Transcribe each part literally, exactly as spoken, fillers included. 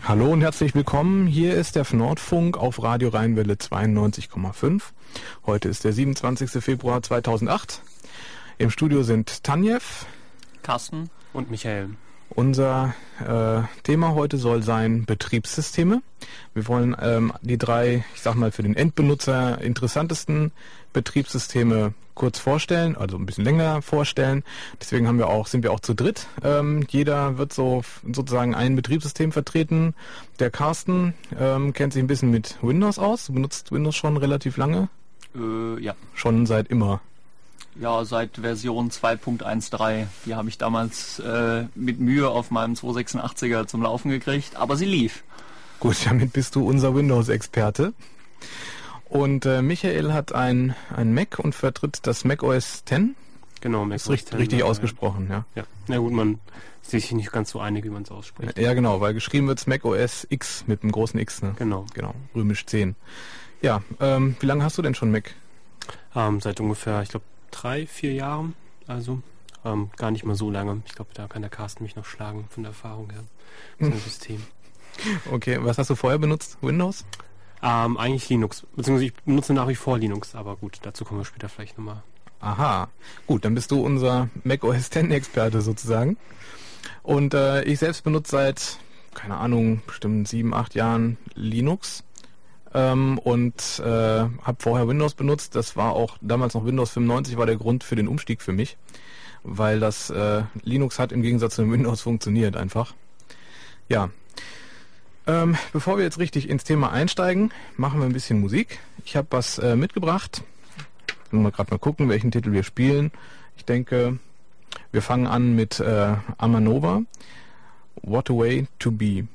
Hallo und herzlich willkommen. Hier ist der Nordfunk auf Radio Rheinwelle zweiundneunzig Komma fünf. Heute ist der siebenundzwanzigster Februar zweitausendacht. Im Studio sind Tanjev, Carsten und Michael. Unser äh, Thema heute soll sein Betriebssysteme. Wir wollen ähm, die drei, ich sag mal für den Endbenutzer interessantesten Betriebssysteme kurz vorstellen, also ein bisschen länger vorstellen. Deswegen haben wir auch, sind wir auch zu dritt. Ähm, jeder wird so sozusagen ein Betriebssystem vertreten. Der Carsten ähm, kennt sich ein bisschen mit Windows aus. Du benutzt Windows schon relativ lange? Äh, ja. Schon seit immer. Ja, seit Version zwei Punkt dreizehn. Die habe ich damals äh, mit Mühe auf meinem zweihundertsechsundachtziger zum Laufen gekriegt, aber sie lief. Gut, damit bist du unser Windows-Experte. Und äh, Michael hat ein, ein Mac und vertritt das Mac O S X. Genau, Mac ist richtig, richtig ausgesprochen, ja. Ja, na gut, man ist sich nicht ganz so einig, wie man es ausspricht. Ja, genau, weil geschrieben wird es Mac O S X mit einem großen X, ne? Genau. Genau, römisch zehn. Ja, ähm, wie lange hast du denn schon Mac? Ähm, seit ungefähr, ich glaube, drei, vier Jahren, also ähm, gar nicht mal so lange. Ich glaube, da kann der Carsten mich noch schlagen von der Erfahrung her mit seinem System. Okay, was hast du vorher benutzt? Windows? Ähm, eigentlich Linux, beziehungsweise ich benutze nach wie vor Linux, aber gut, dazu kommen wir später vielleicht nochmal. Aha, gut, dann bist du unser Mac O S X-Experte sozusagen. Und äh, ich selbst benutze seit, keine Ahnung, bestimmt sieben, acht Jahren Linux. Ähm, und äh, habe vorher Windows benutzt. Das war auch damals noch Windows fünfundneunzig, war der Grund für den Umstieg für mich, weil das äh, Linux hat im Gegensatz zu Windows funktioniert einfach. Ja, ähm, bevor wir jetzt richtig ins Thema einsteigen, machen wir ein bisschen Musik. Ich habe was äh, mitgebracht. Müssen wir gerade mal gucken, welchen Titel wir spielen. Ich denke, wir fangen an mit äh, Amanova, What a Way to Be.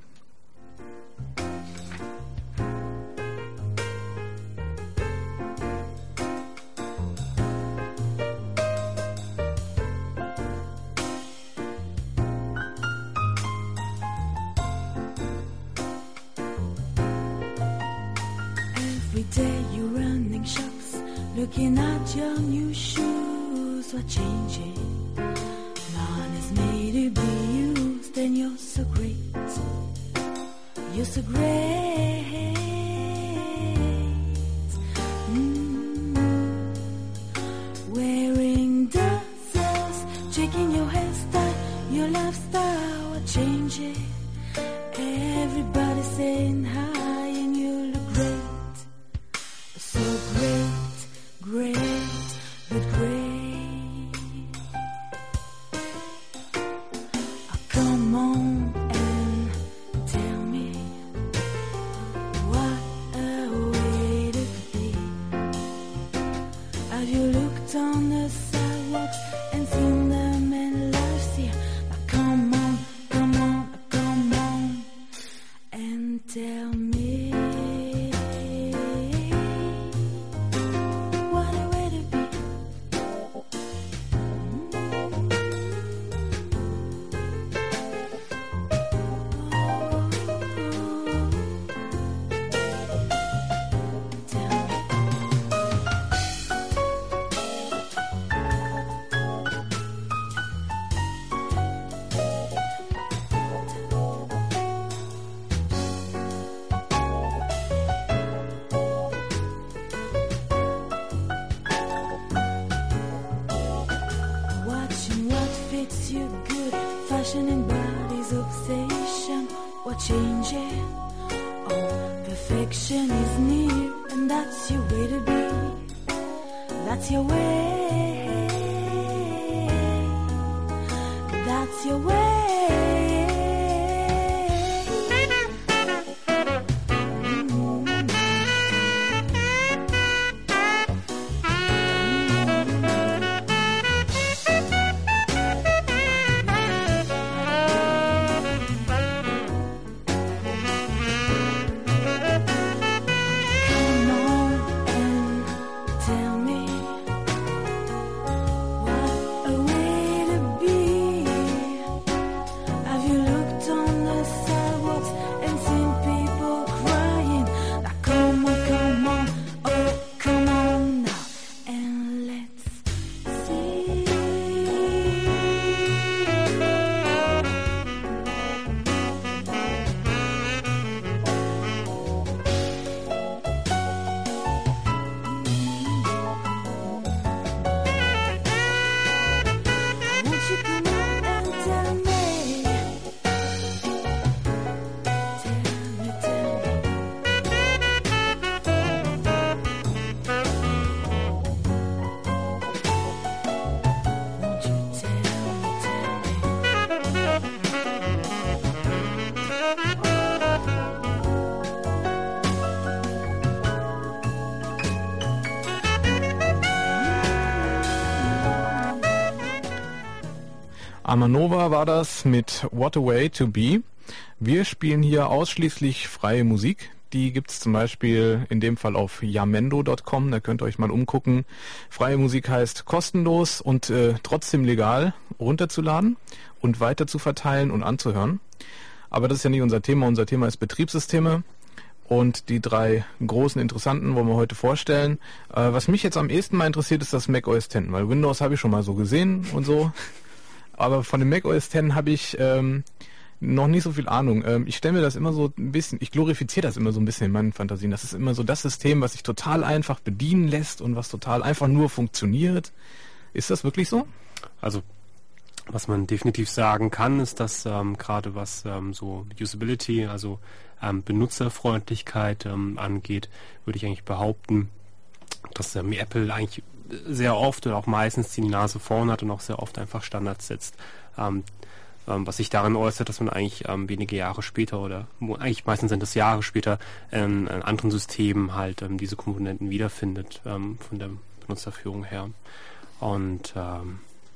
Looking at your new shoes, what change it? None is made to be used, and you're so great. You're so great. Mm. Wearing dazzles, checking your hairstyle, your lifestyle, what change it? Everybody saying hi, and you look great. So great. Great, but great. Oh, come on and tell me what a way to be. Have you looked on the sidewalks and seen the men life's here? Now come on, come on, come on and tell me. And body's obsession, what changing? Oh, perfection is near, and that's your way to be. That's your way. That's your way. Amanova war das mit What a Way to Be. Wir spielen hier ausschließlich freie Musik. Die gibt es zum Beispiel in dem Fall auf jamendo Punkt com, da könnt ihr euch mal umgucken. Freie Musik heißt kostenlos und äh, trotzdem legal runterzuladen und weiter zu verteilen und anzuhören. Aber das ist ja nicht unser Thema, unser Thema ist Betriebssysteme. Und die drei großen Interessanten wollen wir heute vorstellen. Äh, was mich jetzt am ehesten mal interessiert, ist das Mac O S X, weil Windows habe ich schon mal so gesehen und so. Aber von dem Mac O S X habe ich ähm, noch nicht so viel Ahnung. Ähm, ich stelle mir das immer so ein bisschen, ich glorifiziere das immer so ein bisschen in meinen Fantasien. Das ist immer so das System, was sich total einfach bedienen lässt und was total einfach nur funktioniert. Ist das wirklich so? Also was man definitiv sagen kann, ist, dass ähm, gerade was ähm, so Usability, also ähm, Benutzerfreundlichkeit ähm, angeht, würde ich eigentlich behaupten, dass ähm, Apple eigentlich sehr oft oder auch meistens die Nase vorn hat und auch sehr oft einfach Standards setzt. Ähm, ähm, was sich darin äußert, dass man eigentlich ähm, wenige Jahre später oder eigentlich meistens sind es Jahre später in, in anderen Systemen halt ähm, diese Komponenten wiederfindet ähm, von der Benutzerführung her. Und ähm,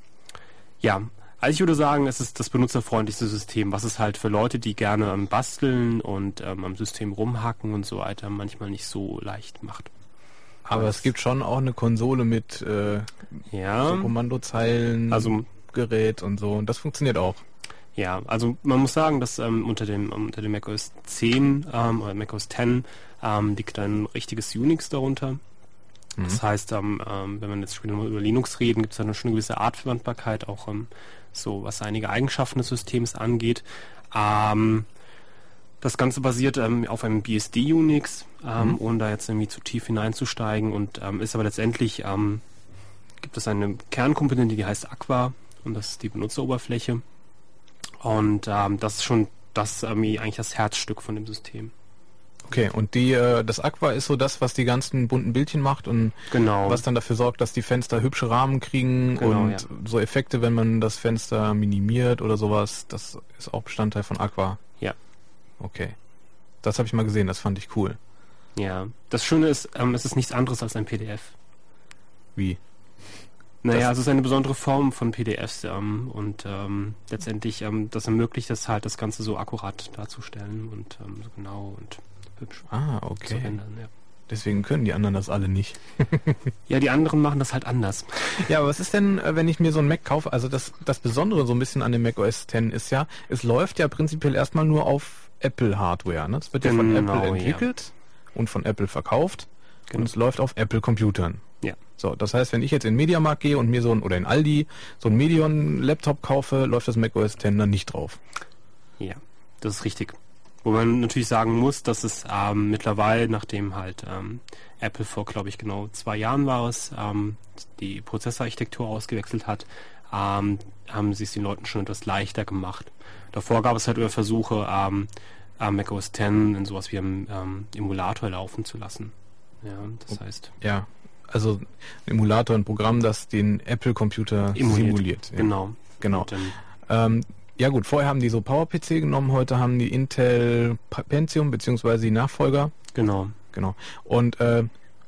ja, also ich würde sagen, es ist das benutzerfreundlichste System, was es halt für Leute, die gerne ähm, basteln und ähm, am System rumhacken und so weiter, manchmal nicht so leicht macht. Aber Was? Es gibt schon auch eine Konsole mit äh, ja, so Kommandozeilen, also Gerät und so, und das funktioniert auch. Ja, also man muss sagen, dass ähm, unter dem unter dem Mac O S X ähm, oder Mac O S X ähm, liegt ein richtiges Unix darunter. Mhm. Das heißt, ähm, ähm, wenn man jetzt später mal über Linux reden, gibt es da schon eine gewisse Artverwandtbarkeit, auch ähm, so was einige Eigenschaften des Systems angeht. Ähm, das Ganze basiert ähm, auf einem B S D Unix, ähm, mhm. ohne da jetzt irgendwie zu tief hineinzusteigen, und ähm, ist aber letztendlich, ähm, gibt es eine Kernkomponente, die heißt Aqua, und das ist die Benutzeroberfläche. Und ähm, das ist schon das ähm, eigentlich das Herzstück von dem System. Okay, und die äh, das Aqua ist so das, was die ganzen bunten Bildchen macht und genau. was dann dafür sorgt, dass die Fenster hübsche Rahmen kriegen, genau, und ja. so Effekte, wenn man das Fenster minimiert oder sowas, das ist auch Bestandteil von Aqua. Ja. Okay. Das habe ich mal gesehen, das fand ich cool. Ja, das Schöne ist, ähm, es ist nichts anderes als ein P D F. Wie? Naja, es ist eine besondere Form von P D Fs ähm, und ähm, letztendlich ähm, das ermöglicht es halt, das Ganze so akkurat darzustellen und ähm, so genau und hübsch ah, okay. zu rendern. Ja. Deswegen können die anderen das alle nicht. Ja, die anderen machen das halt anders. Ja, aber was ist denn, wenn ich mir so einen Mac kaufe? Also das, das Besondere so ein bisschen an dem Mac O S X ist ja, es läuft ja prinzipiell erstmal nur auf Apple-Hardware. Ne? Das wird genau, ja von Apple entwickelt ja. und von Apple verkauft. Genau. Und es läuft auf Apple-Computern. Ja. So, das heißt, wenn ich jetzt in den Mediamarkt gehe und mir so ein, oder in Aldi, so einen Medion-Laptop kaufe, läuft das Mac O S X dann nicht drauf. Ja, das ist richtig. Wo man natürlich sagen muss, dass es ähm, mittlerweile, nachdem halt ähm, Apple vor, glaube ich, genau zwei Jahren war es, ähm, die Prozessorarchitektur ausgewechselt hat, ähm, haben sie es den Leuten schon etwas leichter gemacht. Davor gab es halt über Versuche, ähm, äh, Mac O S X in sowas wie einem ähm, Emulator laufen zu lassen. Ja, das heißt... Ja, also ein Emulator, ein Programm, das den Apple-Computer simuliert. Ja. Genau. Genau. Und, ähm, ja gut, vorher haben die so Power-P C genommen, heute haben die Intel Pentium beziehungsweise die Nachfolger. Genau. Genau. Und äh,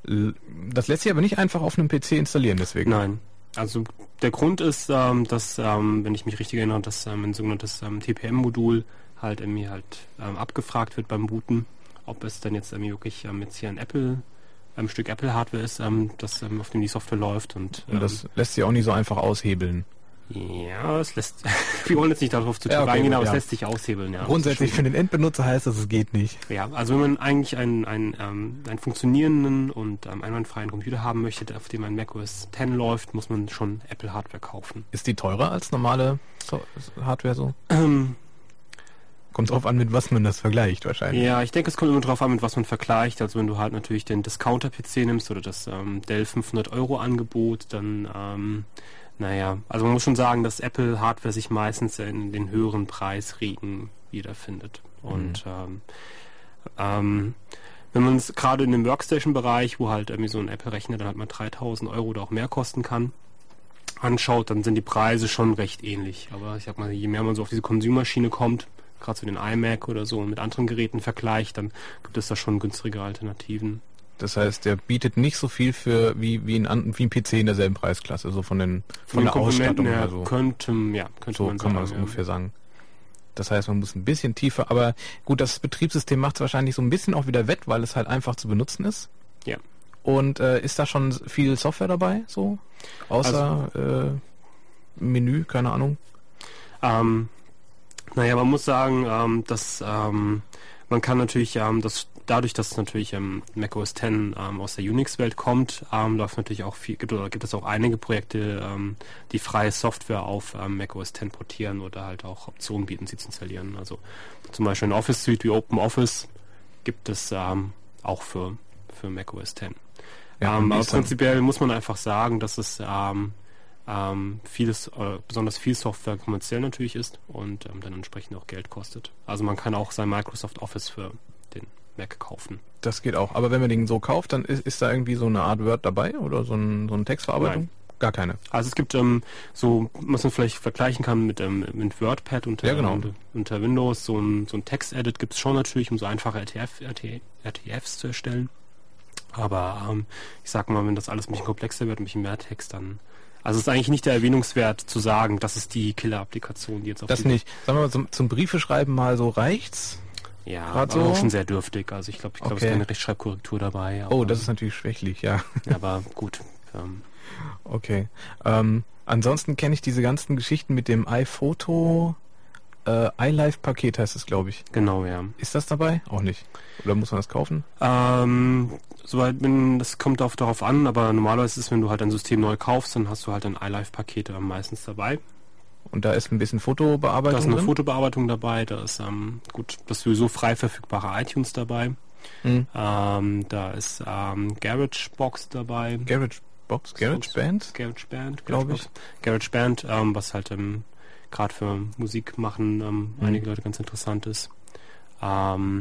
das lässt sich aber nicht einfach auf einem P C installieren, deswegen. Nein. Also der Grund ist, ähm, dass, ähm, wenn ich mich richtig erinnere, dass ähm, ein sogenanntes ähm, T P M-Modul halt irgendwie halt ähm, abgefragt wird beim Booten, ob es dann jetzt irgendwie wirklich ähm, jetzt hier ein Apple ein Stück Apple-Hardware ist, ähm, das ähm, auf dem die Software läuft. Und, ähm, und das lässt sich auch nicht so einfach aushebeln. Ja, es lässt, wir wollen jetzt nicht darauf zu tief ja, okay, eingehen, aber ja. es lässt sich aushebeln. Ja. Grundsätzlich für den Endbenutzer heißt das, es geht nicht. Ja, also wenn man eigentlich einen, einen, ähm, einen funktionierenden und ähm, einwandfreien Computer haben möchte, auf dem ein Mac O S X läuft, muss man schon Apple-Hardware kaufen. Ist die teurer als normale so- Hardware so? Ähm, Kommt drauf an, mit was man das vergleicht wahrscheinlich. Ja, ich denke, es kommt immer drauf an, mit was man vergleicht. Also wenn du halt natürlich den Discounter-P C nimmst oder das ähm, Dell fünfhundert Euro Angebot, dann, ähm, naja, also man muss schon sagen, dass Apple-Hardware sich meistens in den höheren Preisriegen wiederfindet. Und mhm. ähm, ähm, wenn man es gerade in dem Workstation-Bereich, wo halt irgendwie so ein Apple-Rechner dann halt mal dreitausend Euro oder auch mehr kosten kann, anschaut, dann sind die Preise schon recht ähnlich. Aber ich sag mal, je mehr man so auf diese Consumer-Schiene kommt, gerade zu den iMac oder so und mit anderen Geräten vergleicht, dann gibt es da schon günstigere Alternativen. Das heißt, der bietet nicht so viel für wie wie ein, wie ein P C in derselben Preisklasse, so von den von, Von den der Ausstattung Komponenten her oder so. könnte, ja, könnte So man kann sagen. man das ja. ungefähr sagen. Das heißt, man muss ein bisschen tiefer, aber gut, das Betriebssystem macht es wahrscheinlich so ein bisschen auch wieder wett, weil es halt einfach zu benutzen ist. Ja. Und äh, ist da schon viel Software dabei, so? Außer Also, äh, Menü, keine Ahnung. Ähm, naja, man muss sagen, ähm, dass ähm, man kann natürlich, ähm, das, dadurch, dass natürlich ähm, macOS X ähm, aus der Unix-Welt kommt, ähm, läuft natürlich auch viel, gibt, oder gibt es auch einige Projekte, ähm, die freie Software auf ähm, macOS X portieren oder halt auch Optionen bieten, sie zu installieren. Also zum Beispiel eine Office Suite wie OpenOffice gibt es ähm, auch für, für macOS X. Ja, ähm, und wie aber ist dann- prinzipiell muss man einfach sagen, dass es ähm, ähm, vieles, äh, besonders viel Software kommerziell natürlich ist und ähm, dann entsprechend auch Geld kostet. Also man kann auch sein Microsoft Office für den Mac kaufen. Das geht auch. Aber wenn man den so kauft, dann ist, ist da irgendwie so eine Art Word dabei oder so, ein, so eine Textverarbeitung? Nein. Gar keine. Also es gibt ähm, so, was man vielleicht vergleichen kann mit, ähm, mit WordPad unter, Ja, genau. unter, unter Windows, so ein, so ein Text-Edit gibt es schon natürlich, um so einfache R T F, R T, R T Fs zu erstellen. Aber ähm, ich sag mal, wenn das alles ein bisschen komplexer wird, ein bisschen mehr Text, dann... Also es ist eigentlich nicht der Erwähnungswert zu sagen, das ist die Killer-Applikation, die jetzt auf Das die... nicht. Sagen wir mal, zum, zum Briefeschreiben schreiben mal so reicht's? Ja, Grad aber so? auch schon sehr dürftig. Also ich glaube, ich glaube, es Okay. ist keine Rechtschreibkorrektur dabei. Aber, Oh, das ist natürlich schwächlich, ja. aber gut. Ähm, Okay. Ähm, ansonsten kenne ich diese ganzen Geschichten mit dem iPhoto, äh, iLife-Paket heißt es, glaube ich. genau, ja. Ist das dabei? Auch nicht. Oder muss man das kaufen? Ähm, soweit bin, das kommt auch darauf an, aber normalerweise ist es, wenn du halt ein System neu kaufst, dann hast du halt ein iLife-Paket äh, meistens dabei. Und da ist ein bisschen Da Fotobearbeitung ist eine drin? Fotobearbeitung dabei, da ist ähm, gut, das sowieso frei verfügbare iTunes dabei. Hm. Ähm, da ist ähm, GarageBox dabei. Garage Box? Garage Band? GarageBand, Glaub ich. GarageBand, ähm, was halt ähm, gerade für Musik machen ähm, Mhm. einige Leute ganz interessant ist. Ähm,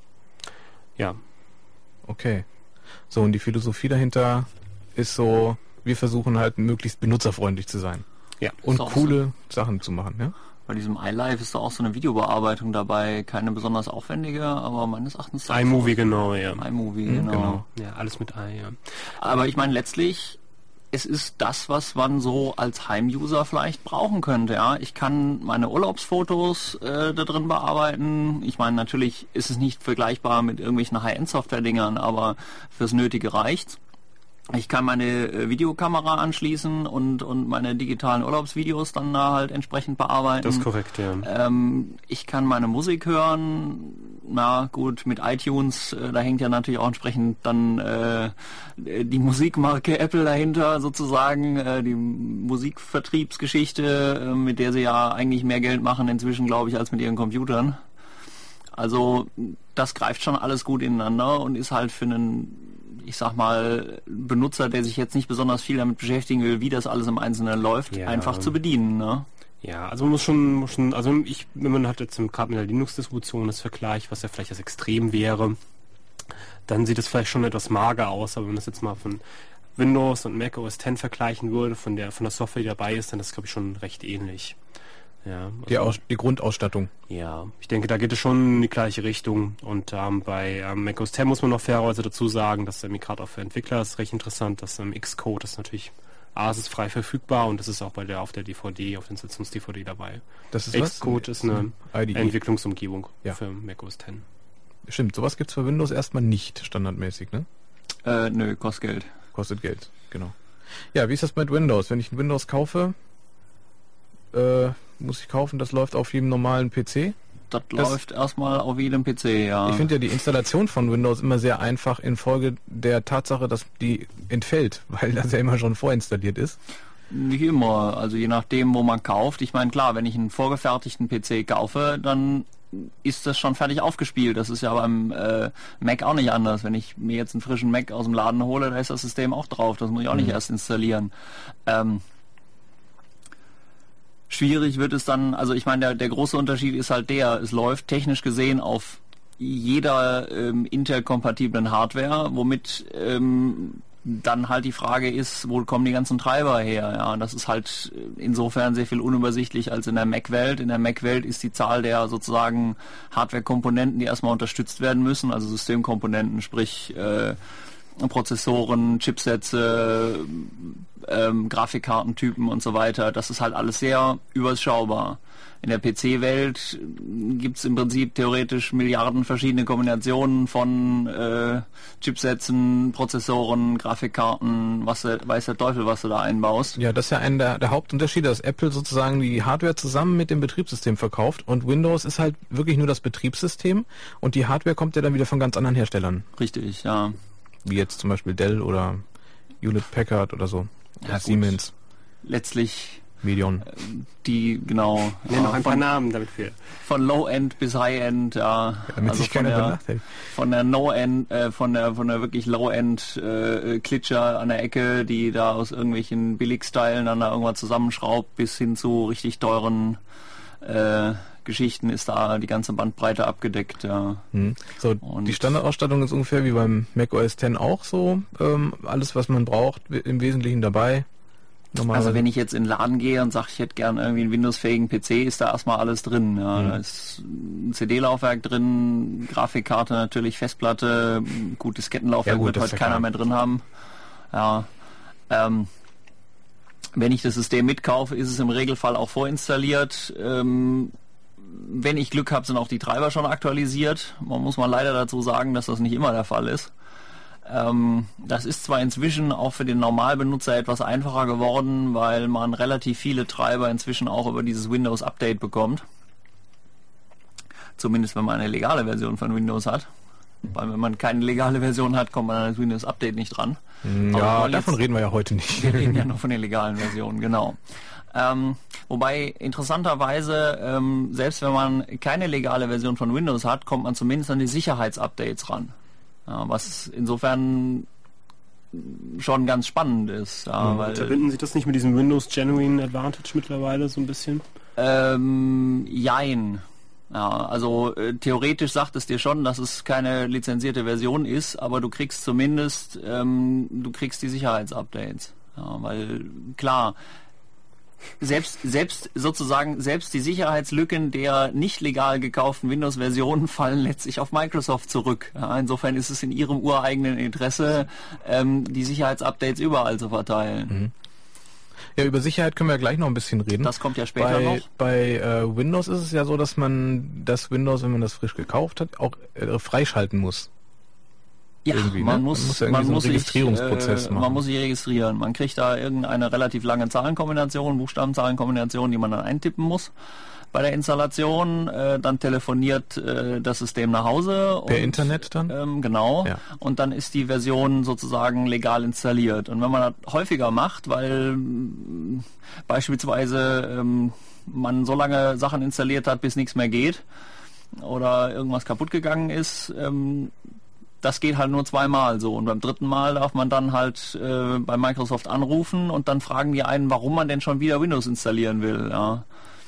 ja, Okay. So, und die Philosophie dahinter ist so, wir versuchen halt möglichst benutzerfreundlich zu sein. ja. Und auch coole Sachen zu machen, ja? Bei diesem iLife ist da auch so eine Videobearbeitung dabei, keine besonders aufwendige, aber meines Erachtens... iMovie, genau, ja. iMovie, Mhm, genau. genau. Ja, alles mit i, ja. Aber ich meine, letztlich, es ist das, was man so als Heim-User vielleicht brauchen könnte. Ja, ich kann meine Urlaubsfotos äh, da drin bearbeiten. Ich meine, natürlich ist es nicht vergleichbar mit irgendwelchen High-End-Software-Dingern, aber fürs Nötige reicht's. Ich kann meine äh, Videokamera anschließen und, und meine digitalen Urlaubsvideos dann da halt entsprechend bearbeiten. Das ist korrekt, ja. Ähm, ich kann meine Musik hören. Na gut, mit iTunes, äh, da hängt ja natürlich auch entsprechend dann äh, die Musikmarke Apple dahinter sozusagen, äh, die Musikvertriebsgeschichte, äh, mit der sie ja eigentlich mehr Geld machen inzwischen, glaube ich, als mit ihren Computern. Also das greift schon alles gut ineinander und ist halt für einen, ich sag mal, Benutzer, der sich jetzt nicht besonders viel damit beschäftigen will, wie das alles im Einzelnen läuft, Ja. einfach zu bedienen. Ne? Ja, also man muss schon, muss schon also ich, wenn man hat jetzt gerade mit der Linux-Distribution das Vergleich, was ja vielleicht das Extrem wäre, dann sieht es vielleicht schon etwas mager aus, aber wenn man das jetzt mal von Windows und Mac O S X vergleichen würde, von der von der Software, die dabei ist, dann ist es, glaube ich, schon recht ähnlich. Ja, Die, also, Aus die Grundausstattung. ja, ich denke, da geht es schon in die gleiche Richtung. Und ähm, bei ähm, Mac O S X muss man noch fairerweise dazu sagen, dass ähm, gerade auch für Entwickler ist recht interessant, dass ähm, Xcode ist natürlich, A, es ist frei verfügbar und es ist auch bei der auf der D V D, auf der Installations-D V D dabei. Das ist was? Xcode ist eine I D E. Entwicklungsumgebung Ja. für Mac O S X. Stimmt, sowas gibt's für Windows erstmal nicht standardmäßig, ne? Äh, nö, kostet Geld. Kostet Geld, genau. Ja, wie ist das mit Windows? Wenn ich ein Windows kaufe, äh, muss ich kaufen, das läuft auf jedem normalen P C. Das, Das- läuft erstmal auf jedem P C, ja. Ich finde ja die Installation von Windows immer sehr einfach infolge der Tatsache, dass die entfällt, weil das ja immer schon vorinstalliert ist. Nicht immer, also je nachdem, wo man kauft. Ich meine, klar, wenn ich einen vorgefertigten P C kaufe, dann ist das schon fertig aufgespielt. Das ist ja beim äh, Mac auch nicht anders. Wenn ich mir jetzt einen frischen Mac aus dem Laden hole, da ist das System auch drauf. Das muss ich auch nicht Mhm. erst installieren. Ähm, schwierig wird es dann, also ich meine, der, der große Unterschied ist halt der, es läuft technisch gesehen auf jeder ähm, Intel-kompatiblen Hardware, womit ähm, dann halt die Frage ist, wo kommen die ganzen Treiber her? Ja, und das ist halt insofern sehr viel unübersichtlich als in der Mac-Welt. In der Mac-Welt ist die Zahl der sozusagen Hardware-Komponenten, die erstmal unterstützt werden müssen, also Systemkomponenten, sprich äh, Prozessoren, Chipsätze, ähm, Grafikkartentypen und so weiter. Das ist halt alles sehr überschaubar. In der P C-Welt gibt es im Prinzip theoretisch Milliarden verschiedene Kombinationen von äh, Chipsätzen, Prozessoren, Grafikkarten, was der, weiß der Teufel, was du da einbaust. Ja, das ist ja einer der, der Hauptunterschiede, dass Apple sozusagen die Hardware zusammen mit dem Betriebssystem verkauft und Windows ist halt wirklich nur das Betriebssystem und die Hardware kommt ja dann wieder von ganz anderen Herstellern. Richtig, ja. Wie jetzt zum Beispiel Dell oder Hewlett Packard oder so. Ja, oder Siemens. Letztlich Medion. die, genau. Ja, noch ein paar Namen damit wir. Von Low-End bis High-End, ja. Damit also sich von keiner der, benachteiligt. von der No-End, äh, von der von der wirklich Low-End äh, Klitscher an der Ecke, die da aus irgendwelchen Billigstylen dann da irgendwann zusammenschraubt, bis hin zu richtig teuren äh, Geschichten ist da die ganze Bandbreite abgedeckt, ja. Hm. So, Und die Standardausstattung ist ungefähr wie beim macOS X auch so. Ähm, alles, was man braucht, im Wesentlichen dabei. Also wenn ich jetzt in den Laden gehe und sage, ich hätte gern irgendwie einen Windows-fähigen P C, ist da erstmal alles drin. Ja. Mhm. Da ist ein C D-Laufwerk drin, Grafikkarte natürlich, Festplatte, gut, Diskettenlaufwerk ja, gut, wird heute ja keiner klar. mehr drin haben. Ja. Ähm, wenn ich das System mitkaufe, ist es im Regelfall auch vorinstalliert. Ähm, wenn ich Glück habe, sind auch die Treiber schon aktualisiert. Man muss mal leider dazu sagen, dass das nicht immer der Fall ist. Ähm, das ist zwar inzwischen auch für den Normalbenutzer etwas einfacher geworden, weil man relativ viele Treiber inzwischen auch über dieses Windows Update bekommt. Zumindest wenn man eine legale Version von Windows hat. Weil wenn man keine legale Version hat, kommt man an das Windows Update nicht dran. Ja, davon jetzt, reden wir ja heute nicht. Wir reden ja nur von den legalen Versionen, genau. Ähm, wobei interessanterweise, ähm, selbst wenn man keine legale Version von Windows hat, kommt man zumindest an die Sicherheitsupdates ran. Ja, was insofern schon ganz spannend ist. Ja, mhm. weil, verbinden Sie das nicht mit diesem Windows Genuine Advantage mittlerweile so ein bisschen? Ähm, jein. Ja, also äh, theoretisch sagt es dir schon, dass es keine lizenzierte Version ist, aber du kriegst zumindest, ähm, du kriegst die Sicherheitsupdates. Ja, weil klar, Selbst, selbst sozusagen, selbst die Sicherheitslücken der nicht legal gekauften Windows-Versionen fallen letztlich auf Microsoft zurück. Ja, insofern ist es in ihrem ureigenen Interesse, ähm, die Sicherheitsupdates überall zu verteilen. Mhm. Ja, über Sicherheit können wir gleich noch ein bisschen reden. Das kommt ja später bei, noch. Bei äh, Windows ist es ja so, dass man das Windows, wenn man das frisch gekauft hat, auch äh, freischalten muss. Ja, irgendwie, man, ne? muss, man muss, ja man, so muss sich, Registrierungsprozess äh, machen. man muss sich registrieren. Man kriegt da irgendeine relativ lange Zahlenkombination, Buchstabenzahlenkombination, die man dann eintippen muss bei der Installation. Äh, dann telefoniert äh, das System nach Hause. Per und, Internet dann? Ähm, genau. Ja. Und dann ist die Version sozusagen legal installiert. Und wenn man das häufiger macht, weil ähm, beispielsweise ähm, man so lange Sachen installiert hat, bis nichts mehr geht oder irgendwas kaputt gegangen ist, ähm, das geht halt nur zweimal so und beim dritten Mal darf man dann halt äh, bei Microsoft anrufen und dann fragen die einen, warum man denn schon wieder Windows installieren will. Ja.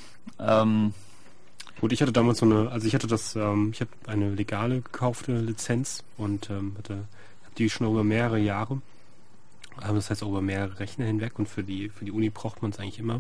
Ähm, Gut, ich hatte damals so eine, also ich hatte das, ähm, ich habe eine legale gekaufte Lizenz und ähm, hatte hab die schon über mehrere Jahre. Ähm, das heißt auch über mehrere Rechner hinweg und für die für die Uni braucht man es eigentlich immer.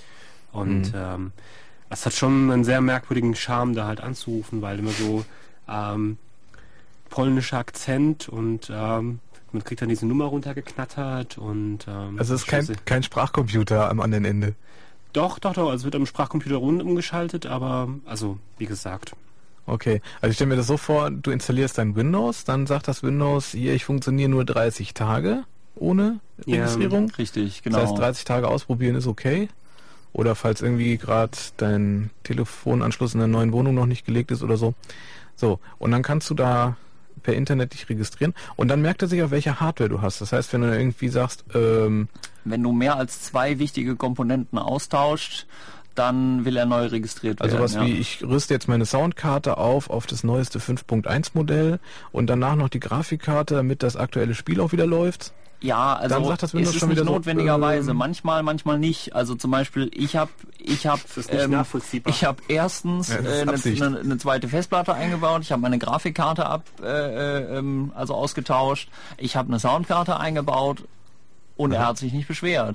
Und Mhm. ähm, es hat schon einen sehr merkwürdigen Charme, da halt anzurufen, weil immer so ähm, polnischer Akzent und ähm, man kriegt dann diese Nummer runtergeknattert und ähm, also es ist kein, kein Sprachcomputer am anderen Ende. Doch, doch, doch, also es wird am Sprachcomputer rund umgeschaltet, aber also wie gesagt. Okay, also ich stelle mir das so vor, du installierst dein Windows, dann sagt das Windows, hier, ich funktioniere nur dreißig Tage ohne Registrierung. ja, richtig, genau. Das heißt, dreißig Tage ausprobieren ist okay. Oder falls irgendwie gerade dein Telefonanschluss in der neuen Wohnung noch nicht gelegt ist oder so. So, und dann kannst du da per Internet dich registrieren und dann merkt er sich, auf welche Hardware du hast. Das heißt, wenn du irgendwie sagst, ähm, wenn du mehr als zwei wichtige Komponenten austauscht, dann will er neu registriert werden. also was ja. wie, ich rüste jetzt meine Soundkarte auf auf das neueste fünf Punkt eins Modell und danach noch die Grafikkarte, damit das aktuelle Spiel auch wieder läuft. Ja, also Dann sagt das Windows ist es schon nicht wieder so, notwendigerweise. ähm, manchmal, manchmal nicht. Also zum Beispiel, ich habe, ich habe, Das ist nicht ähm, nachvollziehbar. ich habe erstens Ja, das ist äh, eine, Absicht. eine, eine zweite Festplatte eingebaut. Ich habe meine Grafikkarte ab, äh, äh, ähm, also ausgetauscht. Ich habe eine Soundkarte eingebaut und Ja. er hat sich nicht beschwert.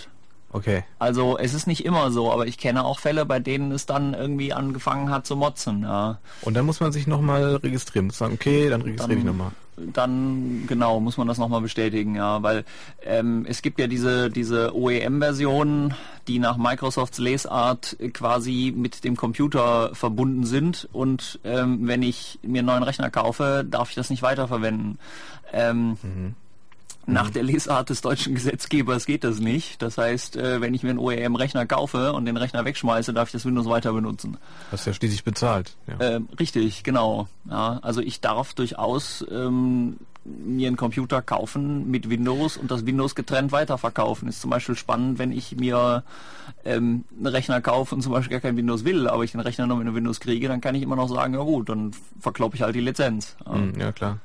Okay. Also es ist nicht immer so, aber ich kenne auch Fälle, bei denen es dann irgendwie angefangen hat zu motzen. Ja. Und dann muss man sich nochmal registrieren. Muss sagen, okay, dann registriere ich nochmal. Dann, genau, muss man das nochmal bestätigen, ja, weil ähm, es gibt ja diese, diese O E M-Versionen, die nach Microsofts Lesart quasi mit dem Computer verbunden sind und ähm, wenn ich mir einen neuen Rechner kaufe, darf ich das nicht weiterverwenden. Ähm, mhm. Nach der Lesart des deutschen Gesetzgebers geht das nicht. Das heißt, äh, wenn ich mir einen O E M-Rechner kaufe und den Rechner wegschmeiße, darf ich das Windows weiter benutzen. Hast ja schließlich bezahlt. Ja. Ähm, richtig, genau. Ja, also ich darf durchaus ähm, mir einen Computer kaufen mit Windows und das Windows getrennt weiterverkaufen. Ist zum Beispiel spannend, wenn ich mir ähm, einen Rechner kaufe und zum Beispiel gar kein Windows will, aber ich den Rechner nur mit einem Windows kriege, dann kann ich immer noch sagen, ja gut, dann verkloppe ich halt die Lizenz. Ja, mhm, ja klar.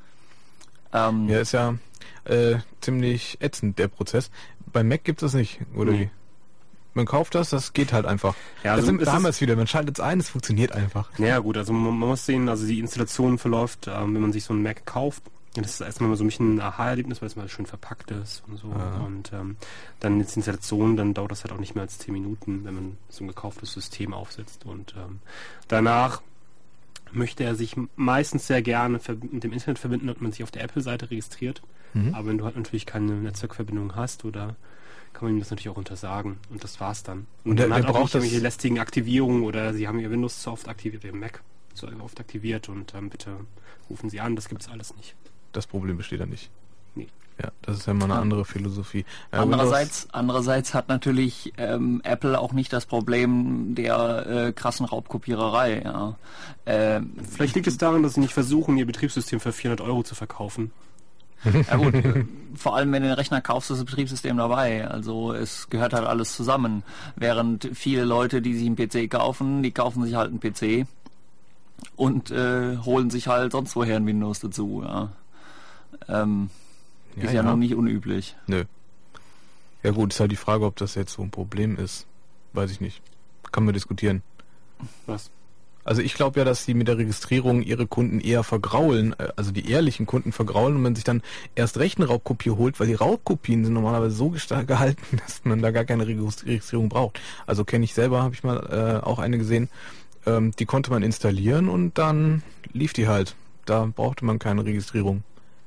Ähm, ja, ist ja äh, ziemlich ätzend, der Prozess. Beim Mac gibt es das nicht, oder Nee. wie? Man kauft das, das geht halt einfach. Ja, da also sind, es da haben wir ist- es wieder, man schaltet es ein, es funktioniert einfach. Naja gut, also man, man muss sehen, also die Installation verläuft, ähm, wenn man sich so einen Mac kauft, das ist erstmal mal so ein bisschen ein Aha-Erlebnis, weil es mal schön verpackt ist und so. Ah. Und ähm, dann jetzt die Installation, dann dauert das halt auch nicht mehr als zehn Minuten, wenn man so ein gekauftes System aufsetzt. Und ähm, danach möchte er sich meistens sehr gerne verb- mit dem Internet verbinden und man sich auf der Apple-Seite registriert. Mhm. Aber wenn du halt natürlich keine Netzwerkverbindung hast, oder kann man ihm das natürlich auch untersagen. Und das war's dann. Und der- man der hat auch braucht nicht irgendwelche das- lästigen Aktivierungen oder sie haben ihr Windows zu oft aktiviert, ihr Mac zu oft aktiviert und ähm, bitte rufen sie an. Das gibt's alles nicht. Das Problem besteht da nicht. Nee. Ja, das ist ja mal eine Ja. andere Philosophie. Ja, Andererseits, andererseits hat natürlich ähm, Apple auch nicht das Problem der äh, krassen Raubkopiererei. Ja. Ähm, Vielleicht liegt es daran, dass sie nicht versuchen, ihr Betriebssystem für vierhundert Euro zu verkaufen. ja gut, äh, vor allem wenn du den Rechner kaufst, ist das Betriebssystem dabei. Also es gehört halt alles zusammen. Während viele Leute, die sich einen P C kaufen, die kaufen sich halt einen P C und äh, holen sich halt sonst woher ein Windows dazu. Ja. Ähm, Ja, ist ja, ja. noch nicht unüblich. Nö. Ja gut, ist halt die Frage, ob das jetzt so ein Problem ist. Weiß ich nicht. Kann man diskutieren. Was? Also ich glaube ja, dass sie mit der Registrierung ihre Kunden eher vergraulen, äh, also die ehrlichen Kunden vergraulen und man sich dann erst recht eine Raubkopie holt, weil die Raubkopien sind normalerweise so gesta- gehalten, dass man da gar keine Regis- Registrierung braucht. Also kenne ich selber, habe ich mal äh, auch eine gesehen, ähm, die konnte man installieren und dann lief die halt. Da brauchte man keine Registrierung.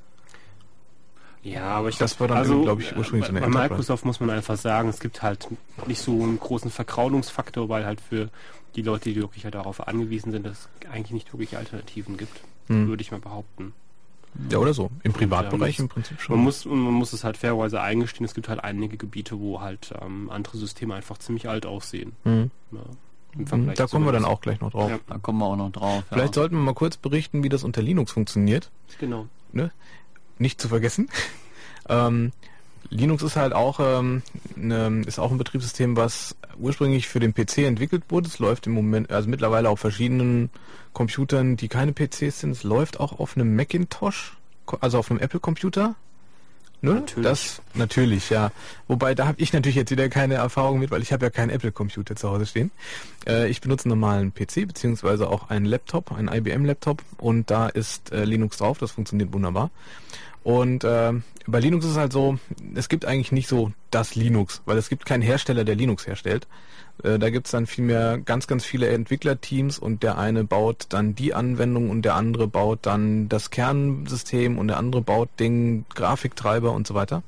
Ja, aber ich Das war dann, also, glaube ich, ursprünglich so bei, eine bei Enterprise. Microsoft muss man einfach sagen, es gibt halt nicht so einen großen Verkraulungsfaktor, weil halt für die Leute, die wirklich halt darauf angewiesen sind, dass es eigentlich nicht wirklich Alternativen gibt, Hm. würde ich mal behaupten. Ja, oder so. Im Privatbereich ja, im Prinzip schon. Man muss, man muss es halt fairerweise eingestehen, es gibt halt einige Gebiete, wo halt ähm, andere Systeme einfach ziemlich alt aussehen. Hm. Ja, im Hm, Vergleich Da zu kommen wir dann Windows. auch gleich noch drauf. Ja. Da kommen wir auch noch drauf. Vielleicht ja. sollten wir mal kurz berichten, wie das unter Linux funktioniert. Genau. Ne? Nicht zu vergessen. ähm, Linux ist halt auch, ähm, ne, ist auch ein Betriebssystem, was ursprünglich für den P C entwickelt wurde. Es läuft im Moment, also mittlerweile auf verschiedenen Computern, die keine P Cs sind. Es läuft auch auf einem Macintosh, also auf einem Apple-Computer. Ne? Natürlich. Das natürlich, ja. Wobei, da habe ich natürlich jetzt wieder keine Erfahrung mit, weil ich habe ja keinen Apple-Computer zu Hause stehen. Äh, ich benutze einen normalen P C, beziehungsweise auch einen Laptop, einen I B M-Laptop und da ist äh, Linux drauf, das funktioniert wunderbar. Und äh, bei Linux ist es halt so, es gibt eigentlich nicht so das Linux, weil es gibt keinen Hersteller, der Linux herstellt. Äh, da gibt es dann vielmehr ganz, ganz viele Entwicklerteams und der eine baut dann die Anwendung und der andere baut dann das Kernsystem und der andere baut den Grafiktreiber und so weiter.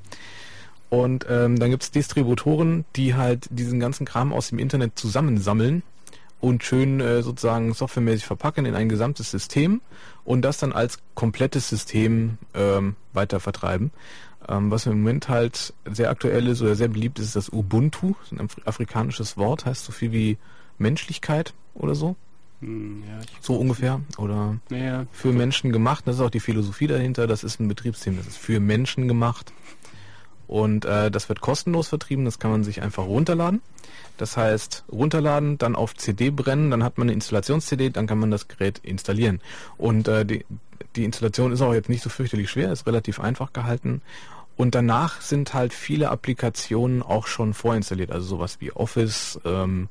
Und ähm, dann gibt es Distributoren, die halt diesen ganzen Kram aus dem Internet zusammensammeln und schön äh, sozusagen softwaremäßig verpacken in ein gesamtes System und das dann als komplettes System ähm, weiter vertreiben. Ähm, was im Moment halt sehr aktuell ist oder sehr beliebt ist, ist das Ubuntu. Das ist ein Afri- afrikanisches Wort, heißt so viel wie Menschlichkeit oder so. Hm, ja, ich, So ungefähr. Oder naja, für Menschen gemacht. Das ist auch die Philosophie dahinter. Das ist ein Betriebssystem, das ist für Menschen gemacht. Und äh, das wird kostenlos vertrieben, das kann man sich einfach runterladen. Das heißt, runterladen, dann auf C D brennen, dann hat man eine Installations-C D, dann kann man das Gerät installieren. Und äh, die, die Installation ist auch jetzt nicht so fürchterlich schwer, ist relativ einfach gehalten. Und danach sind halt viele Applikationen auch schon vorinstalliert, also sowas wie Office, ähm,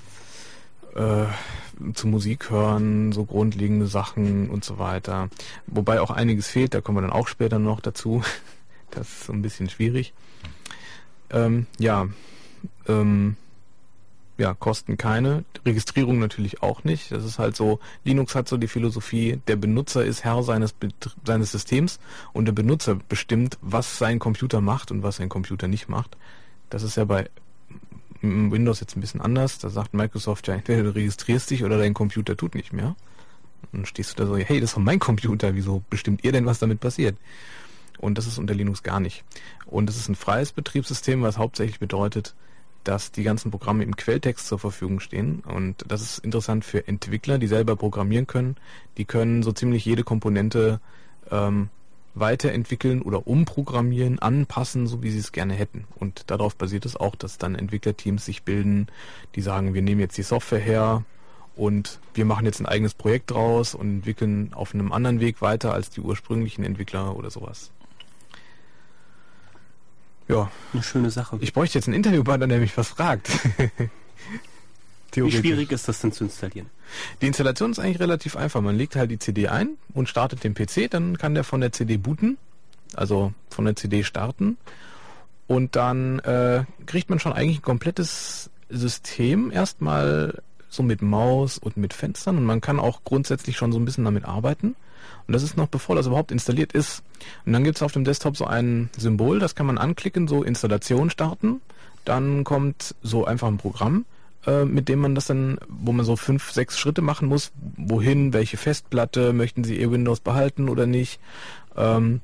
äh, zu Musik hören, so grundlegende Sachen und so weiter. Wobei auch einiges fehlt, da kommen wir dann auch später noch dazu. Das ist so ein bisschen schwierig. Ähm, ja, ähm, ja, kosten keine, Registrierung natürlich auch nicht. Das ist halt so, Linux hat so die Philosophie, der Benutzer ist Herr seines, Bet- seines Systems und der Benutzer bestimmt, was sein Computer macht und was sein Computer nicht macht. Das ist ja bei Windows jetzt ein bisschen anders. Da sagt Microsoft ja, entweder du registrierst dich oder dein Computer tut nicht mehr. Und dann stehst du da so, hey, das ist doch mein Computer, wieso bestimmt ihr denn, was damit passiert? Und das ist unter Linux gar nicht. Und es ist ein freies Betriebssystem, was hauptsächlich bedeutet, dass die ganzen Programme im Quelltext zur Verfügung stehen. Und das ist interessant für Entwickler, die selber programmieren können. Die können so ziemlich jede Komponente ähm, weiterentwickeln oder umprogrammieren, anpassen, so wie sie es gerne hätten. Und darauf basiert es auch, dass dann Entwicklerteams sich bilden, die sagen, wir nehmen jetzt die Software her und wir machen jetzt ein eigenes Projekt draus und entwickeln auf einem anderen Weg weiter als die ursprünglichen Entwickler oder sowas. Ja. Eine schöne Sache. Ich bräuchte jetzt einen Interviewpartner, der mich was fragt. Wie schwierig ist das denn zu installieren? Die Installation ist eigentlich relativ einfach. Man legt halt die C D ein und startet den P C, dann kann der von der C D booten, also von der C D starten. Und dann äh, kriegt man schon eigentlich ein komplettes System erstmal so mit Maus und mit Fenstern und man kann auch grundsätzlich schon so ein bisschen damit arbeiten. Und das ist noch bevor das überhaupt installiert ist. Und dann gibt es auf dem Desktop so ein Symbol, das kann man anklicken, so Installation starten. Dann kommt so einfach ein Programm, äh, mit dem man das dann, wo man so fünf, sechs Schritte machen muss. Wohin, welche Festplatte, möchten Sie Ihr Windows behalten oder nicht? Ähm,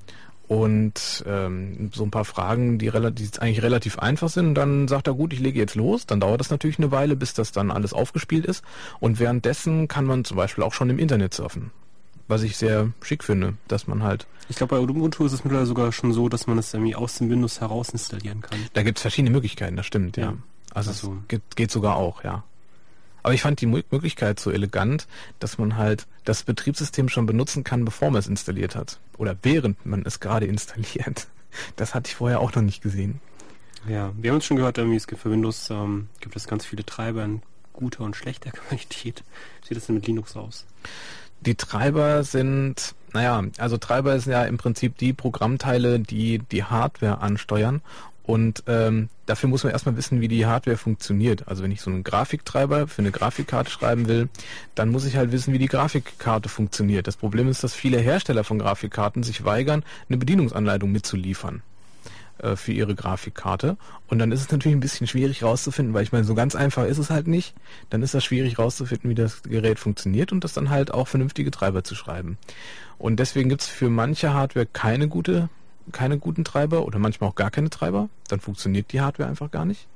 und ähm, so ein paar Fragen, die, relativ, die eigentlich relativ einfach sind. Und dann sagt er, gut, ich lege jetzt los. Dann dauert das natürlich eine Weile, bis das dann alles aufgespielt ist. Und währenddessen kann man zum Beispiel auch schon im Internet surfen. Was ich sehr schick finde, dass man halt... Ich glaube, bei Ubuntu ist es mittlerweile sogar schon so, dass man es irgendwie aus dem Windows heraus installieren kann. Da gibt es verschiedene Möglichkeiten, das stimmt, ja. ja. Also, also es geht, geht sogar auch, ja. Aber ich fand die Möglichkeit so elegant, dass man halt das Betriebssystem schon benutzen kann, bevor man es installiert hat. Oder während man es gerade installiert. Das hatte ich vorher auch noch nicht gesehen. Ja, wir haben uns schon gehört, irgendwie es gibt für Windows ähm, gibt es ganz viele Treiber in guter und schlechter Qualität. Wie sieht das denn mit Linux aus? Die Treiber sind, naja, also Treiber sind ja im Prinzip die Programmteile, die die Hardware ansteuern. Und ähm, dafür muss man erstmal wissen, wie die Hardware funktioniert. Also wenn ich so einen Grafiktreiber für eine Grafikkarte schreiben will, dann muss ich halt wissen, wie die Grafikkarte funktioniert. Das Problem ist, dass viele Hersteller von Grafikkarten sich weigern, eine Bedienungsanleitung mitzuliefern äh, für ihre Grafikkarte. Und dann ist es natürlich ein bisschen schwierig rauszufinden, weil ich meine, so ganz einfach ist es halt nicht. Dann ist das schwierig rauszufinden, wie das Gerät funktioniert und das dann halt auch vernünftige Treiber zu schreiben. Und deswegen gibt es für manche Hardware keine gute keine guten Treiber oder manchmal auch gar keine Treiber, dann funktioniert die Hardware einfach gar nicht.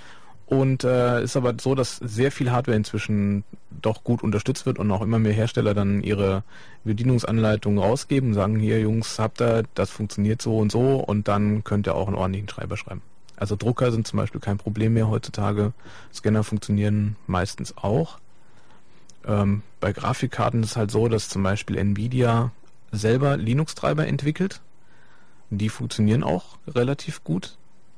Und äh, ist aber so, dass sehr viel Hardware inzwischen doch gut unterstützt wird und auch immer mehr Hersteller dann ihre Bedienungsanleitungen rausgeben und sagen, hier Jungs, habt ihr, das funktioniert so und so und dann könnt ihr auch einen ordentlichen Treiber schreiben. Also Drucker sind zum Beispiel kein Problem mehr heutzutage, Scanner funktionieren meistens auch. Ähm, bei Grafikkarten ist es halt so, dass zum Beispiel Nvidia selber Linux-Treiber entwickelt. Die funktionieren auch relativ gut.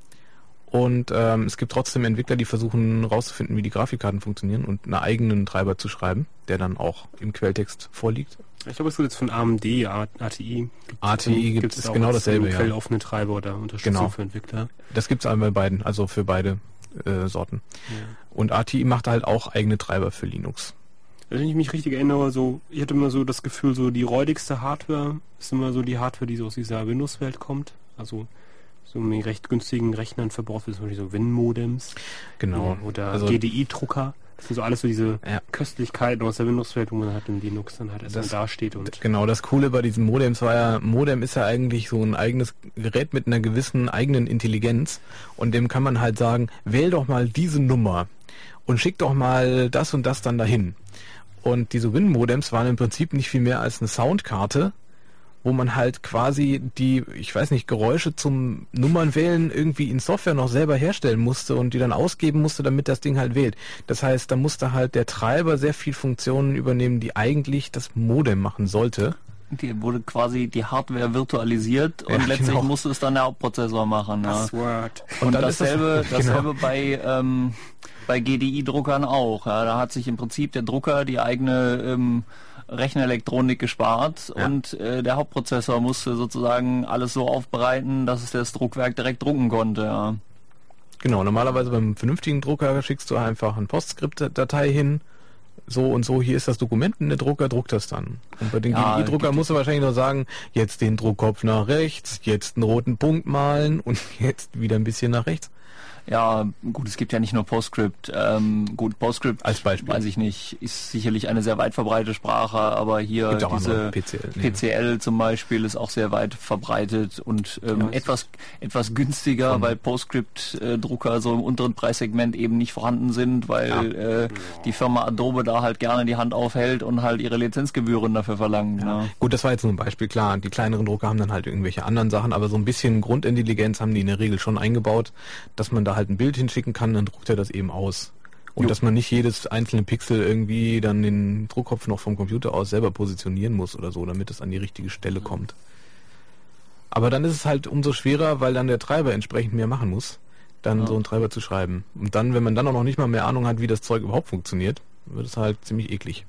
Und ähm, es gibt trotzdem Entwickler, die versuchen rauszufinden, wie die Grafikkarten funktionieren und einen eigenen Treiber zu schreiben, der dann auch im Quelltext vorliegt. Ich glaube, es gibt jetzt von A M D, A T I. A T I gibt es genau dasselbe, ja. Quelloffene Treiber oder Unterstützung genau. für Entwickler. Das gibt es bei beiden, also für beide äh, Sorten. Ja. Und A T I macht halt auch eigene Treiber für Linux. Wenn ich mich richtig erinnere, so, ich hatte immer so das Gefühl, so die räudigste Hardware ist immer so die Hardware, die so aus dieser Windows-Welt kommt. Also so mit recht günstigen Rechnern verbaut wird, zum Beispiel so Win-Modems. Genau. Oder also, G D I-Drucker. Das sind so alles so diese ja. Köstlichkeiten aus der Windows-Welt, wo man halt in Linux dann halt erstmal dasteht. Und genau, das Coole bei diesen Modems war ja, Modem ist ja eigentlich so ein eigenes Gerät mit einer gewissen eigenen Intelligenz und dem kann man halt sagen, wähl doch mal diese Nummer und schick doch mal das und das dann dahin. Und diese Win-Modems waren im Prinzip nicht viel mehr als eine Soundkarte, wo man halt quasi die, ich weiß nicht, Geräusche zum Nummernwählen irgendwie in Software noch selber herstellen musste und die dann ausgeben musste, damit das Ding halt wählt. Das heißt, da musste halt der Treiber sehr viel Funktionen übernehmen, die eigentlich das Modem machen sollte. Die wurde quasi die Hardware virtualisiert und ja, letztlich genau. musste es dann der Hauptprozessor machen. Ja. Passwort. Und, und dann dasselbe, ist das, dasselbe genau. bei ähm, bei G D I-Druckern auch. Ja. Da hat sich im Prinzip der Drucker die eigene ähm, Rechenelektronik gespart ja. und äh, der Hauptprozessor musste sozusagen alles so aufbereiten, dass es das Druckwerk direkt drucken konnte. Ja. Genau, normalerweise beim vernünftigen Drucker schickst du einfach eine PostScript-Datei hin, so und so, hier ist das Dokument und der Drucker druckt das dann. Und bei den Ja, G D I-Drucker gibt- musst du wahrscheinlich nur sagen, jetzt den Druckkopf nach rechts, jetzt einen roten Punkt malen und jetzt wieder ein bisschen nach rechts. Ja, gut, es gibt ja nicht nur PostScript. Ähm, gut, PostScript, Als Beispiel. weiß ich nicht, ist sicherlich eine sehr weit verbreitete Sprache, aber hier Gibt auch diese andere, P C L, ne? P C L zum Beispiel ist auch sehr weit verbreitet und ähm, Ja, es- etwas etwas günstiger, Von- weil PostScript-Drucker so im unteren Preissegment eben nicht vorhanden sind, weil äh, die Firma Adobe da halt gerne die Hand aufhält und halt ihre Lizenzgebühren dafür verlangen. Ja. Gut, das war jetzt nur ein Beispiel, klar. Die kleineren Drucker haben dann halt irgendwelche anderen Sachen, aber so ein bisschen Grundintelligenz haben die in der Regel schon eingebaut, dass man da halt ein Bild hinschicken kann, dann druckt er das eben aus. Und Jo. dass man nicht jedes einzelne Pixel irgendwie dann den Druckkopf noch vom Computer aus selber positionieren muss oder so, damit es an die richtige Stelle kommt. Aber dann ist es halt umso schwerer, weil dann der Treiber entsprechend mehr machen muss, dann Ja. so einen Treiber zu schreiben. Und dann, wenn man dann auch noch nicht mal mehr Ahnung hat, wie das Zeug überhaupt funktioniert, wird es halt ziemlich eklig.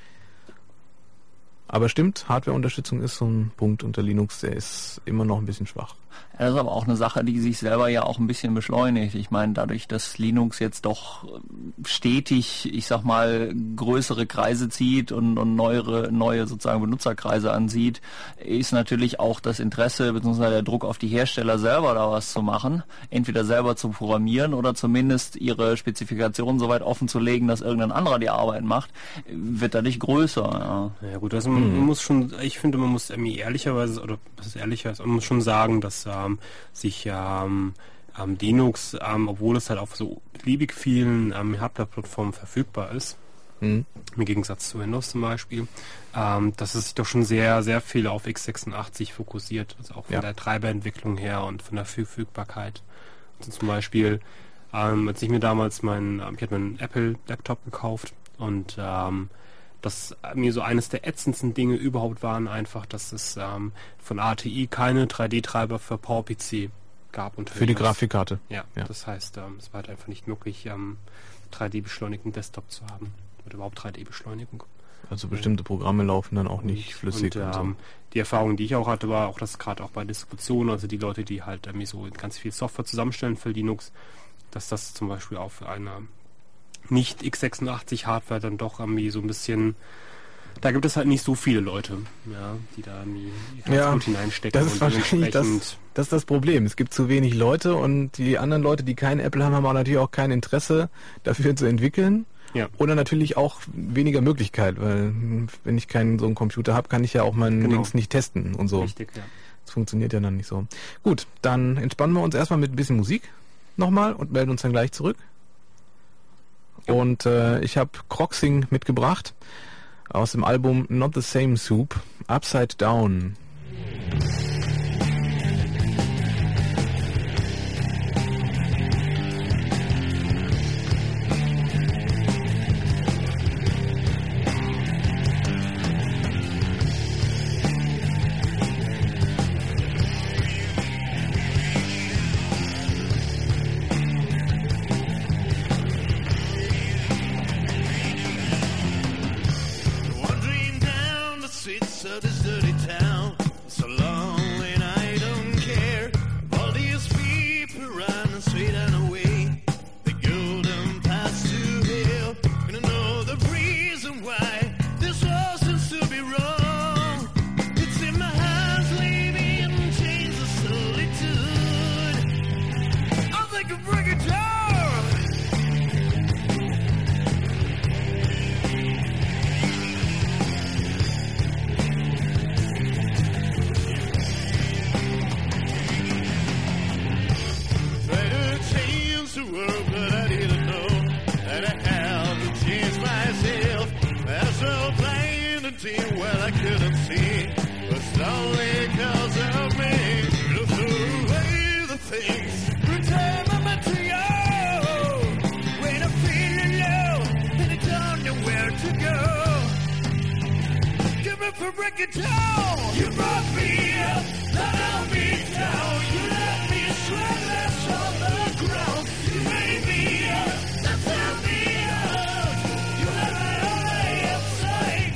Aber stimmt, Hardware-Unterstützung ist so ein Punkt unter Linux, der ist immer noch ein bisschen schwach. Das ist aber auch eine Sache, die sich selber ja auch ein bisschen beschleunigt. Ich meine, dadurch, dass Linux jetzt doch stetig, ich sag mal, größere Kreise zieht und, und neuere, neue sozusagen Benutzerkreise ansieht, ist natürlich auch das Interesse bzw. der Druck auf die Hersteller selber da was zu machen. Entweder selber zu programmieren oder zumindest ihre Spezifikationen so weit offen zu legen, dass irgendein anderer die Arbeit macht, wird dadurch größer. Ja. Ja gut, also man, man muss schon, ich finde, man muss irgendwie ehrlicherweise, oder was ist ehrlicher, man muss schon sagen, dass ähm, sich ähm, ähm, Linux, ähm, obwohl es halt auf so beliebig vielen ähm, Hardware-Plattformen verfügbar ist, Mhm. im Gegensatz zu Windows zum Beispiel, ähm, dass es sich doch schon sehr, sehr viel auf x sechsundachtzig fokussiert, also auch von Ja. der Treiberentwicklung her und von der Verfügbarkeit. Also zum Beispiel, ähm, als ich mir damals meinen, ähm, ich hatte mir einen Apple-Laptop gekauft und ähm, das mir so eines der ätzendsten Dinge überhaupt waren einfach, dass es ähm, von A T I keine drei D-Treiber für PowerPC gab. Und Für die das- Grafikkarte. Ja, Ja. das heißt, ähm, es war halt einfach nicht möglich, ähm, drei D-beschleunigten Desktop zu haben. Oder überhaupt drei D-Beschleunigung. Also bestimmte Programme laufen dann auch nicht flüssig. Und, Und, so. ähm, die Erfahrung, die ich auch hatte, war auch, dass gerade auch bei Distributionen, also die Leute, die halt irgendwie so ganz viel Software zusammenstellen für Linux, dass das zum Beispiel auf einer nicht x sechsundachtzig Hardware dann doch irgendwie so ein bisschen, da gibt es halt nicht so viele Leute, ja, die da irgendwie Ja, Herzblut hineinstecken. Das ist und wahrscheinlich das, dementsprechend- das ist das Problem. Es gibt zu wenig Leute und die anderen Leute, die keinen Apple haben, haben auch natürlich auch kein Interesse dafür zu entwickeln. Ja. Oder natürlich auch weniger Möglichkeit, weil hm, wenn ich keinen so einen Computer habe, kann ich ja auch meinen Genau. Links nicht testen und so. Richtig, ja. Das funktioniert ja dann nicht so. Gut, dann entspannen wir uns erstmal mit ein bisschen Musik nochmal und melden uns dann gleich zurück. Und äh, ich habe Croxing mitgebracht aus dem Album Not the Same Soup, Upside Down. Wandering down the streets of this dirty town, so lonely and I don't care. All these people running straight and away, the golden path to hell. And I know the reason why this all seems to be wrong. It's in my hands, living in chains of solitude. I think I'll break it down. Try to change the world, but I didn't know that I had to change myself. As well playing the team, well I couldn't see, but it's only cause of me. To throw away the things, return my material. When I'm feeling low, and I don't know where to go. Give me for break it down. You brought me up, not held me down. You let me sweat on the ground. You made me up, not tell me out. You let my eye upside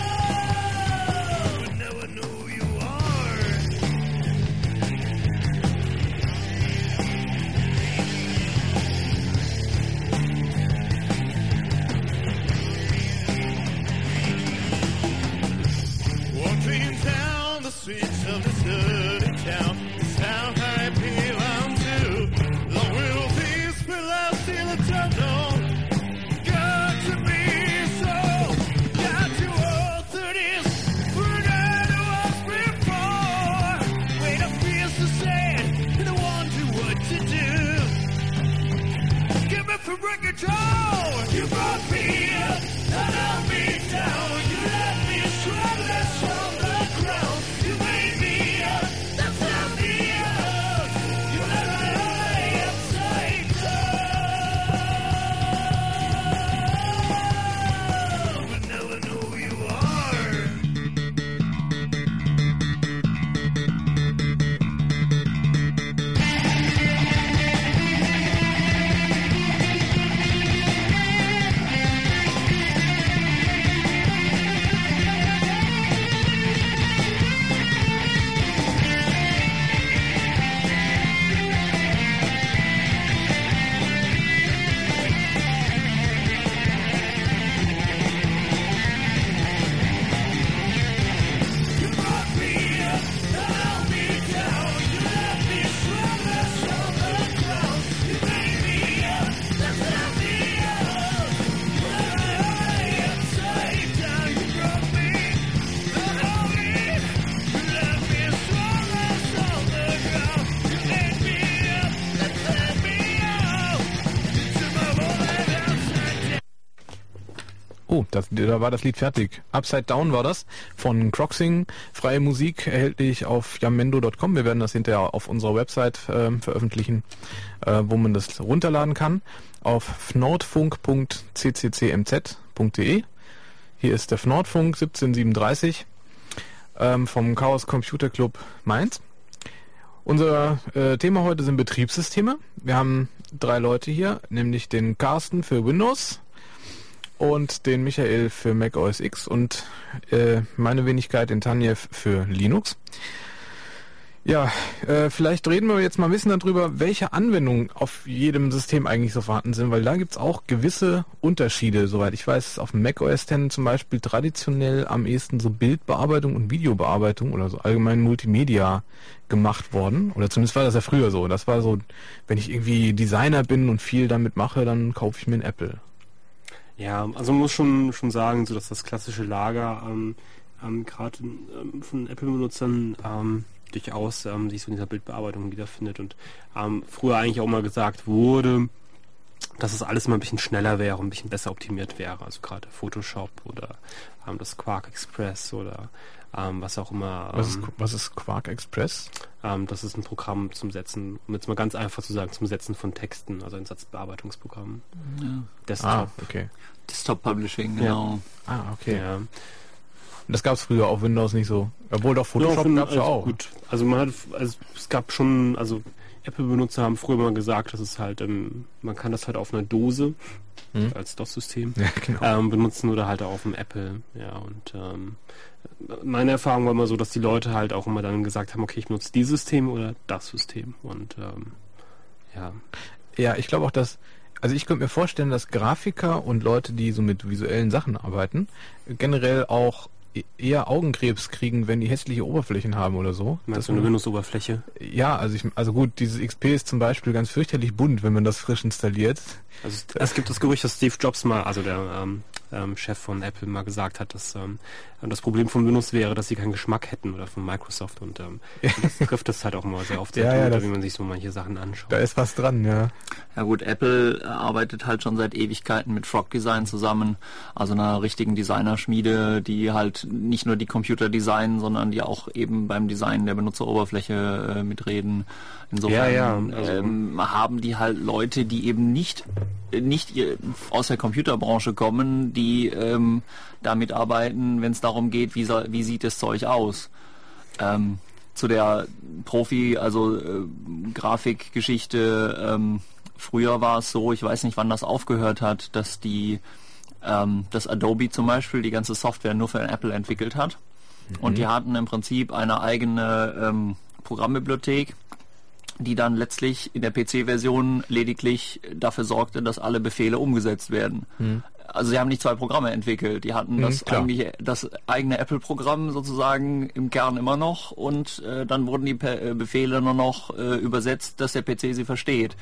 down. But now I know who you are. streets of this dirty town. It's how I belong to. Long will peace will last till the tunnel. Got to be so. Got to alter this. Forgot what's before. Wait, I feel so sad and I wonder what to do. Give me for break control. You brought me up and held me down. You let me strandless on the ground. You made me up, that's how me up. You let my eye upside down. But now I know who you are. You brought me up and held me down. You let me strandless on the ground. You made me up, that's how me up. You let my eye upside down. You brought me and held me. You let me strandless on the ground. You made me up, that's how me up. You took my whole life upside down. Oh, das, da war das Lied fertig. Upside Down war das von Croxing. Freie Musik erhältlich auf jamendo Punkt com. Wir werden das hinterher auf unserer Website äh, veröffentlichen, äh, wo man das runterladen kann. Auf fnordfunk Punkt c c c m z Punkt d e. Hier ist der Fnordfunk siebzehnhundertsiebenunddreißig ähm, vom Chaos Computer Club Mainz. Unser äh, Thema heute sind Betriebssysteme. Wir haben drei Leute hier, nämlich den Carsten für Windows und den Michael für Mac O S X und äh, meine Wenigkeit, den Tanjev für Linux. Ja, äh, vielleicht reden wir jetzt mal ein bisschen darüber, welche Anwendungen auf jedem System eigentlich so vorhanden sind, weil da gibt's auch gewisse Unterschiede. Soweit ich weiß, ist auf dem Mac O S X zum Beispiel traditionell am ehesten so Bildbearbeitung und Videobearbeitung oder so allgemein Multimedia gemacht worden. Oder zumindest war das ja früher so. Das war so, wenn ich irgendwie Designer bin und viel damit mache, dann kaufe ich mir einen Apple. Ja, also man muss schon schon sagen, so dass das klassische Lager ähm, ähm, gerade ähm, von Apple-Benutzern ähm, durchaus ähm, sich so in dieser Bildbearbeitung wiederfindet und ähm, früher eigentlich auch mal gesagt wurde, dass es alles mal ein bisschen schneller wäre und ein bisschen besser optimiert wäre, also gerade Photoshop oder ähm, das Quark Express oder ähm, was auch immer. Ähm, Was ist, was ist Quark Express? ähm, das ist ein Programm zum Setzen, um jetzt mal ganz einfach zu sagen, zum Setzen von Texten, also ein Satzbearbeitungsprogramm. Ja. Desktop. Ah, okay. Desktop Publishing, genau. Ah, okay. Ja. Und das gab's früher auf Windows nicht so. Obwohl doch Photoshop Ja, gab's ja also auch. Gut, also man hat, also es gab schon, also Apple-Benutzer haben früher mal gesagt, dass es halt, ähm, man kann das halt auf einer Dose Hm. als DOS-System Ja, genau. ähm, benutzen oder halt auch auf dem Apple. Ja, und ähm, meine Erfahrung war immer so, dass die Leute halt auch immer dann gesagt haben, okay, ich benutze dieses System oder das System. Und ähm, ja. Ja, ich glaube auch, dass, also ich könnte mir vorstellen, dass Grafiker und Leute, die so mit visuellen Sachen arbeiten, generell auch e- eher Augenkrebs kriegen, wenn die hässliche Oberflächen haben oder so. Meinst du man- eine Windows-Oberfläche? Ja, also ich, also gut, dieses X P ist zum Beispiel ganz fürchterlich bunt, wenn man das frisch installiert. Also es, es gibt das Gerücht, dass Steve Jobs mal, also der ähm, ähm, Chef von Apple mal gesagt hat, dass ähm, das Problem von Windows wäre, dass sie keinen Geschmack hätten oder von Microsoft und ähm, das trifft das halt auch immer sehr oft sehr Ja, ja, drunter, das- wie man sich so manche Sachen anschaut. Da ist was dran, ja. Ja gut, Apple arbeitet halt schon seit Ewigkeiten mit Frog Design zusammen, also einer richtigen Designerschmiede, die halt nicht nur die Computer designen, sondern die auch eben beim Design der Benutzeroberfläche äh, mitreden. Insofern Ja, ja, also- ähm, haben die halt Leute, die eben nicht nicht ihr- aus der Computerbranche kommen, die ähm, damit arbeiten, wenn es darum geht, wie, sa- wie sieht das Zeug aus. Ähm, zu der Profi, also äh, Grafikgeschichte, ähm, früher war es so, ich weiß nicht, wann das aufgehört hat, dass die ähm, dass Adobe zum Beispiel die ganze Software nur für Apple entwickelt hat. Und die hatten im Prinzip eine eigene ähm, Programmbibliothek, die dann letztlich in der P C-Version lediglich dafür sorgte, dass alle Befehle umgesetzt werden. also sie haben nicht zwei Programme entwickelt. Die hatten Mhm, das klar. eigentlich das eigene Apple-Programm sozusagen im Kern immer noch und äh, dann wurden die Pe- äh, Befehle nur noch äh, übersetzt, dass der P C sie versteht.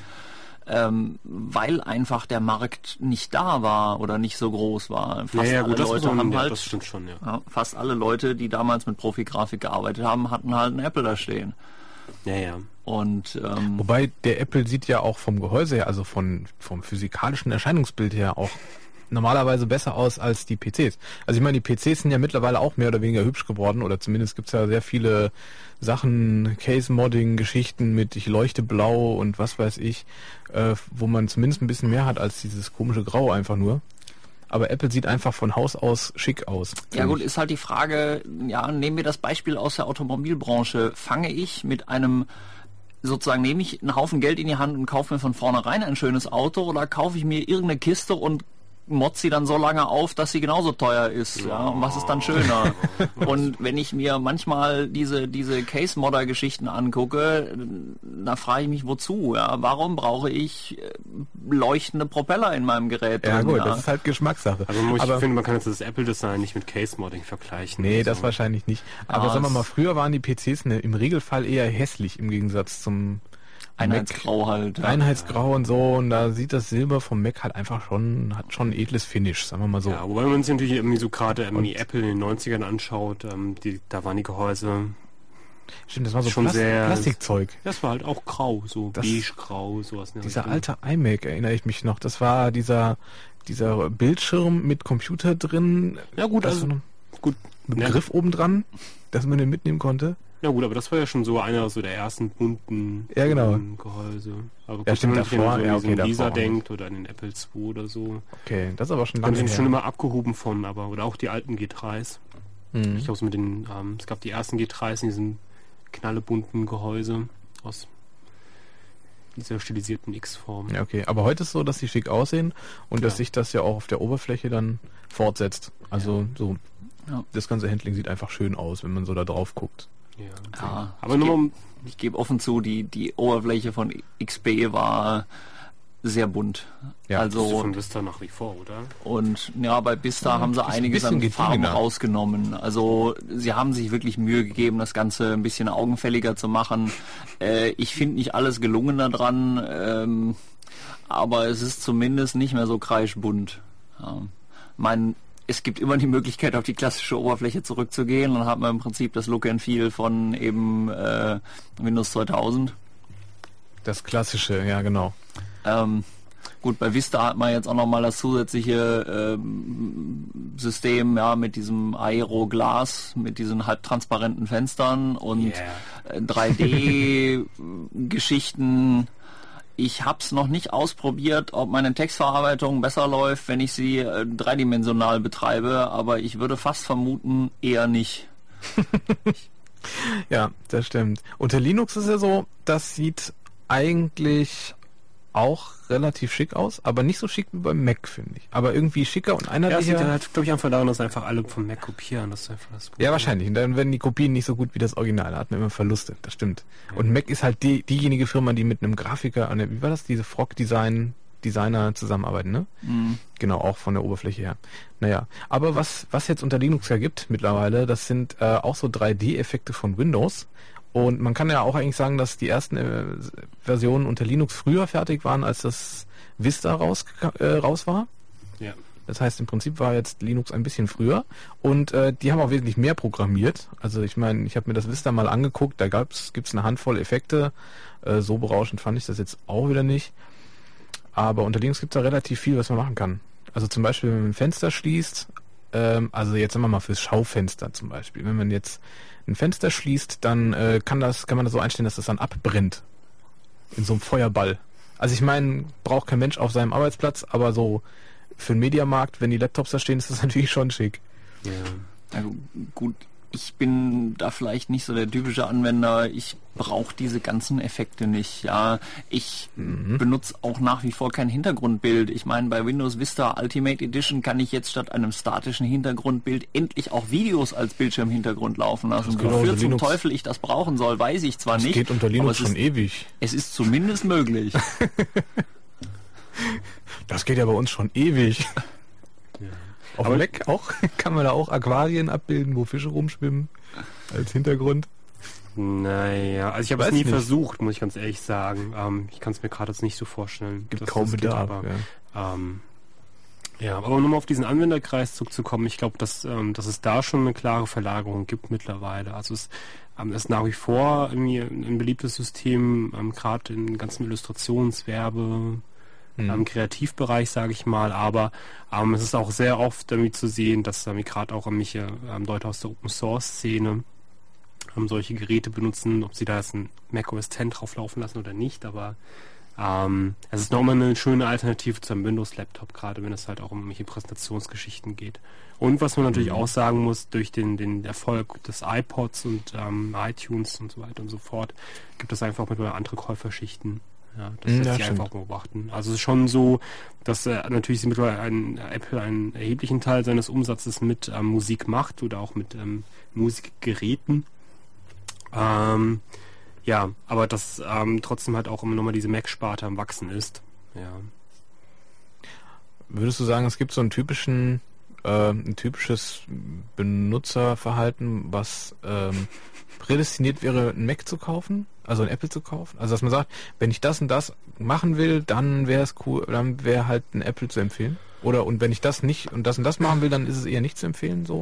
Ähm, weil einfach der Markt nicht da war oder nicht so groß war. Fast Ja, ja, alle gut, das, muss Leute man, haben ja, halt das stimmt schon, ja. ja, fast alle Leute, die damals mit Profi-Grafik gearbeitet haben, hatten halt einen Apple da stehen. Ja, ja. Und ähm, Wobei der Apple sieht ja auch vom Gehäuse her, also von, vom physikalischen Erscheinungsbild her auch normalerweise besser aus als die P Cs. Also ich meine, die P Cs sind ja mittlerweile auch mehr oder weniger hübsch geworden oder zumindest gibt's ja sehr viele Sachen, Case-Modding-Geschichten mit ich leuchte blau und was weiß ich, äh, wo man zumindest ein bisschen mehr hat als dieses komische Grau einfach nur. Aber Apple sieht einfach von Haus aus schick aus. ja finde gut, ich. ist halt die Frage, ja, nehmen wir das Beispiel aus der Automobilbranche. Fange ich mit einem, sozusagen nehme ich einen Haufen Geld in die Hand und kaufe mir von vornherein ein schönes Auto oder kaufe ich mir irgendeine Kiste und mod sie dann so lange auf, dass sie genauso teuer ist. Ja, und was ist dann schöner? Und wenn ich mir manchmal diese diese Case-Modder-Geschichten angucke, da frage ich mich, wozu? Ja, warum brauche ich äh, leuchtende Propeller in meinem Gerät? Ja drin, gut, ja? das ist halt Geschmackssache. Also ich Aber finde, man kann jetzt das Apple-Design nicht mit Case-Modding vergleichen. nee, Also, das wahrscheinlich nicht. Aber Ja, sagen wir es- mal, früher waren die P Cs ne, im Regelfall eher hässlich im Gegensatz zum Einheitsgrau halt. Ja. Einheitsgrau und so, und da sieht das Silber vom Mac halt einfach schon, hat schon ein edles Finish, sagen wir mal so. Ja, wobei man sich natürlich irgendwie so gerade irgendwie Apple in den neunzigern anschaut, ähm, die, da waren die Gehäuse, Stimmt, das war so schon Plas sehr- Plastikzeug. das war halt auch grau, so Das- beige-grau, sowas. in der Dieser Richtung. alte iMac, erinnere ich mich noch, das war dieser dieser Bildschirm mit Computer drin. Ja gut, das also war noch gut. mit Ja, Griff obendran, dass man den mitnehmen konnte. ja gut, aber das war ja schon so einer so der ersten bunten Ja, genau. bunten Gehäuse. Aber gut, Ja, stimmt, wenn man sich davor, an so ja, diesen okay, davor Lisa auch nicht. denkt oder an den Apple zwei oder so. Okay, das ist aber schon Dann lange sind her. schon immer abgehoben von, aber oder auch die alten G dreis. Mhm. Ich glaube, so mit den, ähm, es gab die ersten G dreis in diesem knallebunten Gehäuse aus dieser stilisierten X-Form. Ja, okay. Aber heute ist so, dass sie schick aussehen und dass Ja. sich das ja auch auf der Oberfläche dann fortsetzt. Also so, Ja. das ganze Handling sieht einfach schön aus, wenn man so da drauf guckt. Ja. Ja, Aber ich nur geb- mal, Ich gebe offen zu, die, die Oberfläche von X P war sehr bunt. Ja, also also von Vista nach wie vor, oder? und ja, bei Vista Ja, haben sie ist ein einiges bisschen an Farben gediegener. rausgenommen. Also sie haben sich wirklich Mühe gegeben, das Ganze ein bisschen augenfälliger zu machen. Äh, ich finde nicht alles gelungen daran, ähm, aber es ist zumindest nicht mehr so kreischbunt. Ja. Mein, es gibt immer die Möglichkeit, auf die klassische Oberfläche zurückzugehen. Dann hat man im Prinzip das Look and Feel von eben äh, Windows zweitausend. Das klassische, ja genau. Ähm, gut, bei Vista hat man jetzt auch nochmal das zusätzliche ähm, System, ja, mit diesem Aero-Glas, mit diesen halbtransparenten Fenstern und Yeah. äh, drei D-Geschichten. Ich habe es noch nicht ausprobiert, ob meine Textverarbeitung besser läuft, wenn ich sie äh, dreidimensional betreibe, aber ich würde fast vermuten, eher nicht. Ja, das stimmt. Unter Linux ist ja so, das sieht eigentlich auch relativ schick aus, aber nicht so schick wie beim Mac, finde ich. Aber irgendwie schicker und Ja, das liegt einheitlicher. halt, glaube ich, einfach daran, dass einfach alle vom Mac kopieren. Das ist einfach das Ja, wahrscheinlich. Und dann werden die Kopien nicht so gut wie das Original. Da hat man immer Verluste. Das stimmt. Und Mac ist halt die, diejenige Firma, die mit einem Grafiker, an der- wie war das, diese Frog Design Designer zusammenarbeiten, ne? Genau, auch von der Oberfläche her. Naja, aber was, was jetzt unter Linux ja gibt mittlerweile, das sind äh, auch so drei D-Effekte von Windows. Und man kann ja auch eigentlich sagen, dass die ersten äh, Versionen unter Linux früher fertig waren, als das Vista raus, äh, raus war. Ja. Das heißt, im Prinzip war jetzt Linux ein bisschen früher und äh, die haben auch wesentlich mehr programmiert. Also ich meine, ich habe mir das Vista mal angeguckt, da gab's gibt's eine Handvoll Effekte. Äh, so berauschend fand ich das jetzt auch wieder nicht. Aber unter Linux gibt's da relativ viel, was man machen kann. Also zum Beispiel, wenn man ein Fenster schließt, ähm, also jetzt sagen wir mal fürs Schaufenster zum Beispiel. Wenn man jetzt ein Fenster schließt, dann äh, kann das, kann man das so einstellen, dass das dann abbrennt. In so einem Feuerball. Also ich meine, braucht kein Mensch auf seinem Arbeitsplatz, aber so für den Mediamarkt, wenn die Laptops da stehen, ist das natürlich schon schick. Ja. Also gut, ich bin da vielleicht nicht so der typische Anwender. Ich brauche diese ganzen Effekte nicht. Ja, ich benutze auch nach wie vor kein Hintergrundbild. Ich meine, bei Windows Vista Ultimate Edition kann ich jetzt statt einem statischen Hintergrundbild endlich auch Videos als Bildschirmhintergrund laufen lassen. geht Wofür unter zum Linux. Teufel ich das brauchen soll, weiß ich zwar Das nicht. geht unter aber Linux es schon ist, ewig. es ist zumindest möglich. Das geht ja bei uns schon ewig. Auf dem Mac auch? Kann man da auch Aquarien abbilden, wo Fische rumschwimmen als Hintergrund? Naja, also ich habe es Weiß nie nicht. versucht, muss ich ganz ehrlich sagen. Ähm, ich kann es mir gerade jetzt nicht so vorstellen. Gibt dass kaum das Bedarf. Geht, aber, ja. ähm, ja, aber um nochmal auf diesen Anwenderkreis zurückzukommen, ich glaube, dass, ähm, dass es da schon eine klare Verlagerung gibt mittlerweile. Also es ähm, ist nach wie vor irgendwie ein beliebtes System, ähm, gerade in ganzen Illustrationswerbe, Mhm. im Kreativbereich, sage ich mal, aber ähm, es ist auch sehr oft damit zu sehen, dass ähm, gerade auch manche ähm, Leute aus der Open-Source-Szene ähm, solche Geräte benutzen, ob sie da jetzt ein Mac O S X drauflaufen lassen oder nicht, aber ähm, es ist nochmal eine schöne Alternative zu einem Windows-Laptop, gerade wenn es halt auch um welche Präsentationsgeschichten geht. Und was man natürlich Mhm. auch sagen muss, durch den, den Erfolg des iPods und ähm, iTunes und so weiter und so fort, gibt es einfach mittlerweile andere Käuferschichten. Ja, das Mhm, lässt ja, sich stimmt. einfach beobachten. Also es ist schon so, dass äh, natürlich mittlerweile ein, Apple einen erheblichen Teil seines Umsatzes mit ähm, Musik macht oder auch mit ähm, Musikgeräten. Ähm, ja, aber dass ähm, trotzdem halt auch immer nochmal diese Mac-Sparte am Wachsen ist. Ja. Würdest du sagen, es gibt so einen typischen, äh, ein typisches Benutzerverhalten, was ähm, prädestiniert wäre, einen Mac zu kaufen, also ein Apple zu kaufen? Also dass man sagt, wenn ich das und das machen will, dann wäre es cool, dann wäre halt ein Apple zu empfehlen. Oder und wenn ich das nicht und das und das machen will, dann ist es eher nicht zu empfehlen, so?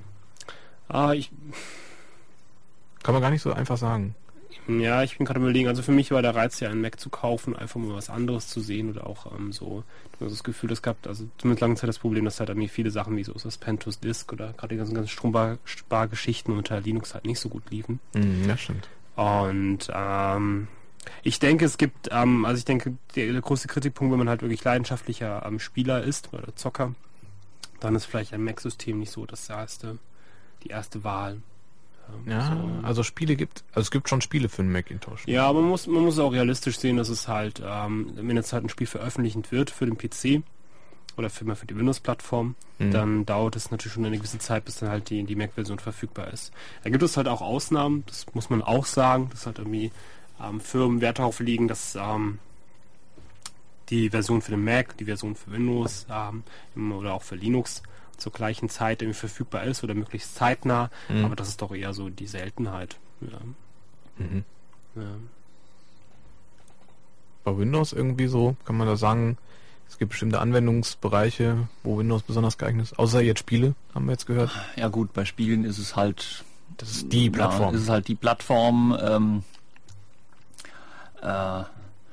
Ah, ich, Kann man gar nicht so einfach sagen. ja, ich bin gerade überlegen, also für mich war der Reiz ja, einen Mac zu kaufen, einfach mal was anderes zu sehen oder auch ähm, so, du hast das Gefühl, das gab, also zumindest lange Zeit das Problem, dass halt irgendwie viele Sachen wie so das Pentos Disk oder gerade die ganzen, ganzen Stromspargeschichten unter Linux halt nicht so gut liefen. Mhm, ja, stimmt. Und ähm, ich denke, es gibt, ähm, also ich denke, der, der große Kritikpunkt, wenn man halt wirklich leidenschaftlicher ähm, Spieler ist oder Zocker, dann ist vielleicht ein Mac-System nicht so das erste, die erste Wahl. Ähm, Ja, so. also Spiele gibt, also es gibt schon Spiele für einen Macintosh. Ja, aber man muss, man muss auch realistisch sehen, dass es halt, ähm, wenn jetzt halt ein Spiel veröffentlicht wird für den P C oder für, für die Windows-Plattform, Mhm. dann dauert es natürlich schon eine gewisse Zeit, bis dann halt die, die Mac-Version verfügbar ist. Da gibt es halt auch Ausnahmen, das muss man auch sagen, dass halt irgendwie ähm, Firmen Wert darauf legen, dass ähm, die Version für den Mac, die Version für Windows ähm, oder auch für Linux zur gleichen Zeit irgendwie verfügbar ist oder möglichst zeitnah, Mhm. aber das ist doch eher so die Seltenheit. Ja. Mhm. Ja. Bei Windows irgendwie so, kann man da sagen, es gibt bestimmte Anwendungsbereiche, wo Windows besonders geeignet ist. Außer jetzt Spiele, haben wir jetzt gehört. Ja gut, bei Spielen ist es halt Das ist die Plattform. Ja, ist es halt die Plattform. Ähm, äh,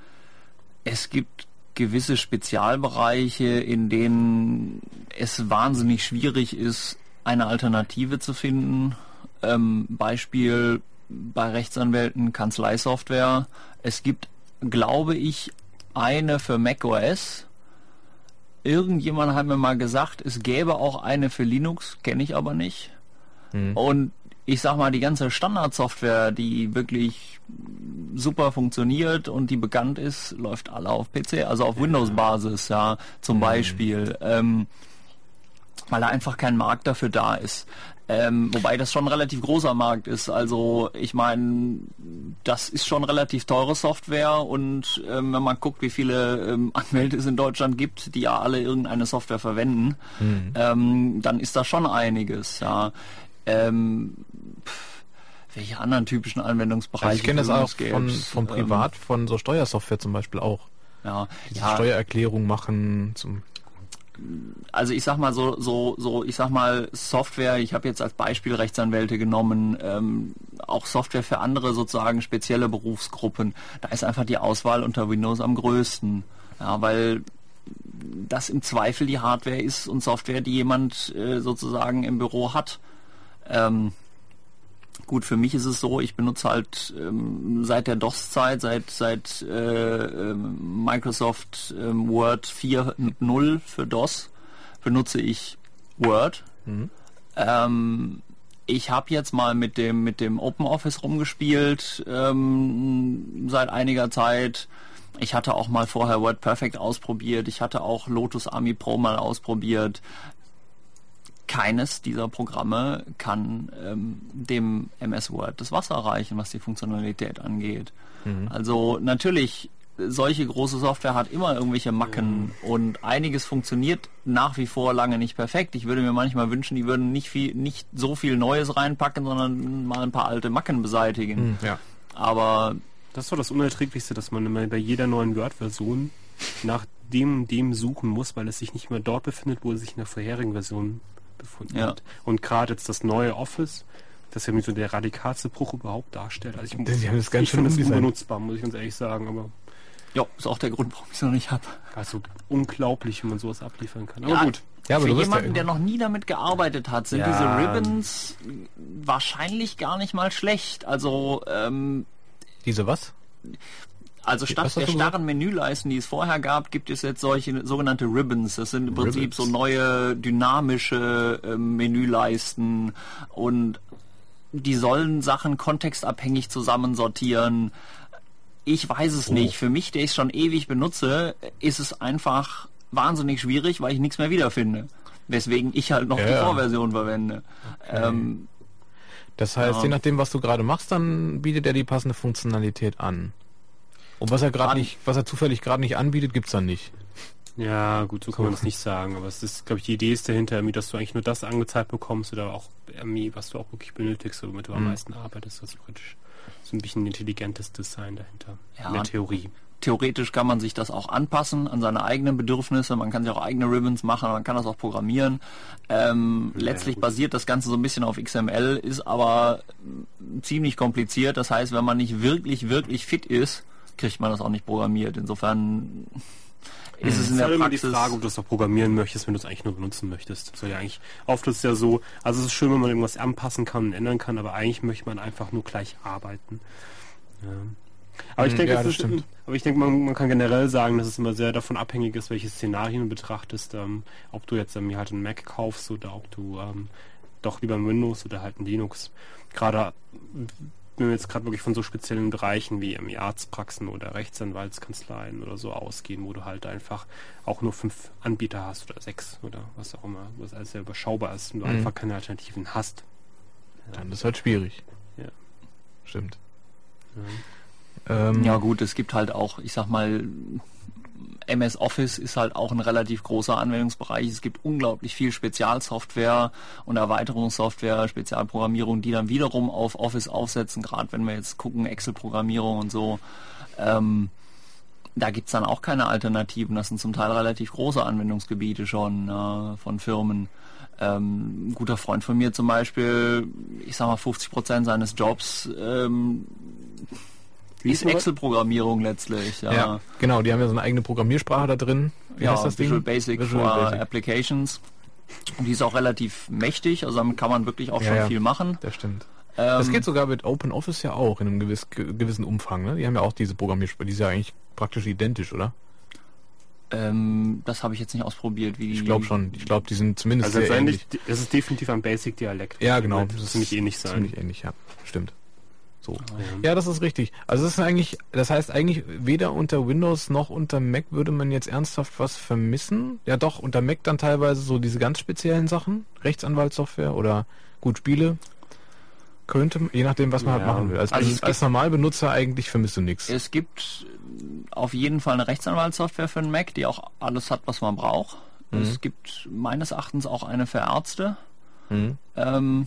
es gibt gewisse Spezialbereiche, in denen es wahnsinnig schwierig ist, eine Alternative zu finden. Ähm, Beispiel bei Rechtsanwälten, Kanzleisoftware. Es gibt, glaube ich, eine für macOS. Irgendjemand hat mir mal gesagt, es gäbe auch eine für Linux, kenne ich aber nicht. Mhm. Und ich sag mal, die ganze Standardsoftware, die wirklich super funktioniert und die bekannt ist, läuft alle auf P C, also auf Windows-Basis, ja, zum Mhm. Beispiel, ähm, weil da einfach kein Markt dafür da ist. Ähm, wobei das schon ein relativ großer Markt ist. Also ich meine, das ist schon relativ teure Software und ähm, wenn man guckt, wie viele ähm, Anwälte es in Deutschland gibt, die ja alle irgendeine Software verwenden, Mhm. ähm, dann ist da schon einiges. Ja. Ähm, pff, welche anderen typischen Anwendungsbereiche? Also ich kenne das für auch Windows von, gäb's? von Privat, von so Steuersoftware zum Beispiel auch. Ähm, ja, Diese ja, Steuererklärung machen zum also ich sag mal so, so, so, ich sag mal Software, ich habe jetzt als Beispiel Rechtsanwälte genommen, ähm, auch Software für andere sozusagen spezielle Berufsgruppen. Da ist einfach die Auswahl unter Windows am größten. Ja, weil das im Zweifel die Hardware ist und Software, die jemand äh, sozusagen im Büro hat. Ähm, Gut, für mich ist es so, ich benutze halt ähm, seit der DOS-Zeit, seit seit äh, ähm, Microsoft ähm, Word vier Punkt null für DOS, benutze ich Word. Mhm. Ähm, ich habe jetzt mal mit dem mit dem OpenOffice rumgespielt ähm, seit einiger Zeit. Ich hatte auch mal vorher WordPerfect ausprobiert. Ich hatte auch Lotus Army Pro mal ausprobiert. Keines dieser Programme kann ähm, dem M S Word das Wasser reichen, was die Funktionalität angeht. Mhm. Also natürlich solche große Software hat immer irgendwelche Macken ja. und einiges funktioniert nach wie vor lange nicht perfekt. Ich würde mir manchmal wünschen, die würden nicht viel, nicht so viel Neues reinpacken, sondern mal ein paar alte Macken beseitigen. Ja. Aber das ist doch das Unerträglichste, dass man immer bei jeder neuen Word-Version nach dem dem suchen muss, weil es sich nicht mehr dort befindet, wo es sich in der vorherigen Version befunden Ja. hat. Und gerade jetzt das neue Office, das ja mit so der radikalste Bruch überhaupt darstellt. Also ich, Die haben das ganz ich schön finde es umdesignt. unbenutzbar, muss ich ganz ehrlich sagen, aber ja, ist auch der Grund, warum ich es noch nicht habe. also unglaublich, wie man sowas abliefern kann. Aber Ja, gut. Ja, aber für du wirst jemanden, ja- der noch nie damit gearbeitet hat, sind Ja. diese Ribbons wahrscheinlich gar nicht mal schlecht. Also, ähm, Diese was? also Was statt hast der du gesagt? starren Menüleisten, die es vorher gab, gibt es jetzt solche sogenannte Ribbons. Das sind im Prinzip Ribbons. so neue dynamische ähm, Menüleisten und die sollen Sachen kontextabhängig zusammensortieren. Ich weiß es Oh. nicht. Für mich, der ich es schon ewig benutze, ist es einfach wahnsinnig schwierig, weil ich nichts mehr wiederfinde. Weswegen ich halt noch Ja, die ja. Vorversion verwende. Ähm, Das heißt, Ja. je nachdem, was du gerade machst, dann bietet er die passende Funktionalität an. Und was er gerade An- nicht, was er zufällig gerade nicht anbietet, gibt's dann nicht. Ja, gut, so kann man das nicht sagen, aber es ist, glaube ich, die Idee ist dahinter, irgendwie, dass du eigentlich nur das angezeigt bekommst oder auch irgendwie, was du auch wirklich benötigst, womit du am Mhm. meisten arbeitest, das ist theoretisch so ein bisschen intelligentes Design dahinter. Ja, in der und- Theorie. Theoretisch kann man sich das auch anpassen an seine eigenen Bedürfnisse. Man kann sich auch eigene Ribbons machen, man kann das auch programmieren. Ähm, Ja, letztlich gut. basiert das Ganze so ein bisschen auf X M L, ist aber mm, ziemlich kompliziert. Das heißt, wenn man nicht wirklich, wirklich fit ist, kriegt man das auch nicht programmiert. Insofern ist es Es in ist der halt immer die Praxis... Frage, ob du das doch programmieren möchtest, wenn du es eigentlich nur benutzen möchtest. So ja eigentlich, oft ist es ja so, also es ist schön, wenn man irgendwas anpassen kann und ändern kann, aber eigentlich möchte man einfach nur gleich arbeiten. Ja. Aber ich Hm, denke, ja, es das ist, stimmt. aber ich denke, man, man kann generell sagen, dass es immer sehr davon abhängig ist, welche Szenarien du betrachtest, ähm, ob du jetzt ähm, halt einen Mac kaufst oder ob du ähm, doch lieber ein Windows oder halt ein Linux. Gerade wenn wir jetzt gerade wirklich von so speziellen Bereichen wie ähm, Arztpraxen oder Rechtsanwaltskanzleien oder so ausgehen, wo du halt einfach auch nur fünf Anbieter hast oder sechs oder was auch immer, was alles sehr überschaubar ist und du Mhm. einfach keine Alternativen hast. Dann ist es halt schwierig. Ja. Stimmt. Ja. Ähm, Ja gut, es gibt halt auch, ich sag mal, M S Office ist halt auch ein relativ großer Anwendungsbereich. Es gibt unglaublich viel Spezialsoftware und Erweiterungssoftware, Spezialprogrammierung, die dann wiederum auf Office aufsetzen, gerade wenn wir jetzt gucken, Excel-Programmierung und so. Ähm, da gibt's dann auch keine Alternativen. Das sind zum Teil relativ große Anwendungsgebiete schon äh, von Firmen. Ähm, ein guter Freund von mir zum Beispiel, ich sag mal fünfzig Prozent seines Jobs ähm, Wie ist ist Excel-Programmierung letztlich. Ja, ja, genau, die haben ja so eine eigene Programmiersprache da drin. Wie ja heißt das Visual Ding? Basic Visual for Basic. Applications. Und die ist auch relativ mächtig, also damit kann man wirklich auch Ja, schon ja. viel machen. Das stimmt. Ähm, Das geht sogar mit OpenOffice ja auch in einem gewiss, ge- gewissen Umfang. Ne? Die haben ja auch diese Programmiersprache, die ist ja eigentlich praktisch identisch, oder? ähm, das habe ich jetzt nicht ausprobiert. Wie Ich glaube schon. Ich glaube, die sind zumindest Also sehr letztendlich, ähnlich. es ist definitiv ein Basic-Dialekt. Ja, genau. Das ist ziemlich ähnlich sein. Ziemlich ähnlich, ja. Stimmt. So. Ja. Ja, das ist richtig. Also es ist eigentlich, das heißt eigentlich, weder unter Windows noch unter Mac würde man jetzt ernsthaft was vermissen. Ja doch, unter Mac dann teilweise so diese ganz speziellen Sachen, Rechtsanwaltssoftware oder gut Spiele. Könnte, je nachdem, was man Ja. halt machen will. Als, Also als, es als Normalbenutzer eigentlich vermisst du nichts. Es gibt auf jeden Fall eine Rechtsanwaltssoftware für den Mac, die auch alles hat, was man braucht. Mhm. Es gibt meines Erachtens auch eine für Ärzte. Mhm. Ähm,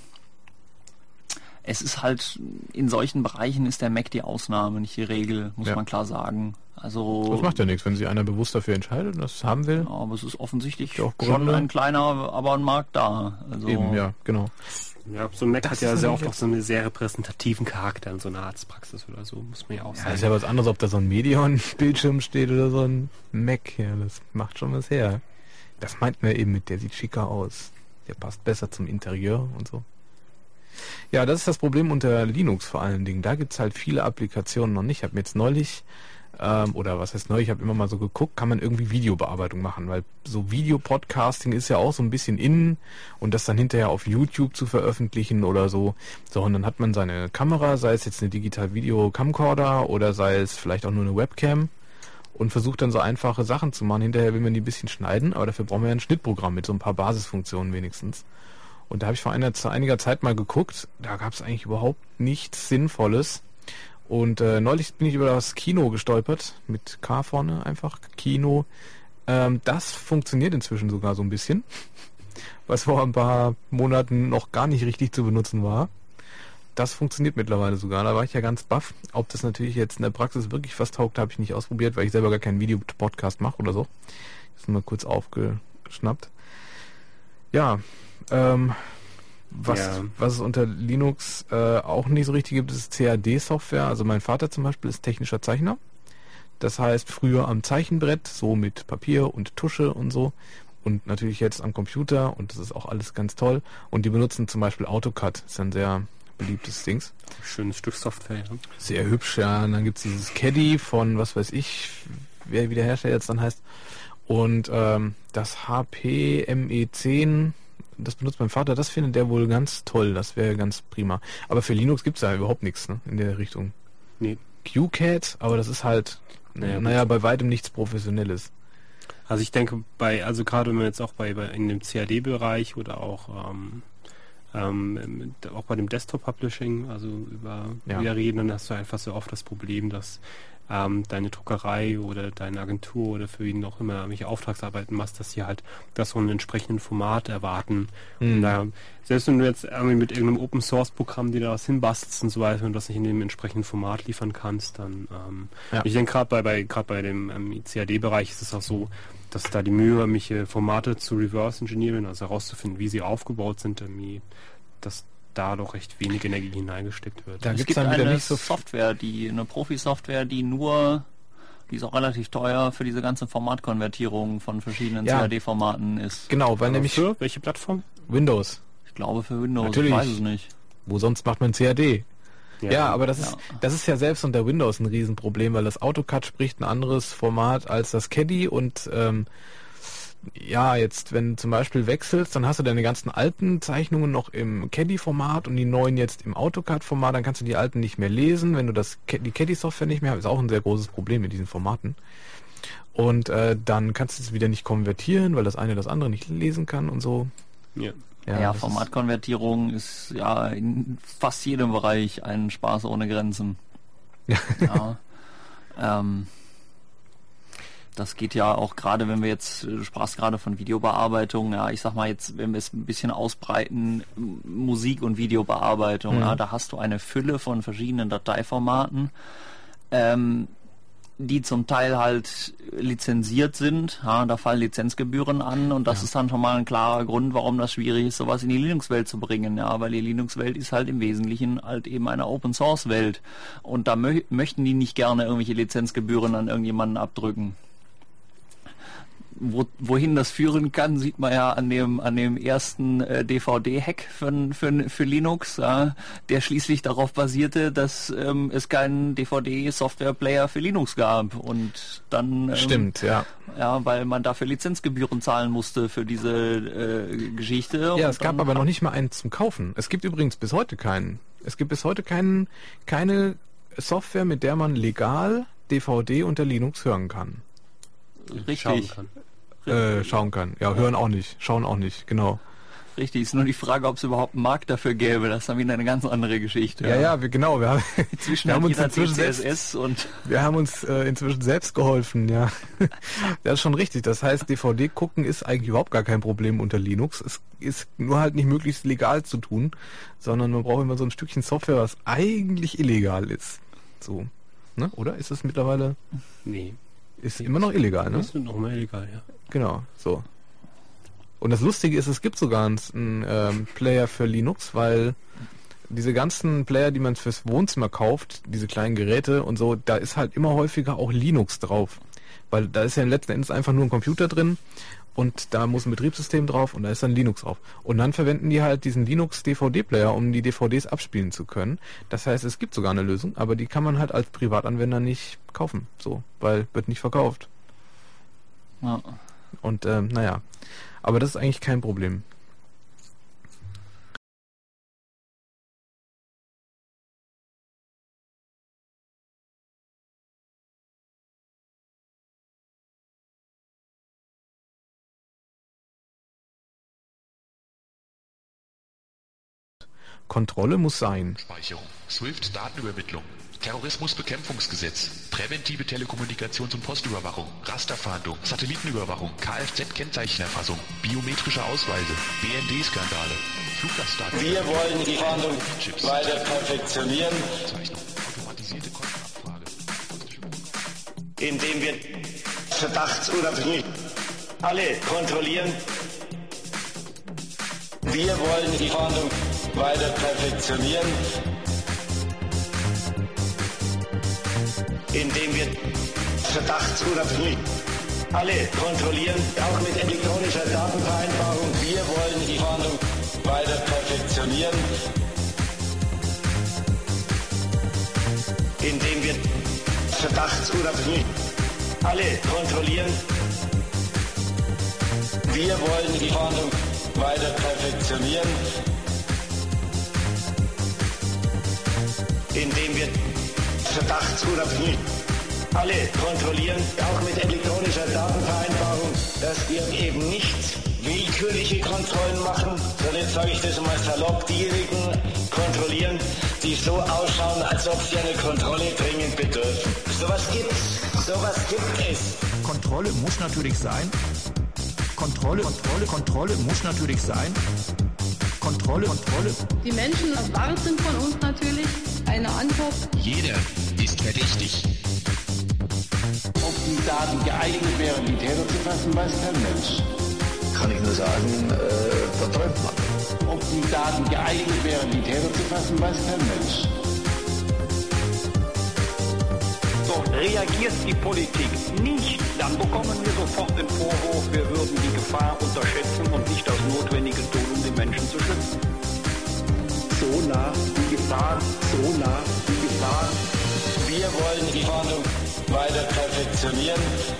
es ist halt, in solchen Bereichen ist der Mac die Ausnahme, nicht die Regel, muss Ja. man klar sagen. Also, Das macht ja nichts, wenn sich einer bewusst dafür entscheidet und das haben will. ja, aber es ist offensichtlich Ja, auch schon Gründe. ein kleiner, aber ein Markt da. Also, Eben, ja, genau. Ja, so ein Mac Das hat ja ist sehr natürlich oft auch so einen sehr repräsentativen Charakter in so einer Arztpraxis oder so, muss man ja auch Ja, sagen. ist ja was anderes, ob da so ein Medion-Bildschirm steht oder so ein Mac. Ja, das macht schon was her. Das meinten wir eben mit, der sieht schicker aus. Der passt besser zum Interieur und so. Ja, das ist das Problem unter Linux vor allen Dingen. Da gibt's halt viele Applikationen noch nicht. Ich habe mir jetzt neulich, ähm, oder was heißt neulich, ich habe immer mal so geguckt, kann man irgendwie Videobearbeitung machen, weil so Videopodcasting ist ja auch so ein bisschen in und das dann hinterher auf YouTube zu veröffentlichen oder so. So, und dann hat man seine Kamera, sei es jetzt eine Digital-Video-Camcorder oder sei es vielleicht auch nur eine Webcam und versucht dann so einfache Sachen zu machen. Hinterher will man die ein bisschen schneiden, aber dafür brauchen wir ja ein Schnittprogramm mit so ein paar Basisfunktionen wenigstens. Und da habe ich vor einer, einiger Zeit mal geguckt, da gab es eigentlich überhaupt nichts Sinnvolles. Und äh, neulich bin ich über das Kino gestolpert, mit K vorne einfach, Kino. Ähm, das funktioniert inzwischen sogar so ein bisschen, was vor ein paar Monaten noch gar nicht richtig zu benutzen war. Das funktioniert mittlerweile sogar. Da war ich ja ganz baff. Ob das natürlich jetzt in der Praxis wirklich was taugt, habe ich nicht ausprobiert, weil ich selber gar keinen Videopodcast mache oder so. Das ist mal kurz aufgeschnappt. Ja, ähm, was, Ja. was es unter Linux äh, auch nicht so richtig gibt, ist C A D-Software. Also mein Vater zum Beispiel ist technischer Zeichner. Das heißt, früher am Zeichenbrett, so mit Papier und Tusche und so. Und natürlich jetzt am Computer und das ist auch alles ganz toll. Und die benutzen zum Beispiel AutoCAD. Das ist ein sehr beliebtes Dings. Schönes Stück Software, ja. Sehr hübsch, ja. Und dann gibt's dieses Caddy von, was weiß ich, wer wie der Hersteller jetzt dann heißt. Und ähm, das H P M E zehn, das benutzt mein Vater, das findet der wohl ganz toll. Das wäre ganz prima. Aber für Linux gibt's ja überhaupt nichts, ne, in der Richtung. Nee. Q C A D, aber das ist halt, Naja, naja, gut. bei weitem nichts Professionelles. Also ich denke, bei, also gerade wenn man jetzt auch bei, bei in dem C A D-Bereich oder auch ähm, ähm, auch bei dem Desktop-Publishing, also über Ja. wieder reden, dann hast du einfach so oft das Problem, dass ähm, deine Druckerei oder deine Agentur oder für wen auch immer welche Auftragsarbeiten machst, dass sie halt das so einen entsprechenden Format erwarten. Hm. Und da, selbst wenn du jetzt irgendwie mit irgendeinem Open-Source-Programm dir da was hinbastelst und so weiter und das nicht in dem entsprechenden Format liefern kannst, dann ähm, Ja. ich denke gerade bei, bei gerade bei dem ähm, C A D-Bereich ist es auch so, dass da die Mühe, irgendwelche Formate zu reverse engineeren, also herauszufinden, wie sie aufgebaut sind, irgendwie, dass da doch recht wenig Energie hineingesteckt wird. Da Es gibt's gibt dann wieder eine nicht so Software, die eine Profi-Software, die nur, die ist auch relativ teuer für diese ganze Formatkonvertierung von verschiedenen Ja. C A D-Formaten ist. Genau, weil Aber nämlich für welche Plattform? Windows. Ich glaube für Windows, Natürlich. ich weiß es nicht. Wo sonst macht man C A D? Ja, aber das ist, Ja. das ist ja selbst unter Windows ein Riesenproblem, weil das AutoCAD spricht ein anderes Format als das Caddy und ähm, ja, jetzt, wenn du zum Beispiel wechselst, dann hast du deine ganzen alten Zeichnungen noch im Caddy-Format und die neuen jetzt im AutoCAD-Format, dann kannst du die alten nicht mehr lesen. Wenn du das die Caddy-Software nicht mehr hast, ist auch ein sehr großes Problem mit diesen Formaten. Und äh, dann kannst du es wieder nicht konvertieren, weil das eine das andere nicht lesen kann und so. Ja. Ja, das Formatkonvertierung ist ja in fast jedem Bereich ein Spaß ohne Grenzen. Ja. Ja. ähm, das geht ja auch gerade, wenn wir jetzt, du sprachst gerade von Videobearbeitung, ja, ich sag mal jetzt, wenn wir es ein bisschen ausbreiten, M- Musik- und Videobearbeitung, Mhm. ja, da hast du eine Fülle von verschiedenen Dateiformaten, ähm, die zum Teil halt lizenziert sind, ja, da fallen Lizenzgebühren an und das Ja. ist dann schon mal ein klarer Grund, warum das schwierig ist, sowas in die Linux-Welt zu bringen, ja, weil die Linux-Welt ist halt im Wesentlichen halt eben eine Open-Source-Welt und da mö möchten die nicht gerne irgendwelche Lizenzgebühren an irgendjemanden abdrücken. Wo, wohin das führen kann, sieht man ja an dem an dem ersten äh, D V D-Hack für, für, für Linux, äh, der schließlich darauf basierte, dass ähm, es keinen D V D-Software-Player für Linux gab und dann ähm, Stimmt, ja. ja, weil man dafür Lizenzgebühren zahlen musste für diese äh, Geschichte. Ja, und es gab dann aber noch hat- nicht mal einen zum Kaufen. Es gibt übrigens bis heute keinen. Es gibt bis heute keinen, keine Software, mit der man legal D V D unter Linux hören kann. richtig. Schauen kann. Äh, schauen kann. Ja, hören auch nicht. Schauen auch nicht, genau. Richtig, ist nur die Frage, ob es überhaupt einen Markt dafür gäbe. Das ist dann wieder eine ganz andere Geschichte. Ja, ja, wir, genau. Wir haben, Inzwischen wir haben hat uns jeder inzwischen C S selbst, S und wir haben uns äh, inzwischen selbst geholfen, ja. Das ist schon richtig. Das heißt, D V D gucken ist eigentlich überhaupt gar kein Problem unter Linux. Es ist nur halt nicht möglichst legal zu tun, sondern man braucht immer so ein Stückchen Software, was eigentlich illegal ist. So. Ne? Oder ist es mittlerweile, Nee. ist immer noch illegal, ne? Das ist noch mal illegal, ja. Genau, so. Und das Lustige ist, es gibt sogar einen, einen ähm, Player für Linux, weil diese ganzen Player, die man fürs Wohnzimmer kauft, diese kleinen Geräte und so, da ist halt immer häufiger auch Linux drauf. Weil da ist ja letzten Endes einfach nur ein Computer drin und da muss ein Betriebssystem drauf und da ist dann Linux drauf. Und dann verwenden die halt diesen Linux-D V D-Player, um die D V Ds abspielen zu können. Das heißt, es gibt sogar eine Lösung, aber die kann man halt als Privatanwender nicht kaufen, so, weil wird nicht verkauft. ja. Und ähm, naja, aber das ist eigentlich kein Problem. Kontrolle muss sein. Speicherung. Swift Datenübermittlung. Terrorismusbekämpfungsgesetz, präventive Telekommunikations- und Postüberwachung, Rasterfahndung, Satellitenüberwachung, Kfz-Kennzeichenerfassung, biometrische Ausweise, B N D-Skandale, Fluggastdaten. Wir wollen die Fahndung weiter perfektionieren, automatisierte Kontenabfrage, indem wir verdachtsunabhängig alle kontrollieren. Wir wollen die Fahndung weiter perfektionieren, indem wir verdachtsunabhängig alle kontrollieren, auch mit elektronischer Datenvereinbarung. Wir wollen die Fahndung weiter perfektionieren, indem wir verdachtsunabhängig alle kontrollieren. Wir wollen die Fahndung weiter perfektionieren, indem wir verdachtsunabhängig alle kontrollieren, auch mit elektronischer Datenvereinbarung, dass wir eben nicht willkürliche Kontrollen machen, sondern jetzt sage ich das mal salopp, diejenigen kontrollieren, die so ausschauen, als ob sie eine Kontrolle dringend bedürfen. Sowas gibt's, sowas gibt es. Kontrolle muss natürlich sein. Kontrolle, Kontrolle, Kontrolle muss natürlich sein. Kontrolle, Kontrolle. Die Menschen erwarten von uns natürlich eine Antwort. Jeder ist verdächtig. Ob die Daten geeignet wären, die Täter zu fassen, weiß kein Mensch. Kann ich nur sagen, äh, da träumt man. Ob die Daten geeignet wären, die Täter zu fassen, weiß kein Mensch. So reagiert die Politik nicht, dann bekommen wir sofort den Vorwurf, wir würden die Gefahr unterschätzen und nicht das Notwendige tun, um die Menschen zu schützen. So nah die Gefahr, so nah die Gefahr. Wir wollen die Fahndung weiter perfektionieren,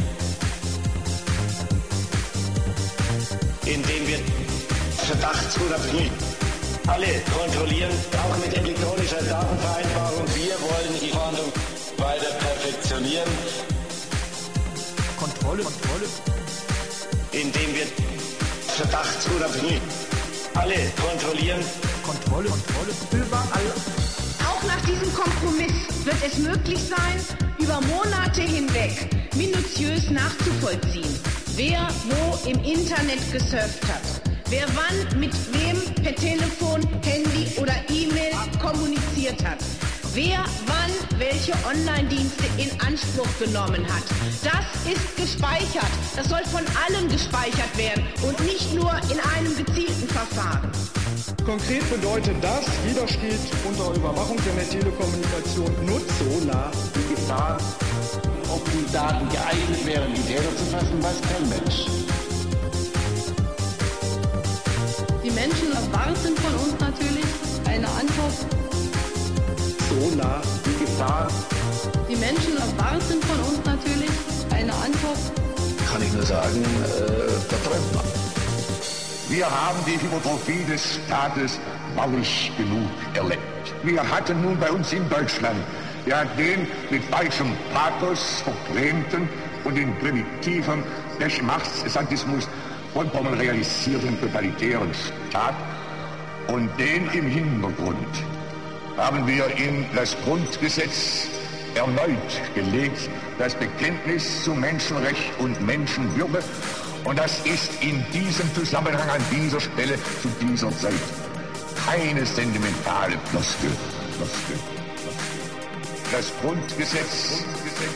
indem wir verdachtsunabhängig alle kontrollieren, auch mit elektronischer Datenvereinbarung. Wir wollen die Fahndung weiter perfektionieren, Kontrolle, Kontrolle, indem wir verdachtsunabhängig alle kontrollieren. Kontrolle, Kontrolle. Überall. Auch nach diesem Kompromiss wird es möglich sein, über Monate hinweg minutiös nachzuvollziehen, wer wo im Internet gesurft hat, wer wann mit wem per Telefon, Handy oder E-Mail kommuniziert hat, wer wann welche Online-Dienste in Anspruch genommen hat. Das ist gespeichert. Das soll von allen gespeichert werden und nicht nur in einem gezielten Verfahren. Konkret bedeutet das, jeder steht unter Überwachung, wenn der Telekommunikation nutzt. So nah die Gefahr. Ob die Daten geeignet wären, die Täter zu fassen, weiß kein Mensch. Die Menschen erwarten von uns natürlich eine Antwort. So nah die Gefahr. Die Menschen erwarten von uns natürlich eine Antwort. Kann ich nur sagen, äh, da träumt man. Wir haben die Hypertrophie des Staates wahrlich genug erlebt. Wir hatten nun bei uns in Deutschland ja den mit falschem Pathos verklemmten und in primitivem Geschmachtssadismus vollkommen realisierten totalitären Staat. Und den im Hintergrund haben wir in das Grundgesetz erneut gelegt, das Bekenntnis zu Menschenrecht und Menschenwürde. Und das ist in diesem Zusammenhang an dieser Stelle zu dieser Zeit keine sentimentale Floskel. Floskel. Das Grundgesetz.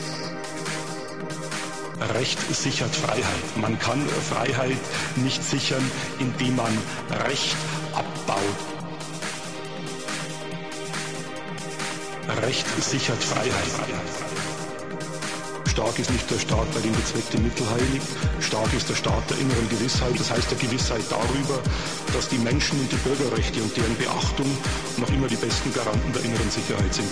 Recht sichert Freiheit. Man kann Freiheit nicht sichern, indem man Recht abbaut. Recht sichert Freiheit. Stark ist nicht der Staat, bei dem bezweckte Mittel heiligt. Stark ist der Staat der inneren Gewissheit, das heißt der Gewissheit darüber, dass die Menschen und die Bürgerrechte und deren Beachtung noch immer die besten Garanten der inneren Sicherheit sind.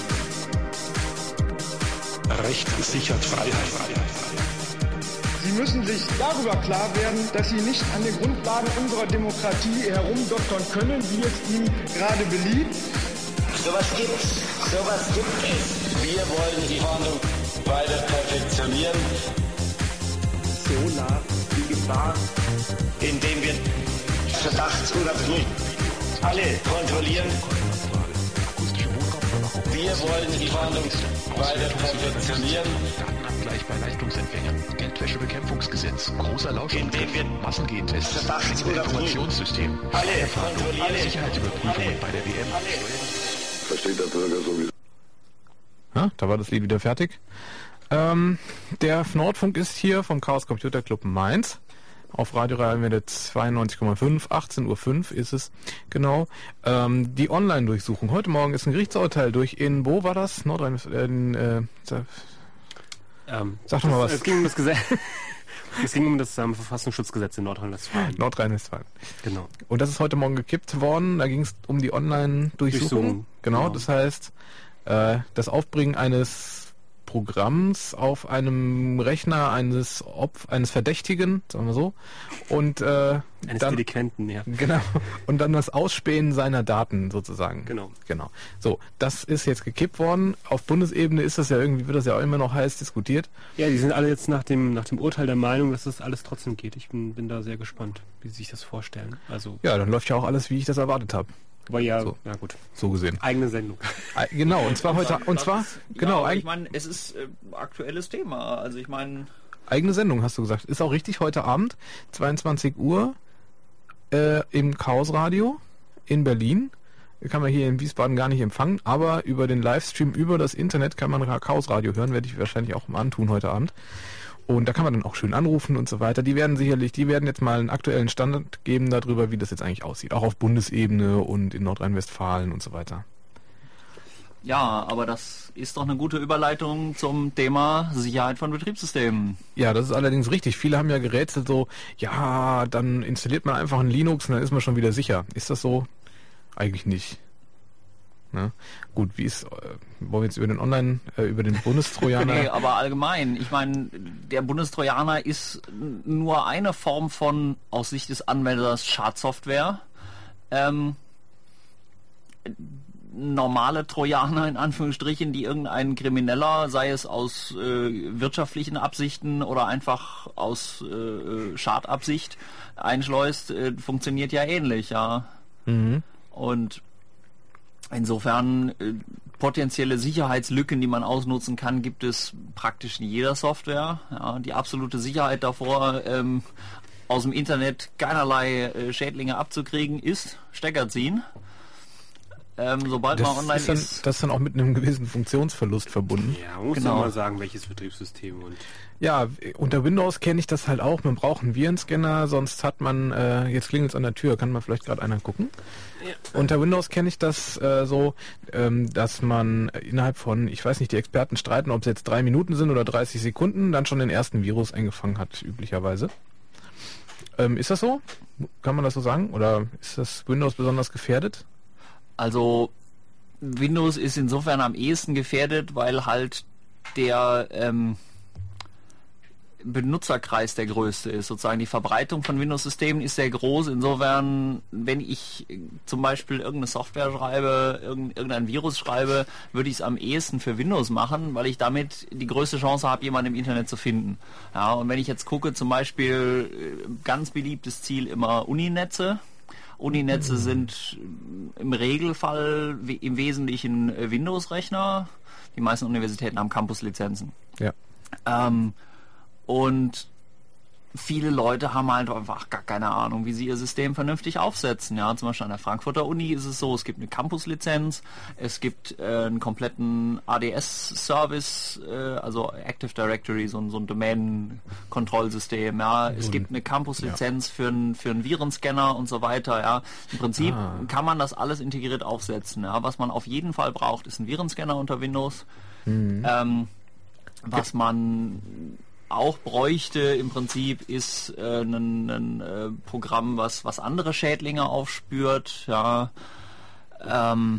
Recht sichert Freiheit. Sie müssen sich darüber klar werden, dass Sie nicht an den Grundlagen unserer Demokratie herumdoktern können, wie es Ihnen gerade beliebt. Sowas gibt's, sowas gibt es. Wir wollen die Fahndung weiter perfektionieren. So nah die Gefahr, indem wir verdachtsunabhängig alle kontrollieren, Wir wollen die Fahndung weiter perfektionieren. Datenabgleich bei Leistungsempfängern, Geldwäschebekämpfungsgesetz, großer Lauschangriff, Massengentests, Verdachts- oder Informationssystem, Alle Steuerfahndung, kontrollieren. Sicherheitsüberprüfungen bei der W M. Versteht der Bürger sowieso. Ja, da war das Lied wieder fertig. Ähm, der Nordfunk ist hier vom Chaos Computer Club Mainz. Auf Radio Rheinwelle zweiundneunzig Komma fünf, achtzehn Uhr fünf ist es, genau. Ähm, die Online-Durchsuchung. Heute Morgen ist ein Gerichtsurteil durch in, wo war das? Nordrhein-Westfalen, äh, Ähm, sag doch mal was. Es ging um das Gesetz. Es ging um das ähm, Verfassungsschutzgesetz in Nordrhein-Westfalen. Nordrhein-Westfalen. Genau. Und das ist heute Morgen gekippt worden. Da ging es um die Online-Durchsuchung. Durchsuchung, Genau, genau. das heißt, äh, das Aufbringen eines Programms auf einem Rechner eines Opf eines Verdächtigen, sagen wir so, und äh, Eines dann, Delinquenten, ja. genau, und dann das Ausspähen seiner Daten sozusagen. Genau. Genau. So, das ist jetzt gekippt worden. Auf Bundesebene ist das ja irgendwie, wird das ja auch immer noch heiß diskutiert. Ja, die sind alle jetzt nach dem, nach dem Urteil der Meinung, dass das alles trotzdem geht. Ich bin, bin da sehr gespannt, wie sie sich das vorstellen. Also, Ja, dann läuft ja auch alles, wie ich das erwartet habe. aber ja, So. ja gut. So gesehen. Eigene Sendung. Äh, Genau, und zwar heute, und zwar, genau, ja, eig ich meine, es ist äh, aktuelles Thema. Also ich meine, eigene Sendung, hast du gesagt. Ist auch richtig, heute Abend, zweiundzwanzig Uhr, äh, im Chaos Radio in Berlin. Kann man hier in Wiesbaden gar nicht empfangen, aber über den Livestream, über das Internet kann man Chaos Radio hören, werde ich wahrscheinlich auch mal antun heute Abend. Und da kann man dann auch schön anrufen und so weiter. Die werden sicherlich, die werden jetzt mal einen aktuellen Stand geben darüber, wie das jetzt eigentlich aussieht. Auch auf Bundesebene und in Nordrhein-Westfalen und so weiter. ja, aber das ist doch eine gute Überleitung zum Thema Sicherheit von Betriebssystemen. Ja, das ist allerdings richtig. Viele haben ja gerätselt so, ja, dann installiert man einfach ein Linux und dann ist man schon wieder sicher. Ist das so? Eigentlich nicht. Ne? Gut, wie ist, äh, wollen wir jetzt über den Online, äh, über den Bundestrojaner? Nee, aber allgemein, ich meine, der Bundestrojaner ist n- nur eine Form von, aus Sicht des Anwenders, Schadsoftware. Ähm, normale Trojaner in Anführungsstrichen, die irgendein Krimineller, sei es aus äh, wirtschaftlichen Absichten oder einfach aus äh, Schadabsicht einschleust, äh, funktioniert ja ähnlich, ja. Mhm. Und insofern äh, potenzielle Sicherheitslücken, die man ausnutzen kann, gibt es praktisch in jeder Software. Ja, die absolute Sicherheit davor, ähm, aus dem Internet keinerlei äh, Schädlinge abzukriegen, ist Stecker ziehen. Ähm, sobald Das man online ist, dann, ist. das ist dann auch mit einem gewissen Funktionsverlust verbunden. Ja, man muss Genau. ja mal sagen, welches Betriebssystem und Ja, unter Windows kenne ich das halt auch. Man braucht einen Virenscanner, sonst hat man, äh, jetzt klingelt es an der Tür, kann man vielleicht gerade einer gucken. Ja. Unter Windows kenne ich das äh, so, ähm, dass man innerhalb von, ich weiß nicht, die Experten streiten, ob es jetzt drei Minuten sind oder dreißig Sekunden, dann schon den ersten Virus eingefangen hat, üblicherweise. Ähm, ist das so? Kann man das so sagen? Oder ist das Windows besonders gefährdet? Also Windows ist insofern am ehesten gefährdet, weil halt der ähm, Benutzerkreis der größte ist. Sozusagen die Verbreitung von Windows-Systemen ist sehr groß. Insofern, wenn ich zum Beispiel irgendeine Software schreibe, irgendein Virus schreibe, würde ich es am ehesten für Windows machen, weil ich damit die größte Chance habe, jemanden im Internet zu finden. Ja, und wenn ich jetzt gucke, zum Beispiel ganz beliebtes Ziel immer Uninetze. Uninetze sind im Regelfall im Wesentlichen Windows-Rechner. Die meisten Universitäten haben Campus-Lizenzen. Ja. Ähm, und viele Leute haben halt einfach gar keine Ahnung, wie sie ihr System vernünftig aufsetzen. Ja, zum Beispiel an der Frankfurter Uni ist es so, es gibt eine Campus-Lizenz, es gibt äh, einen kompletten A D S-Service, äh, also Active Directory, so, ein- so ein Domain-Kontrollsystem. Ja, es gibt eine Campus-Lizenz für einen für einen Virenscanner und so weiter. Ja, im Prinzip Ah. kann man das alles integriert aufsetzen. Ja, was man auf jeden Fall braucht, ist ein Virenscanner unter Windows. Ähm, was man auch bräuchte im Prinzip ist äh, ein, ein äh, Programm, was was andere Schädlinge aufspürt. Ja, ähm,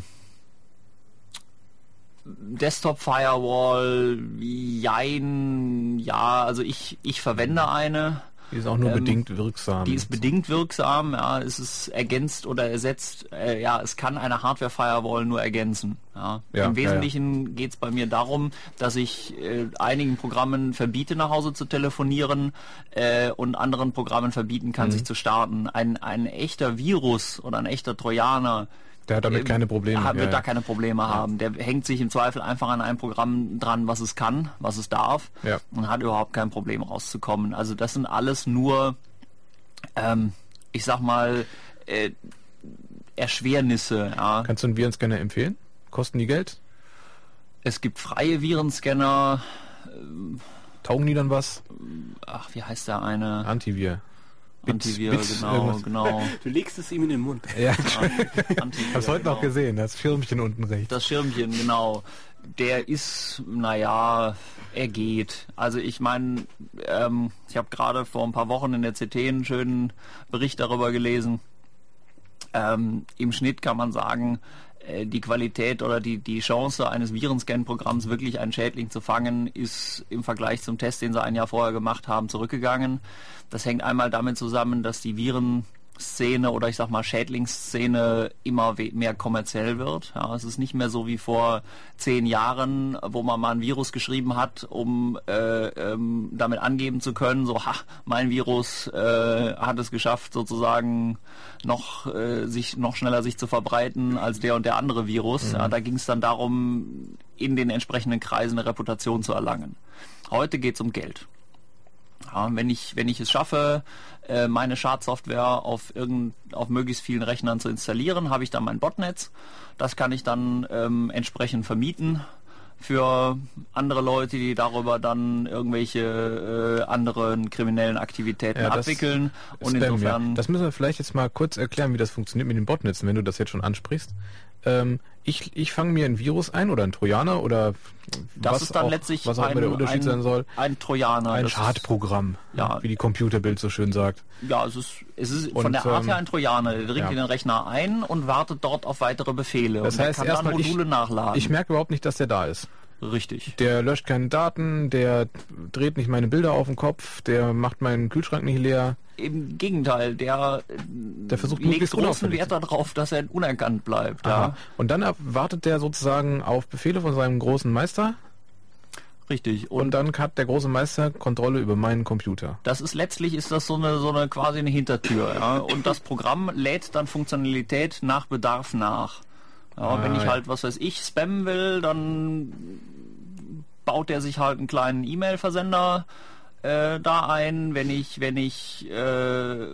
Desktop Firewall, jein, ja, also ich ich verwende eine. Die ist auch nur Ähm, bedingt wirksam. Die ist bedingt wirksam, ja, es ist ergänzt oder ersetzt, äh, ja, es kann eine Hardware-Firewall nur ergänzen. Ja. Ja, Im ja, Wesentlichen geht es bei mir darum, dass ich äh, einigen Programmen verbiete, nach Hause zu telefonieren äh, und anderen Programmen verbieten kann, Mhm. sich zu starten. Ein, ein echter Virus oder ein echter Trojaner Der hat damit ähm, keine Probleme. Hat, wird ja, da ja. keine Probleme ja. haben. Der hängt sich im Zweifel einfach an ein Programm dran, was es kann, was es darf ja. und hat überhaupt kein Problem rauszukommen. Also das sind alles nur, ähm, ich sag mal, äh, Erschwernisse. Ja. Kannst du einen Virenscanner empfehlen? Kosten die Geld? Es gibt freie Virenscanner. Taugen die dann was? Ach, wie heißt der eine? Antivir. Antivir, Bits, genau, irgendwas. genau. Du legst es ihm in den Mund. Ja, ja ich hab's heute genau. noch gesehen, das Schirmchen unten rechts. Das Schirmchen, genau. Der ist, naja, er geht. Also ich meine, ähm, ich habe gerade vor ein paar Wochen in der C T einen schönen Bericht darüber gelesen. Ähm, Im Schnitt kann man sagen, äh, die Qualität oder die, die Chance eines Virenscan-Programms wirklich einen Schädling zu fangen, ist im Vergleich zum Test, den sie ein Jahr vorher gemacht haben, zurückgegangen. Das hängt einmal damit zusammen, dass die Virenszene oder ich sag mal Schädlingsszene immer we- mehr kommerziell wird. Ja, es ist nicht mehr so wie vor zehn Jahren, wo man mal ein Virus geschrieben hat, um äh, ähm, damit angeben zu können, so, ha, mein Virus äh, hat es geschafft, sozusagen noch äh, sich noch schneller sich zu verbreiten als der und der andere Virus. Mhm. Ja, da ging es dann darum, in den entsprechenden Kreisen eine Reputation zu erlangen. Heute geht es um Geld. Ja, wenn ich wenn ich es schaffe, äh, meine Schadsoftware auf irgend auf möglichst vielen Rechnern zu installieren, habe ich dann mein Botnetz. Das kann ich dann ähm, entsprechend vermieten für andere Leute, die darüber dann irgendwelche äh, anderen kriminellen Aktivitäten Ja, das abwickeln. Und Spam, insofern ja. Das müssen wir vielleicht jetzt mal kurz erklären, wie das funktioniert mit den Botnetzen, wenn du das jetzt schon ansprichst. Ähm, ich ich fange mir ein Virus ein oder ein Trojaner oder das was ist dann auch, letztlich was auch immer der Unterschied ein, sein soll. Ein Trojaner. Ein das Schadprogramm, ja. wie die Computerbild so schön sagt. Ja, es ist, es ist Und, von der Art ähm, her ein Trojaner. Der dringt ja. in den Rechner ein und wartet dort auf weitere Befehle. Das und heißt, der kann dann erstmal, ich, Module nachladen. ich merke überhaupt nicht, dass der da ist. Richtig. Der löscht keine Daten, der dreht nicht meine Bilder auf den Kopf, der macht meinen Kühlschrank nicht leer. Im Gegenteil, der, der versucht legt möglichst großen unauffällig Wert darauf, dass er unerkannt bleibt. Aha. Ja. Und dann wartet der sozusagen auf Befehle von seinem großen Meister. Richtig. Und, und dann hat der große Meister Kontrolle über meinen Computer. Das ist letztlich ist das so eine so eine quasi eine Hintertür. Ja. Und das Programm lädt dann Funktionalität nach Bedarf nach. Ja, ah, wenn ich ja. halt, was weiß ich, spammen will, dann baut er sich halt einen kleinen E-Mail-Versender äh, da ein. Wenn ich, wenn ich, äh,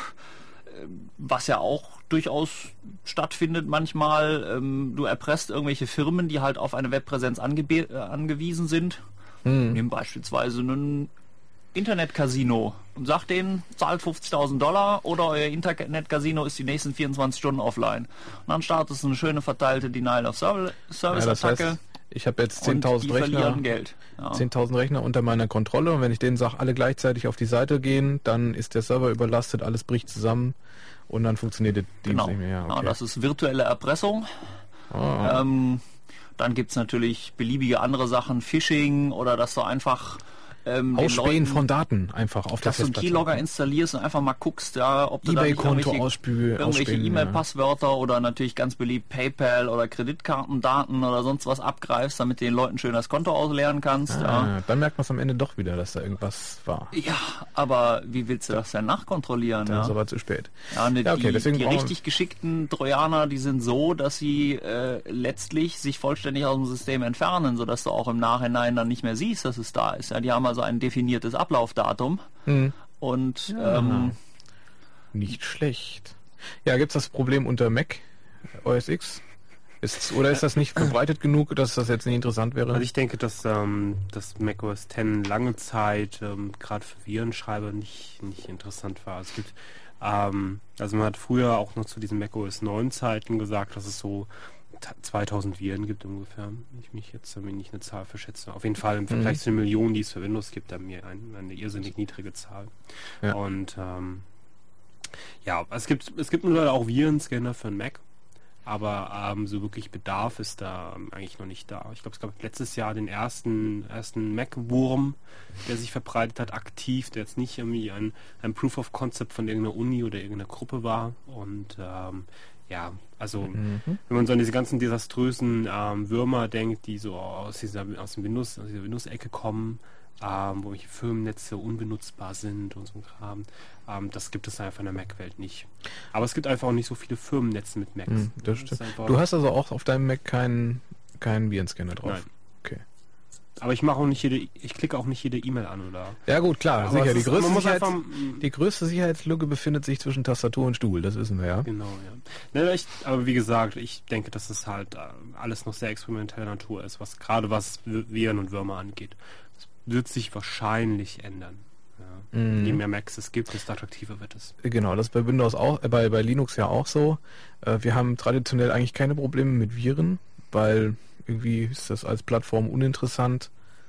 was ja auch durchaus stattfindet manchmal, ähm, du erpresst irgendwelche Firmen, die halt auf eine Webpräsenz angebe- äh, angewiesen sind. Hm. Nimm beispielsweise einen Internet-Casino und sagt denen, zahlt fünfzigtausend Dollar oder euer Internet-Casino ist die nächsten vierundzwanzig Stunden offline. Und dann startet es eine schöne verteilte Denial-of-Service-Attacke. Ja, das heißt, ich habe jetzt und zehntausend die Rechner, verlieren Geld. Ja. zehntausend Rechner unter meiner Kontrolle und wenn ich denen sage, alle gleichzeitig auf die Seite gehen, dann ist der Server überlastet, alles bricht zusammen und dann funktioniert der Dienst Genau. nicht mehr. Ja, okay. Ja, das ist virtuelle Erpressung. Oh. Ähm, dann gibt es natürlich beliebige andere Sachen, Phishing oder dass du einfach ähm, den Ausspähen Leuten, von Daten einfach auf der dass du einen Festplatte. Keylogger installierst und einfach mal guckst, ja, ob du da nicht eBay-Konto irgendwelche, ausspülen, irgendwelche ausspähen, E-Mail-Passwörter oder natürlich ganz beliebt PayPal oder Kreditkartendaten oder sonst was abgreifst, damit du den Leuten schön das Konto ausleeren kannst. Ah, Ja. Dann merkt man es am Ende doch wieder, dass da irgendwas war. Ja, aber wie willst du das denn nachkontrollieren? Dann Ja? ist aber zu spät. Ja, ne, Ja, okay, die, deswegen die brauchen wir- richtig geschickten Trojaner, die sind so, dass sie äh, letztlich sich vollständig aus dem System entfernen, sodass du auch im Nachhinein dann nicht mehr siehst, dass es da ist. Ja, die haben also ein definiertes Ablaufdatum Hm. und Ja. ähm, Nicht schlecht. Ja, gibt's das Problem unter Mac O S X? Ist, oder ist das nicht verbreitet genug, dass das jetzt nicht interessant wäre? Also ich denke, dass ähm, das macOS X lange Zeit ähm, gerade für Virenschreiber nicht, nicht interessant war. Es gibt, ähm, also man hat früher auch noch zu diesen macOS neun Zeiten gesagt, dass es so zweitausend Viren gibt ungefähr. Wenn ich mich jetzt damit nicht eine Zahl verschätze. Auf jeden Fall im Vergleich Mhm. zu den Millionen, die es für Windows gibt, da mir ein, eine irrsinnig niedrige Zahl. Ja. Und ähm, ja, es gibt es gibt mittlerweile auch Virenscanner für den Mac. Aber ähm, so wirklich Bedarf ist da ähm, eigentlich noch nicht da. Ich glaube, es gab letztes Jahr den ersten ersten Mac-Wurm, der sich verbreitet hat, aktiv, der jetzt nicht irgendwie ein, ein Proof of Concept von irgendeiner Uni oder irgendeiner Gruppe war. Und ähm, ja, also Mhm. wenn man so an diese ganzen desaströsen ähm, Würmer denkt, die so aus dieser aus dem Windows, aus dieser Windows-Ecke kommen, ähm, wo welche Firmennetze unbenutzbar sind und so ein Kram. Ähm, das gibt es einfach in der Mac-Welt nicht. Aber es gibt einfach auch nicht so viele Firmennetze mit Macs. Hm, das Das stimmt. ist einfach- Du hast also auch auf deinem Mac keinen keinen Virenscanner drauf. Nein. Okay. Aber ich mache auch nicht jede, ich klicke auch nicht jede E-Mail an oder. Ja gut, klar, Aber sicher. es Die ist- größte, man muss Sicherheits, einfach- die größte Sicherheitslücke befindet sich zwischen Tastatur und Stuhl, das wissen wir ja. Genau, ja. Ne, ich, aber wie gesagt, ich denke, dass es halt äh, alles noch sehr experimenteller Natur ist, was gerade was Wir- Viren und Würmer angeht. Das wird sich wahrscheinlich ändern. Ja. Mhm. Je mehr Macs es gibt, desto attraktiver wird es. Genau, das ist bei Windows auch, äh, bei, bei Linux ja auch so. Äh, wir haben traditionell eigentlich keine Probleme mit Viren, weil irgendwie ist das als Plattform uninteressant.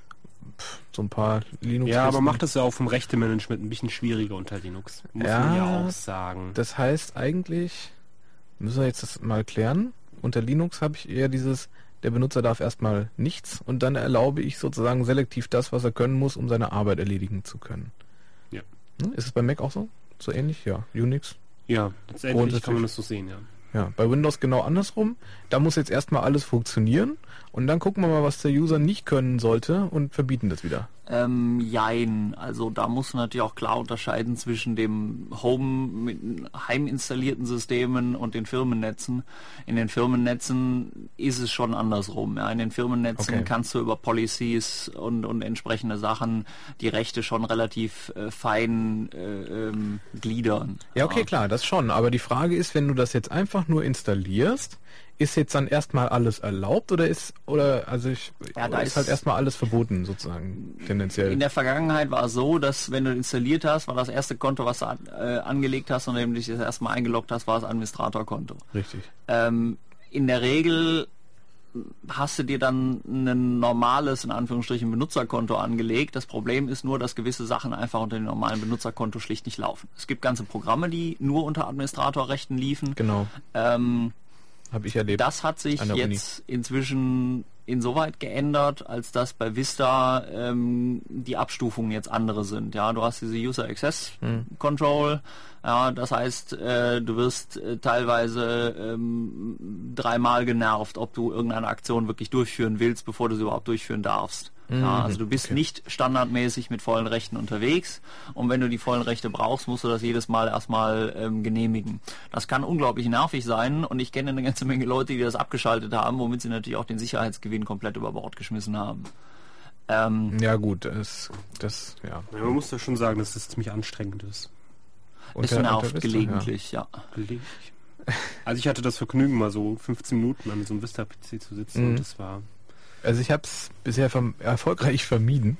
Pff, so ein paar Linux. Ja, aber macht es ja auch vom Rechtemanagement ein bisschen schwieriger unter Linux. Muss man ja auch sagen. Das heißt eigentlich, müssen wir jetzt das mal klären, unter Linux habe ich eher dieses, der Benutzer darf erstmal nichts und dann erlaube ich sozusagen selektiv das, was er können muss, um seine Arbeit erledigen zu können. Ja. Hm? Ist es bei Mac auch so? So ähnlich? Ja. Unix? Ja, letztendlich kann man das so sehen, ja. Ja, bei Windows genau andersrum. Da muss jetzt erstmal alles funktionieren und dann gucken wir mal, was der User nicht können sollte und verbieten das wieder. Ähm, jein. Also da muss man natürlich auch klar unterscheiden zwischen dem Home mit heim installierten Systemen und den Firmennetzen. In den Firmennetzen ist es schon andersrum. Ja. In den Firmennetzen Okay. kannst du über Policies und, und entsprechende Sachen die Rechte schon relativ äh, fein äh, ähm, gliedern. Ja, okay, klar, das schon. Aber die Frage ist, wenn du das jetzt einfach nur installierst, ist jetzt dann erstmal alles erlaubt oder ist, oder, also ich, Ja, da oder ist ist- halt erstmal alles verboten, sozusagen, tendenziell. In der Vergangenheit war es so, dass wenn du installiert hast, war das erste Konto, was du an, äh, angelegt hast und nämlich das erste Mal eingeloggt hast, war das Administratorkonto. Richtig. Ähm, in der Regel hast du dir dann ein normales, in Anführungsstrichen, Benutzerkonto angelegt. Das Problem ist nur, dass gewisse Sachen einfach unter dem normalen Benutzerkonto schlicht nicht laufen. Es gibt ganze Programme, die nur unter Administratorrechten liefen. Genau. Ähm, Habe ich erlebt. das hat sich an der Uni. jetzt inzwischen insoweit geändert, als dass bei Vista ähm, die Abstufungen jetzt andere sind. Ja, du hast diese User Access Hm. Control. Ja, das heißt, äh, du wirst äh, teilweise ähm, dreimal genervt, ob du irgendeine Aktion wirklich durchführen willst, bevor du sie überhaupt durchführen darfst. Mhm, Ja, also du bist okay. nicht standardmäßig mit vollen Rechten unterwegs und wenn du die vollen Rechte brauchst, musst du das jedes Mal erstmal ähm, genehmigen. Das kann unglaublich nervig sein und ich kenne eine ganze Menge Leute, die das abgeschaltet haben, womit sie natürlich auch den Sicherheitsgewinn komplett über Bord geschmissen haben. Ähm, Ja gut, das, das, ja. Ja, man muss ja schon sagen, dass es ziemlich anstrengend ist. es Unter- nervt unter Vista, gelegentlich, ja. Gelegentlich. Also ich hatte das Vergnügen, mal so fünfzehn Minuten an so einem Vista-P C zu sitzen Mhm. und das war... Also ich habe es bisher verm erfolgreich vermieden.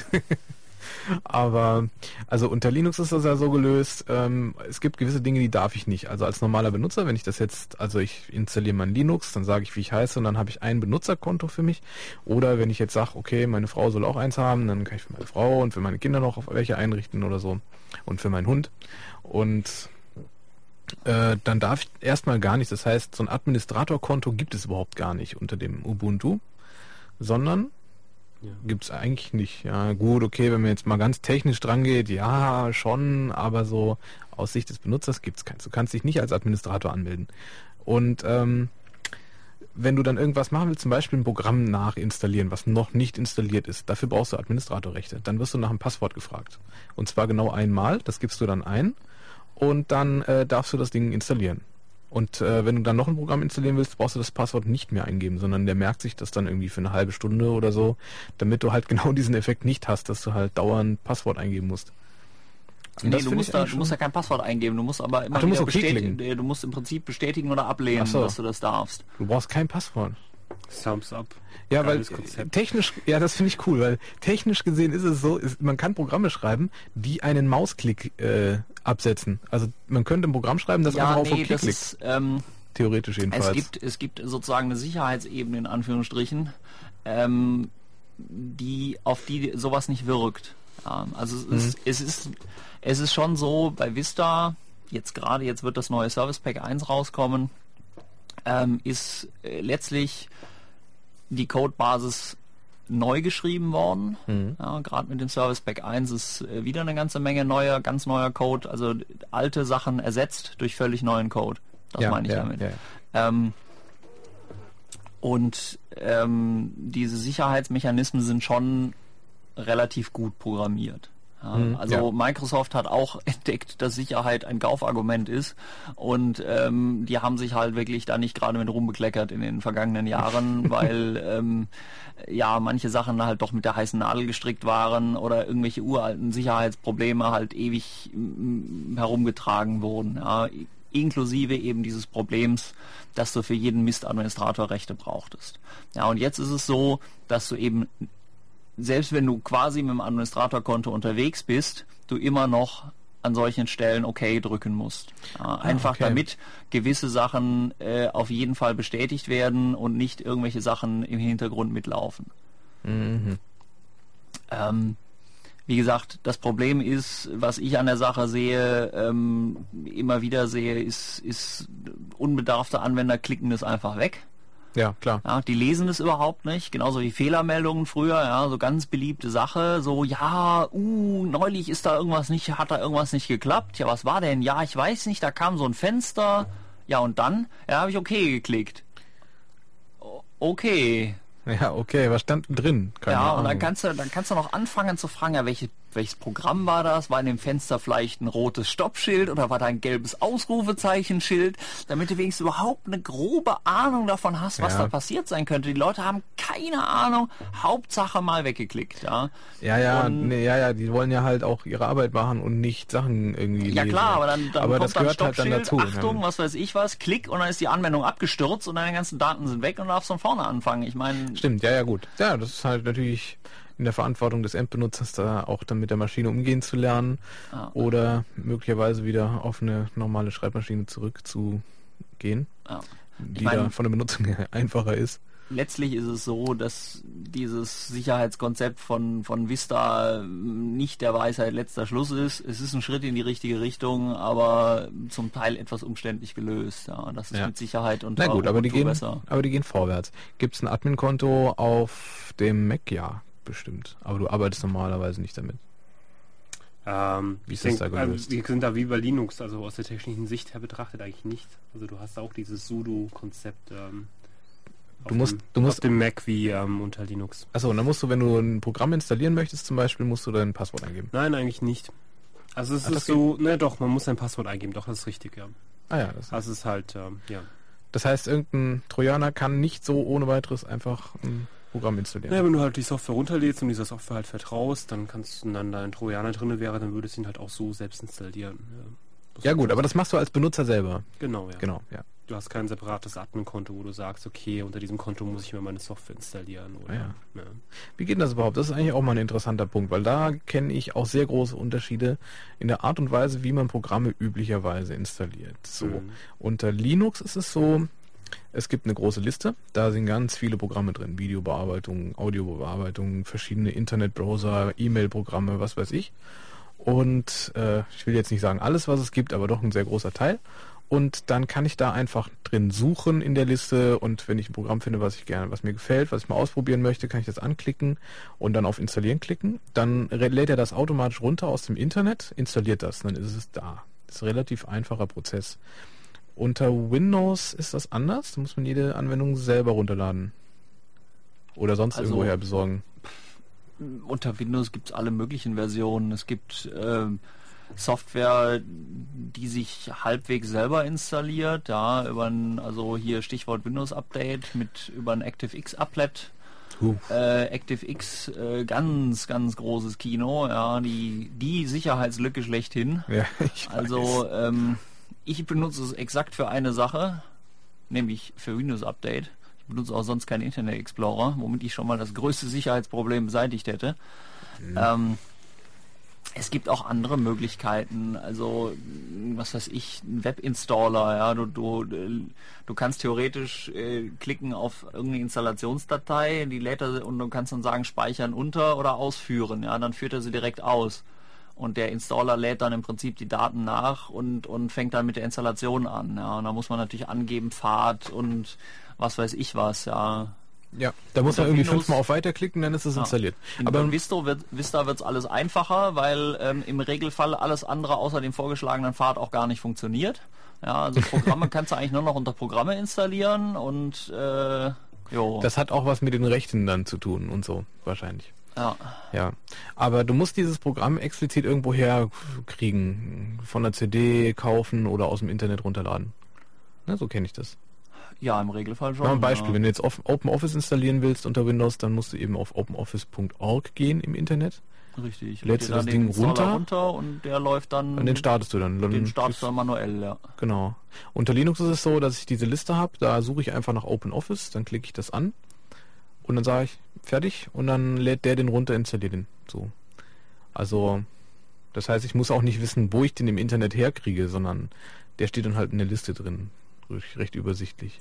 Aber also unter Linux ist das ja so gelöst, ähm, es gibt gewisse Dinge, die darf ich nicht. Also als normaler Benutzer, wenn ich das jetzt, also ich installiere mein Linux, dann sage ich, wie ich heiße und dann habe ich ein Benutzerkonto für mich. Oder wenn ich jetzt sage, okay, meine Frau soll auch eins haben, dann kann ich für meine Frau und für meine Kinder noch auf welche einrichten oder so. Und für meinen Hund. Und äh, dann darf ich erstmal gar nicht. Das heißt, so ein Administratorkonto gibt es überhaupt gar nicht unter dem Ubuntu, sondern Ja. gibt's eigentlich nicht. Ja, gut, okay, wenn man jetzt mal ganz technisch dran geht, ja, schon, aber so aus Sicht des Benutzers gibt's keins. Du kannst dich nicht als Administrator anmelden. Und ähm, wenn du dann irgendwas machen willst, zum Beispiel ein Programm nachinstallieren, was noch nicht installiert ist, dafür brauchst du Administratorrechte. Dann wirst du nach einem Passwort gefragt. Und zwar genau einmal, das gibst du dann ein und dann äh, darfst du das Ding installieren. Und äh, wenn du dann noch ein Programm installieren willst, brauchst du das Passwort nicht mehr eingeben, sondern der merkt sich das dann irgendwie für eine halbe Stunde oder so, damit du halt genau diesen Effekt nicht hast, dass du halt dauernd Passwort eingeben musst. Und Nee, das du finde musst, ich da, eigentlich du musst ja kein Passwort eingeben, du musst aber immer Ach, du musst wieder okay bestätigen, klicken. du musst im Prinzip bestätigen oder ablehnen, Ach so. dass du das darfst. Du brauchst kein Passwort. Thumbs up. Ja, weil Geiles Konzept. technisch, ja, das finde ich cool, weil technisch gesehen ist es so, ist, man kann Programme schreiben, die einen Mausklick äh, absetzen. Also man könnte ein Programm schreiben, das ja, einfach auf nee, OK das klickt. ist, ähm, Theoretisch jedenfalls. es gibt, es gibt sozusagen eine Sicherheitsebene in Anführungsstrichen, ähm, die, auf die sowas nicht wirkt. Ja, also es, Mhm. ist, es ist, es ist schon so, bei Vista, jetzt gerade, jetzt wird das neue Service Pack eins rauskommen, ähm, ist äh, letztlich die Codebasis neu geschrieben worden. Mhm. Ja, gerade mit dem Service Pack eins ist äh, wieder eine ganze Menge neuer, ganz neuer Code, also alte Sachen ersetzt durch völlig neuen Code. Das Ja, meine ich ja, damit. ja, ja. Ähm, und ähm, diese Sicherheitsmechanismen sind schon relativ gut programmiert. Ja, Mhm, also ja. Microsoft hat auch entdeckt, dass Sicherheit ein Kaufargument ist und ähm, die haben sich halt wirklich da nicht gerade mit rumbekleckert in den vergangenen Jahren, weil ähm, ja manche Sachen halt doch mit der heißen Nadel gestrickt waren oder irgendwelche uralten Sicherheitsprobleme halt ewig m, herumgetragen wurden. Ja, inklusive eben dieses Problems, dass du für jeden Mist-Administrator Rechte brauchtest. Ja, und jetzt ist es so, dass du eben selbst wenn du quasi mit dem Administratorkonto unterwegs bist, du immer noch an solchen Stellen OK drücken musst. Ja, einfach okay. damit gewisse Sachen äh, auf jeden Fall bestätigt werden und nicht irgendwelche Sachen im Hintergrund mitlaufen. Mhm. Ähm, wie gesagt, das Problem ist, was ich an der Sache sehe, ähm, immer wieder sehe, ist, ist unbedarfte Anwender klicken das einfach weg. Ja, klar. Ja, die lesen es überhaupt nicht, genauso wie Fehlermeldungen früher, ja, so ganz beliebte Sache, so, ja, uh, neulich ist da irgendwas nicht, hat da irgendwas nicht geklappt, ja, was war denn? Ja, ich weiß nicht, da kam so ein Fenster, ja, und dann, ja, habe ich okay geklickt. O- Okay. Ja, okay, was stand denn drin? Keine Ja, und Ahnung. dann kannst du, dann kannst du noch anfangen zu fragen, ja, welche, welches Programm war das? War in dem Fenster vielleicht ein rotes Stoppschild oder war da ein gelbes Ausrufezeichenschild? Damit du wenigstens überhaupt eine grobe Ahnung davon hast, was Ja. da passiert sein könnte. Die Leute haben keine Ahnung, Hauptsache mal weggeklickt, ja. Ja, ja, Und- nee, ja, ja, die wollen ja halt auch ihre Arbeit machen und nicht Sachen irgendwie Ja lesen. klar, aber dann, dann aber kommt das dann gehört halt dann Stoppschild, dazu. Achtung, ja. was weiß ich was, Klick und dann ist die Anwendung abgestürzt und deine ganzen Daten sind weg und du darfst von vorne anfangen. Ich meine, Stimmt, ja, ja, gut. Ja, das ist halt natürlich in der Verantwortung des Endbenutzers, da auch dann mit der Maschine umgehen zu lernen Ja. oder möglicherweise wieder auf eine normale Schreibmaschine zurückzugehen, ja. die mein- da von der Benutzung her einfacher ist. letztlich ist es so, dass dieses Sicherheitskonzept von, von Vista nicht der Weisheit letzter Schluss ist. Es ist ein Schritt in die richtige Richtung, aber zum Teil etwas umständlich gelöst. Ja, das ist Ja. mit Sicherheit und Na gut, aber die Ubuntu gehen, besser. aber die gehen vorwärts. Gibt es ein Admin-Konto auf dem Mac? Ja, bestimmt. Aber du arbeitest normalerweise nicht damit. Ähm, Wie ich ist das denk, da äh, gelöst? wir sind da wie bei Linux, also aus der technischen Sicht her betrachtet eigentlich nicht. Also du hast auch dieses Sudo-Konzept ähm, auf Du musst- dem, du musst- auf dem Mac wie ähm, unter Linux. Achso, und dann musst du, wenn du ein Programm installieren möchtest zum Beispiel, musst du dein Passwort eingeben. Nein, eigentlich nicht. Also es Ah, das ist so, ne doch, man muss sein Passwort eingeben, doch, das ist richtig, ja. Ah ja, das, Also es ist halt, ähm, ja. das heißt, irgendein Trojaner kann nicht so ohne weiteres einfach ein Programm installieren. Ja, wenn du halt die Software runterlädst und dieser Software halt vertraust, dann kannst du, dann da ein Trojaner drin wäre, dann würdest du ihn halt auch so selbst installieren. Ja, Ja gut, aber das machst du als Benutzer selber. Genau, ja. Genau, ja. Du hast kein separates Admin-Konto, wo du sagst, okay, unter diesem Konto muss ich mir meine Software installieren. Oder, Ah, ja. ja. Wie geht denn das überhaupt? Das ist eigentlich auch mal ein interessanter Punkt, weil da kenne ich auch sehr große Unterschiede in der Art und Weise, wie man Programme üblicherweise installiert. So, Mhm. unter Linux ist es so, es gibt eine große Liste, da sind ganz viele Programme drin, Videobearbeitung, Audiobearbeitung, verschiedene Internetbrowser, E-Mail-Programme, was weiß ich. Und äh, ich will jetzt nicht sagen alles, was es gibt, aber doch ein sehr großer Teil. Und dann kann ich da einfach drin suchen in der Liste und wenn ich ein Programm finde, was ich gerne, was mir gefällt, was ich mal ausprobieren möchte, kann ich das anklicken und dann auf Installieren klicken. Dann re- lädt er das automatisch runter aus dem Internet, installiert das, dann ist es da. Das ist ein relativ einfacher Prozess. Unter Windows ist das anders, da muss man jede Anwendung selber runterladen. Oder sonst Also- irgendwoher besorgen. Unter Windows gibt es alle möglichen Versionen. Es gibt ähm, Software, die sich halbwegs selber installiert, ja, über ein, also hier Stichwort Windows Update mit über ein ActiveX Applet. Uh. Äh, ActiveX, äh, ganz, ganz großes Kino, ja, die, die Sicherheitslücke schlechthin. Ja, ich weiß. Also ähm, ich benutze es exakt für eine Sache, nämlich für Windows Update. Ich benutze auch sonst keinen Internet Explorer, womit ich schon mal das größte Sicherheitsproblem beseitigt hätte. Mhm. Ähm, es gibt auch andere Möglichkeiten, also was weiß ich, ein Webinstaller, ja, du, du, du kannst theoretisch äh, klicken auf irgendeine Installationsdatei, die lädt er und du kannst dann sagen, speichern unter oder ausführen, ja, dann führt er sie direkt aus. Und der Installer lädt dann im Prinzip die Daten nach und, und fängt dann mit der Installation an, ja, und da muss man natürlich angeben, Pfad und was weiß ich was, ja. Ja, da muss Unter man irgendwie Windows- fünfmal auf Weiter klicken, dann ist es Ja. installiert. In Aber Vista wird Vista wird's alles einfacher, weil ähm, im Regelfall alles andere außer dem vorgeschlagenen Pfad auch gar nicht funktioniert. Ja, also Programme kannst du eigentlich nur noch unter Programme installieren und äh, jo. das hat auch was mit den Rechten dann zu tun und so, wahrscheinlich. Ja. Ja, aber du musst dieses Programm explizit irgendwo herkriegen, von der C D kaufen oder aus dem Internet runterladen. Ne, so kenne ich das. Ja, im Regelfall schon. Mal ein Beispiel, ja. wenn du jetzt OpenOffice installieren willst unter Windows, dann musst du eben auf openoffice punkt org gehen im Internet. Richtig. Lädst du das den Ding Installer runter, runter und der läuft dann... und den startest du dann. Den startest du dann manuell, ja. Genau. Unter Linux ist es so, dass ich diese Liste habe, da suche ich einfach nach OpenOffice, dann klicke ich das an und dann sage ich, fertig, und dann lädt der den runter, installiert den. So. Also, das heißt, ich muss auch nicht wissen, wo ich den im Internet herkriege, sondern der steht dann halt in der Liste drin. Recht übersichtlich.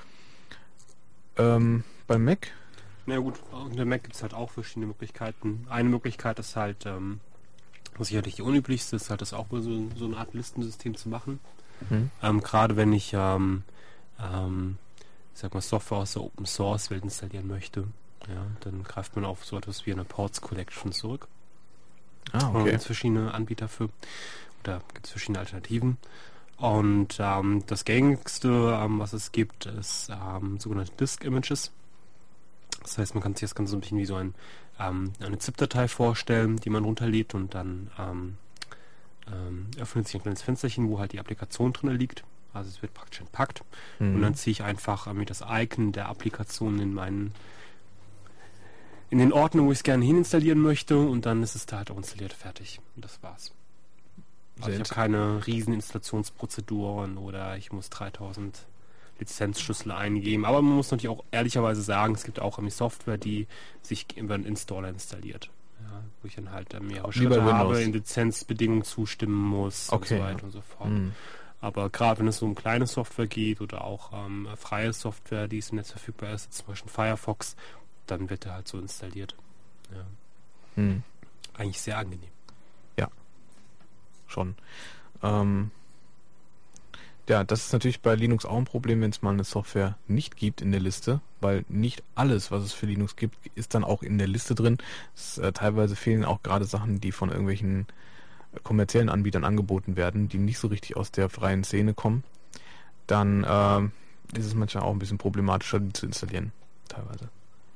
Ähm, beim Mac? Na ja, gut, unter Mac gibt es halt auch verschiedene Möglichkeiten. Eine Möglichkeit ist halt, ähm, was sicherlich die unüblichste ist, halt das auch mal so, so eine Art Listensystem zu machen. Mhm. Ähm, gerade wenn ich, ähm, ähm, ich sag mal, Software aus der Open Source Welt installieren möchte, ja, dann greift man auf so etwas wie eine Ports Collection zurück. Ah, okay. Und gibt es verschiedene Anbieter für, oder gibt es verschiedene Alternativen. Und ähm, das gängigste, ähm, was es gibt, ist ähm, sogenannte Disk Images. Das heißt, man kann sich das Ganze so ein bisschen wie so ein, ähm, eine ZIP-Datei vorstellen, die man runterlädt, und dann ähm, ähm, öffnet sich ein kleines Fensterchen, wo halt die Applikation drin liegt. Also es wird praktisch entpackt. Mhm. Und dann ziehe ich einfach ähm, das Icon der Applikation in meinen in den Ordner, wo ich es gerne hininstallieren möchte, und dann ist es da halt auch installiert, fertig. Und das war's. Also ich habe keine riesen Installationsprozeduren oder ich muss dreitausend Lizenzschlüssel eingeben. Aber man muss natürlich auch ehrlicherweise sagen, es gibt auch Software, die sich über einen Installer installiert. Ja, wo ich dann halt mehrere Schritte habe, in Lizenzbedingungen zustimmen muss, okay, und so weiter, ja, und so fort. Mhm. Aber gerade wenn es so um kleine Software geht oder auch ähm, freie Software, die im Netz verfügbar ist, zum Beispiel Firefox, dann wird er halt so installiert. Ja. Mhm. Eigentlich sehr angenehm. Ja, schon. Ähm, ja, das ist natürlich bei Linux auch ein Problem, wenn es mal eine Software nicht gibt in der Liste, weil nicht alles, was es für Linux gibt, ist dann auch in der Liste drin. Es, äh, teilweise fehlen auch gerade Sachen, die von irgendwelchen kommerziellen Anbietern angeboten werden, die nicht so richtig aus der freien Szene kommen. Dann äh, ist es manchmal auch ein bisschen problematischer, die zu installieren, teilweise.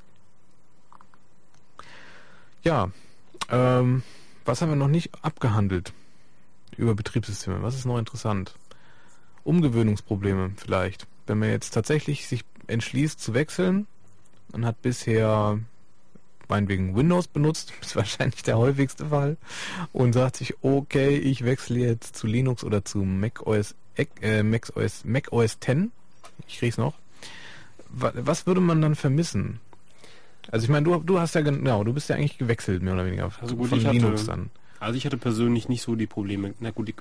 Ja, ähm, was haben wir noch nicht abgehandelt über Betriebssysteme? Was ist noch interessant? Umgewöhnungsprobleme vielleicht. Wenn man jetzt tatsächlich sich entschließt zu wechseln und hat bisher meinetwegen Windows benutzt, ist wahrscheinlich der häufigste Fall, und sagt sich, okay, ich wechsle jetzt zu Linux oder zu macOS, äh, macOS, macOS zehn. Ich krieg's noch. Was würde man dann vermissen? Also ich meine, du, du hast ja genau, du bist ja eigentlich gewechselt, mehr oder weniger, also gut, von ich Linux hatte, dann. Also ich hatte persönlich nicht so die Probleme. Na gut, die,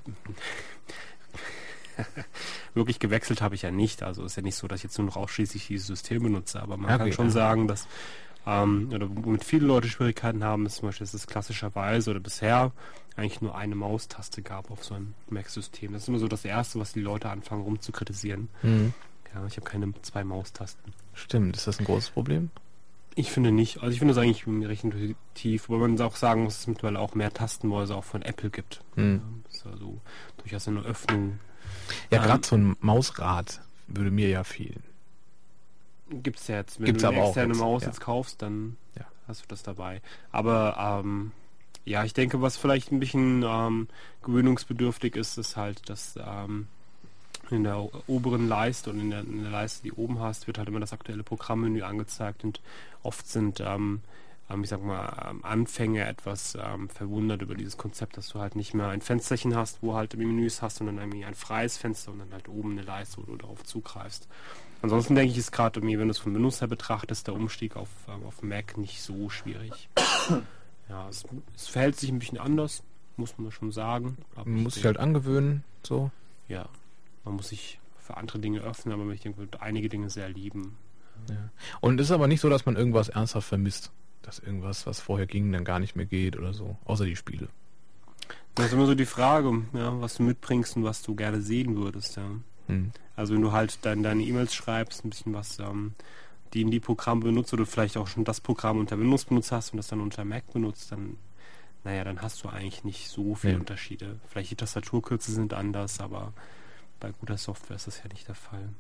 wirklich gewechselt habe ich ja nicht. Also ist ja nicht so, dass ich jetzt nur noch ausschließlich dieses System benutze, aber man okay, kann schon ja. sagen, dass ähm, oder womit viele Leute Schwierigkeiten haben, ist zum Beispiel, dass es klassischerweise oder bisher eigentlich nur eine Maustaste gab auf so einem Mac-System. Das ist immer so das Erste, was die Leute anfangen rumzukritisieren. Mhm. Ja, ich habe keine zwei Maustasten. Stimmt, ist das ein großes Problem? Ich finde nicht. Also ich finde das eigentlich recht intuitiv, wobei man auch sagen muss, dass es mittlerweile auch mehr Tastenmäuse auch von Apple gibt. Mhm. Ja, das ist also durchaus eine Öffnung. Ja, ähm, gerade so ein Mausrad würde mir ja fehlen. Gibt's ja jetzt. Wenn Gibt's du eine aber auch externe jetzt, Maus ja. jetzt kaufst, dann Ja. hast du das dabei. Aber ähm, ja, ich denke, was vielleicht ein bisschen ähm, gewöhnungsbedürftig ist, ist halt, dass ähm, in der oberen Leiste und in der, in der Leiste, die du oben hast, wird halt immer das aktuelle Programmmenü angezeigt, und oft sind ähm, ähm, ich sag mal, ähm, Anfänger etwas ähm, verwundert über dieses Konzept, dass du halt nicht mehr ein Fensterchen hast, wo halt Menüs hast, sondern irgendwie ein freies Fenster und dann halt oben eine Leiste, wo du darauf zugreifst. Ansonsten denke ich, ist gerade irgendwie, wenn du es von Windows her betrachtest, der Umstieg auf, ähm, auf Mac nicht so schwierig. Ja, es, es verhält sich ein bisschen anders, muss man schon sagen. Aber Man muss sich halt angewöhnen, so. Ja, man muss sich für andere Dinge öffnen, aber ich denke, wird einige Dinge sehr lieben. Ja. Und es ist aber nicht so, dass man irgendwas ernsthaft vermisst. Dass irgendwas, was vorher ging, dann gar nicht mehr geht oder so. Außer die Spiele. Das ist immer so die Frage, ja, was du mitbringst und was du gerne sehen würdest. Ja. Hm. Also wenn du halt dann deine E-Mails schreibst, ein bisschen was, ähm, die in die Programme benutzt, oder vielleicht auch schon das Programm unter Windows benutzt hast und das dann unter Mac benutzt, dann, naja, dann hast du eigentlich nicht so viele Ja. Unterschiede. Vielleicht die Tastaturkürze sind anders, aber bei guter Software ist das ja nicht der Fall.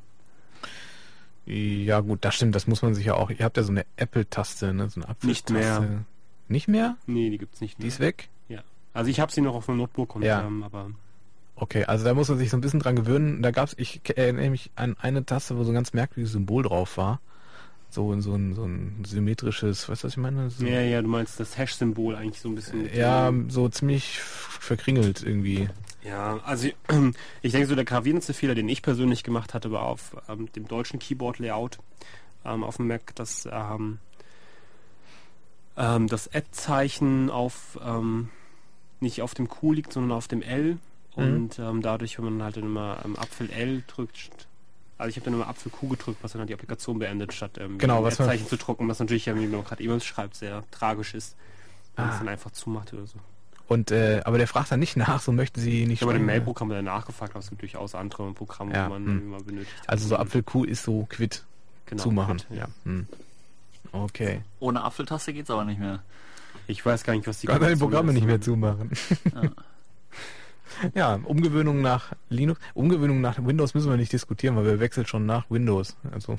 Ja gut, das stimmt, das muss man sich ja auch. Ihr habt ja so eine Apple-Taste, ne? So eine Apfeltaste. Nicht mehr. Nicht mehr? Nee, die gibt's nicht mehr. Die ist weg? Ja. Also ich habe sie noch auf dem Notebook, und, ja. ähm, aber... Okay, also da muss man sich so ein bisschen dran gewöhnen. Da gab's, ich erinnere mich an eine Taste, wo so ein ganz merkwürdiges Symbol drauf war. So in so ein, so ein symmetrisches, weißt du, was ich meine? So, ja, ja, du meinst das Hash-Symbol eigentlich so ein bisschen. Mit ja, so ziemlich verkringelt irgendwie. Ja, also ich, ich denke so, der gravierendste Fehler, den ich persönlich gemacht hatte, war auf ähm, dem deutschen Keyboard-Layout ähm, auf dem Mac, dass ähm, ähm, das Add-Zeichen auf ähm, nicht auf dem Q liegt, sondern auf dem L. Und mhm. ähm, dadurch, wenn man halt dann immer ähm, Apfel L drückt, also ich habe dann immer Apfel Q gedrückt, was dann halt die Applikation beendet, statt ähm, genau, ein Zeichen zu drucken, was natürlich, wenn man gerade E-Mails schreibt, sehr tragisch ist, wenn man es ah. dann einfach zumacht oder so. Und äh, aber der fragt dann nicht nach, so möchten Sie nicht. Ich habe den Mailprogramm dann nachgefragt, aber es gibt durchaus andere Programme, ja, wo man hm. immer benötigt hat. Also so Apfel Q ist so Quit genau, zumachen. Quit, ja. ja. Hm. Okay. Ohne Apfeltaste geht's aber nicht mehr. Ich weiß gar nicht, was die Kann die Programme nicht mehr zumachen. Ja. Ja, Umgewöhnung nach Linux. Umgewöhnung nach Windows müssen wir nicht diskutieren, weil wir wechseln schon nach Windows. Also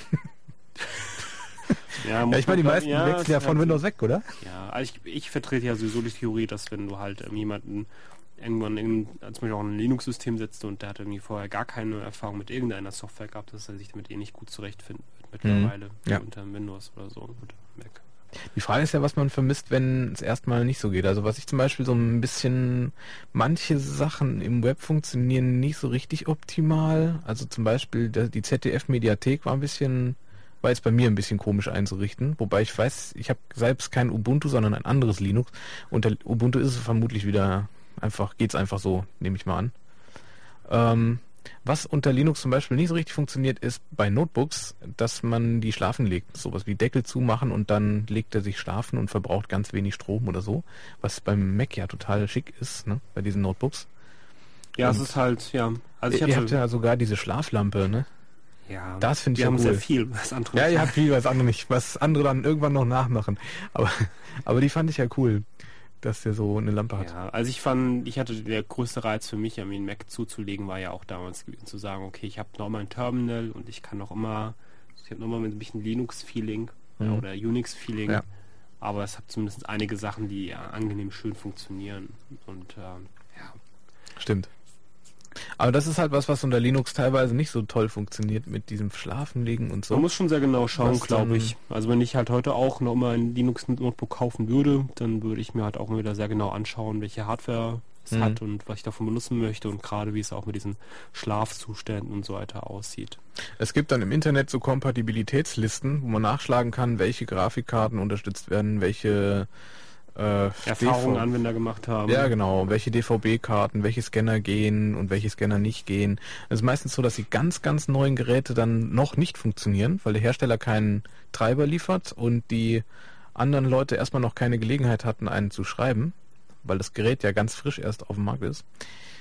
ja, ja, ich meine, die meisten ja, wechseln ja von halt Windows weg, oder? Ja, also ich, ich vertrete ja sowieso die Theorie, dass wenn du halt ähm, jemanden irgendwann in, zum Beispiel auch ein Linux-System setzt und der hat irgendwie vorher gar keine Erfahrung mit irgendeiner Software gehabt, dass er sich damit eh nicht gut zurechtfinden wird mittlerweile mhm. ja. unter Windows oder so unter Mac. Die Frage ist ja, was man vermisst, wenn es erstmal nicht so geht. Also was ich zum Beispiel so ein bisschen, manche Sachen im Web funktionieren nicht so richtig optimal. Also zum Beispiel die Z D F-Mediathek war ein bisschen, war jetzt bei mir ein bisschen komisch einzurichten. Wobei ich weiß, ich habe selbst kein Ubuntu, sondern ein anderes Linux. Unter Ubuntu ist es vermutlich wieder einfach, geht's einfach so, nehme ich mal an. Ähm, Was unter Linux zum Beispiel nicht so richtig funktioniert, ist bei Notebooks, dass man die schlafen legt. Sowas wie Deckel zumachen und dann legt er sich schlafen und verbraucht ganz wenig Strom oder so. Was beim Mac ja total schick ist, ne? Bei diesen Notebooks. Ja, und es ist halt, ja. Also ich ihr habt ja sogar diese Schlaflampe, ne? Ja. Das finde ich wir ja haben cool. sehr viel, was andere Ja, ihr habt viel, was andere nicht, was andere dann irgendwann noch nachmachen. Aber, aber die fand ich ja cool, dass der so eine Lampe hat. Ja, also ich fand, ich hatte der größte Reiz für mich, mir einen Mac zuzulegen, war ja auch damals gewesen, zu sagen, okay, ich habe noch mal ein Terminal und ich kann noch immer, ich habe noch mal mit ein bisschen Linux-Feeling mhm. oder Unix-Feeling, ja. aber es hat zumindest einige Sachen, die ja angenehm schön funktionieren und ähm, ja. Stimmt. Aber das ist halt was, was unter Linux teilweise nicht so toll funktioniert mit diesem Schlafenlegen und so. Man muss schon sehr genau schauen, glaube ich. Also wenn ich halt heute auch noch mal ein Linux-Notebook kaufen würde, dann würde ich mir halt auch mal wieder sehr genau anschauen, welche Hardware es mhm. hat und was ich davon benutzen möchte und gerade wie es auch mit diesen Schlafzuständen und so weiter aussieht. Es gibt dann im Internet so Kompatibilitätslisten, wo man nachschlagen kann, welche Grafikkarten unterstützt werden, welche Äh, Erfahrungen D V Anwender gemacht haben. Ja, genau. Welche D V B-Karten, welche Scanner gehen und welche Scanner nicht gehen. Es ist meistens so, dass die ganz, ganz neuen Geräte dann noch nicht funktionieren, weil der Hersteller keinen Treiber liefert und die anderen Leute erstmal noch keine Gelegenheit hatten, einen zu schreiben, weil das Gerät ja ganz frisch erst auf dem Markt ist.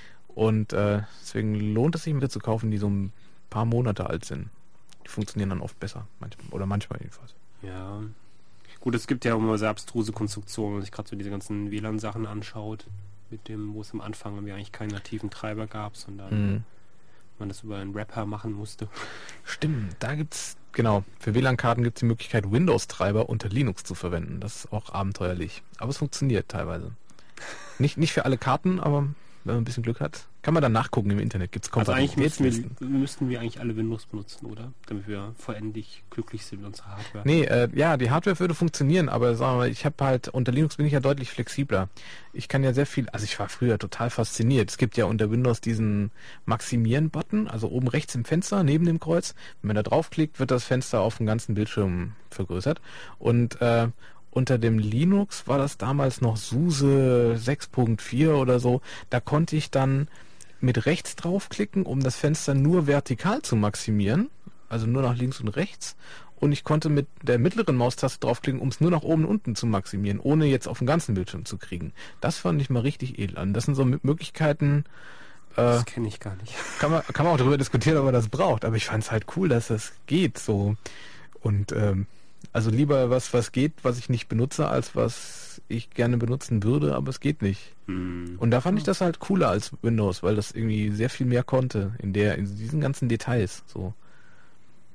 Und äh, deswegen lohnt es sich mit zu kaufen, die so ein paar Monate alt sind. Die funktionieren dann oft besser, manchmal, oder manchmal jedenfalls. Ja. Gut, es gibt ja immer sehr abstruse Konstruktionen, wenn man sich gerade so diese ganzen W L A N-Sachen anschaut, mit dem, wo es am Anfang eigentlich keinen nativen Treiber gab, sondern mhm. man das über einen Wrapper machen musste. Stimmt, da gibt's, genau, für W L A N-Karten gibt es die Möglichkeit, Windows-Treiber unter Linux zu verwenden. Das ist auch abenteuerlich. Aber es funktioniert teilweise. Nicht, nicht für alle Karten, aber wenn man ein bisschen Glück hat, kann man dann nachgucken im Internet. Gibt's Also eigentlich müssten wir, müssten wir eigentlich alle Windows benutzen, oder? Damit wir vollendig glücklich sind mit unserer Hardware. Nee, äh, ja, die Hardware würde funktionieren, aber sagen wir mal, ich habe halt, unter Linux bin ich ja deutlich flexibler. Ich kann ja sehr viel, also ich war früher total fasziniert. Es gibt ja unter Windows diesen Maximieren-Button, also oben rechts im Fenster, neben dem Kreuz. Wenn man da draufklickt, wird das Fenster auf dem ganzen Bildschirm vergrößert. Und äh, unter dem Linux war das damals noch SUSE sechs Punkt vier oder so. Da konnte ich dann mit rechts draufklicken, um das Fenster nur vertikal zu maximieren, also nur nach links und rechts. Und ich konnte mit der mittleren Maustaste draufklicken, um es nur nach oben und unten zu maximieren, ohne jetzt auf den ganzen Bildschirm zu kriegen. Das fand ich mal richtig edel. Das sind so Möglichkeiten. Äh, das kenne ich gar nicht. Kann man, kann man auch darüber diskutieren, ob man das braucht. Aber ich fand es halt cool, dass das geht so. Und ähm, also lieber was, was geht, was ich nicht benutze, als was ich gerne benutzen würde, aber es geht nicht. Hm. Und da fand ich das halt cooler als Windows, weil das irgendwie sehr viel mehr konnte in der, in diesen ganzen Details. So. Ja.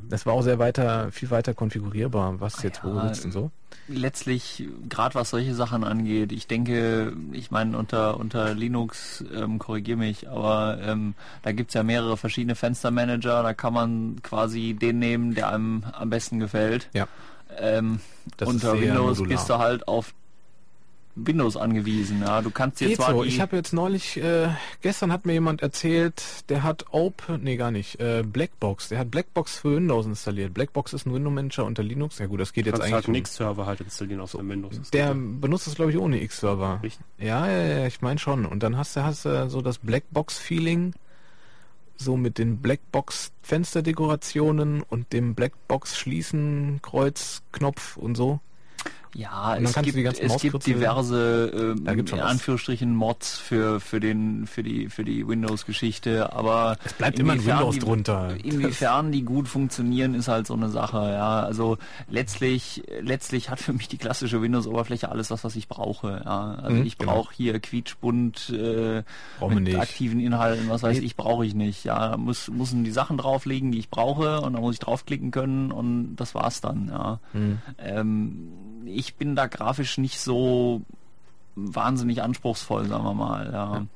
Das war auch sehr weiter, viel weiter konfigurierbar, was jetzt wo sitzt und so. Letztlich, gerade was solche Sachen angeht, ich denke, ich meine, unter, unter Linux, ähm, korrigier mich, aber ähm, da gibt's ja mehrere verschiedene Fenstermanager, da kann man quasi den nehmen, der einem am besten gefällt. Ja. Ähm, unter Windows modular. Bist du halt auf Windows angewiesen, ja. Du kannst jetzt Geht zwar so. die Ich habe jetzt neulich, äh, gestern hat mir jemand erzählt, der hat Open, nee gar nicht, äh, Blackbox, der hat Blackbox für Windows installiert. Blackbox ist ein Window-Manager unter Linux. Ja gut, das geht jetzt eigentlich. Du kannst halt einen X-Server halt installieren auf dem Windows. Der benutzt das glaube ich ohne X-Server. Ja, ja, ja, ich meine schon. Und dann hast du hast du so das Blackbox-Feeling, so mit den Blackbox-Fensterdekorationen und dem Blackbox-Schließen-Kreuzknopf und so. Ja, es gibt, es gibt diverse ähm, in Anführungsstrichen Mods für für den für die für die Windows-Geschichte, aber es bleibt immer ein Windows die, drunter. Inwiefern die gut funktionieren, ist halt so eine Sache. Ja, also letztlich letztlich hat für mich die klassische Windows-Oberfläche alles was was ich brauche. Ja, also mhm, ich brauche genau. hier quietschbunt äh, mit nicht. aktiven Inhalten, was weiß nee. ich, brauche ich nicht. Ja, da muss müssen die Sachen drauflegen, die ich brauche, und da muss ich draufklicken können und das war's dann. Ja. Mhm. Ähm, ich bin da grafisch nicht so wahnsinnig anspruchsvoll, sagen wir mal. Ja. Ja. Ähm,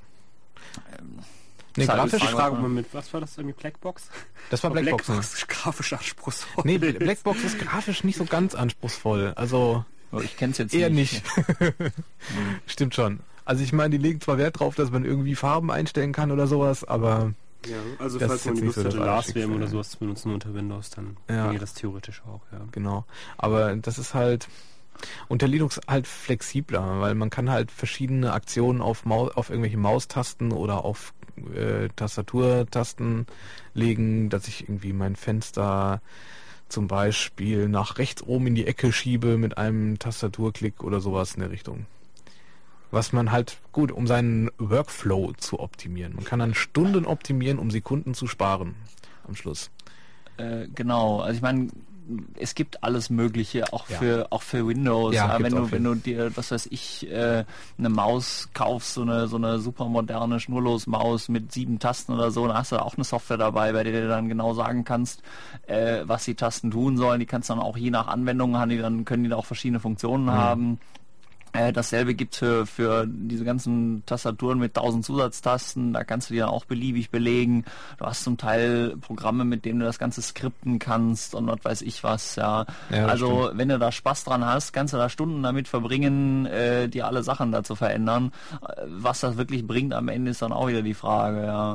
nee, grafisch Frage, man mit, was war das irgendwie, Blackbox? Das war Blackbox. Blackbox ist grafisch anspruchsvoll. Nee, Blackbox ist grafisch nicht so ganz anspruchsvoll. Also ich kenn's jetzt eher nicht. nicht. Stimmt schon. Also ich meine, die legen zwar Wert drauf, dass man irgendwie Farben einstellen kann oder sowas, aber ja, also falls man die Lust hatte, LastVM oder sowas zu benutzen unter Windows, dann ja. geht das theoretisch auch, ja. Genau. Aber das ist halt unter Linux halt flexibler, weil man kann halt verschiedene Aktionen auf Maus, auf irgendwelche Maustasten oder auf äh, Tastaturtasten legen, dass ich irgendwie mein Fenster zum Beispiel nach rechts oben in die Ecke schiebe mit einem Tastaturklick oder sowas in der Richtung. Was man halt, gut, um seinen Workflow zu optimieren. Man kann dann Stunden optimieren, um Sekunden zu sparen am Schluss. Äh, genau, also ich meine, es gibt alles Mögliche, auch ja. für auch für Windows. Ja, ja, wenn du wenn du dir, was weiß ich, äh, eine Maus kaufst, so eine so eine super moderne Schnurlos-Maus mit sieben Tasten oder so, dann hast du auch eine Software dabei, bei der du dann genau sagen kannst, äh, was die Tasten tun sollen. Die kannst dann auch je nach Anwendung haben, die dann können die da auch verschiedene Funktionen mhm. haben. Äh, dasselbe gibt's für, für diese ganzen Tastaturen mit tausend Zusatztasten, da kannst du die dann auch beliebig belegen. Du hast zum Teil Programme, mit denen du das Ganze skripten kannst und was weiß ich was, ja. ja also stimmt. Wenn du da Spaß dran hast, kannst du da Stunden damit verbringen, äh, dir alle Sachen da zu verändern. Was das wirklich bringt am Ende ist dann auch wieder die Frage, ja.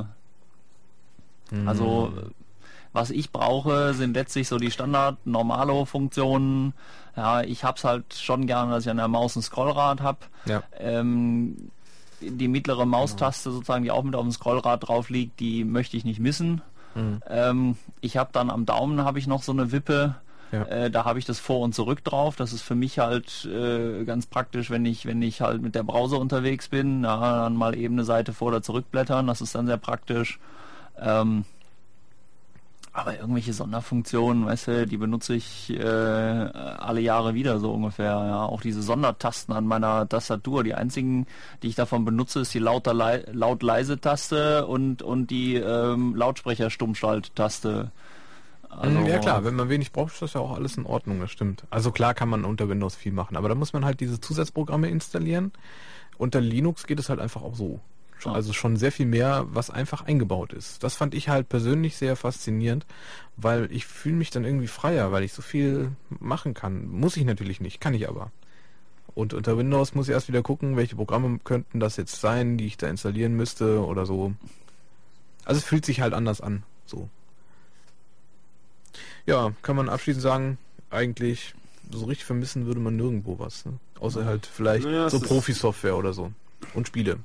Mhm. Also was ich brauche, sind letztlich so die Standard-Normalo-Funktionen. Ja, ich hab's halt schon gerne, dass ich an der Maus ein Scrollrad habe. Ja. Ähm, die mittlere Maustaste sozusagen, die auch mit auf dem Scrollrad drauf liegt, die möchte ich nicht missen. Mhm. Ähm, ich habe dann am Daumen habe ich noch so eine Wippe. Ja. Äh, da habe ich das Vor- und Zurück drauf. Das ist für mich halt äh, ganz praktisch, wenn ich wenn ich halt mit der Browser unterwegs bin. Ja, dann mal eben eine Seite vor- oder zurückblättern. Das ist dann sehr praktisch. Ähm, Aber irgendwelche Sonderfunktionen, weißt du, die benutze ich äh, alle Jahre wieder so ungefähr. Ja, auch diese Sondertasten an meiner Tastatur. Die einzigen, die ich davon benutze, ist die lauter laut-leise-Taste und und die ähm, Lautsprecher-Stummschalt-Taste. Also, ja klar, wenn man wenig braucht, ist das ja auch alles in Ordnung, das stimmt. Also klar kann man unter Windows viel machen, aber da muss man halt diese Zusatzprogramme installieren. Unter Linux geht es halt einfach auch so. Also schon sehr viel mehr, was einfach eingebaut ist. Das fand ich halt persönlich sehr faszinierend, weil ich fühle mich dann irgendwie freier, weil ich so viel machen kann. Muss ich natürlich nicht, kann ich aber. Und unter Windows muss ich erst wieder gucken, welche Programme könnten das jetzt sein, die ich da installieren müsste oder so. Also es fühlt sich halt anders an, so. Ja, kann man abschließend sagen, eigentlich so richtig vermissen würde man nirgendwo was. Ne? Außer halt vielleicht naja, so Profi-Software oder so. Und Spiele.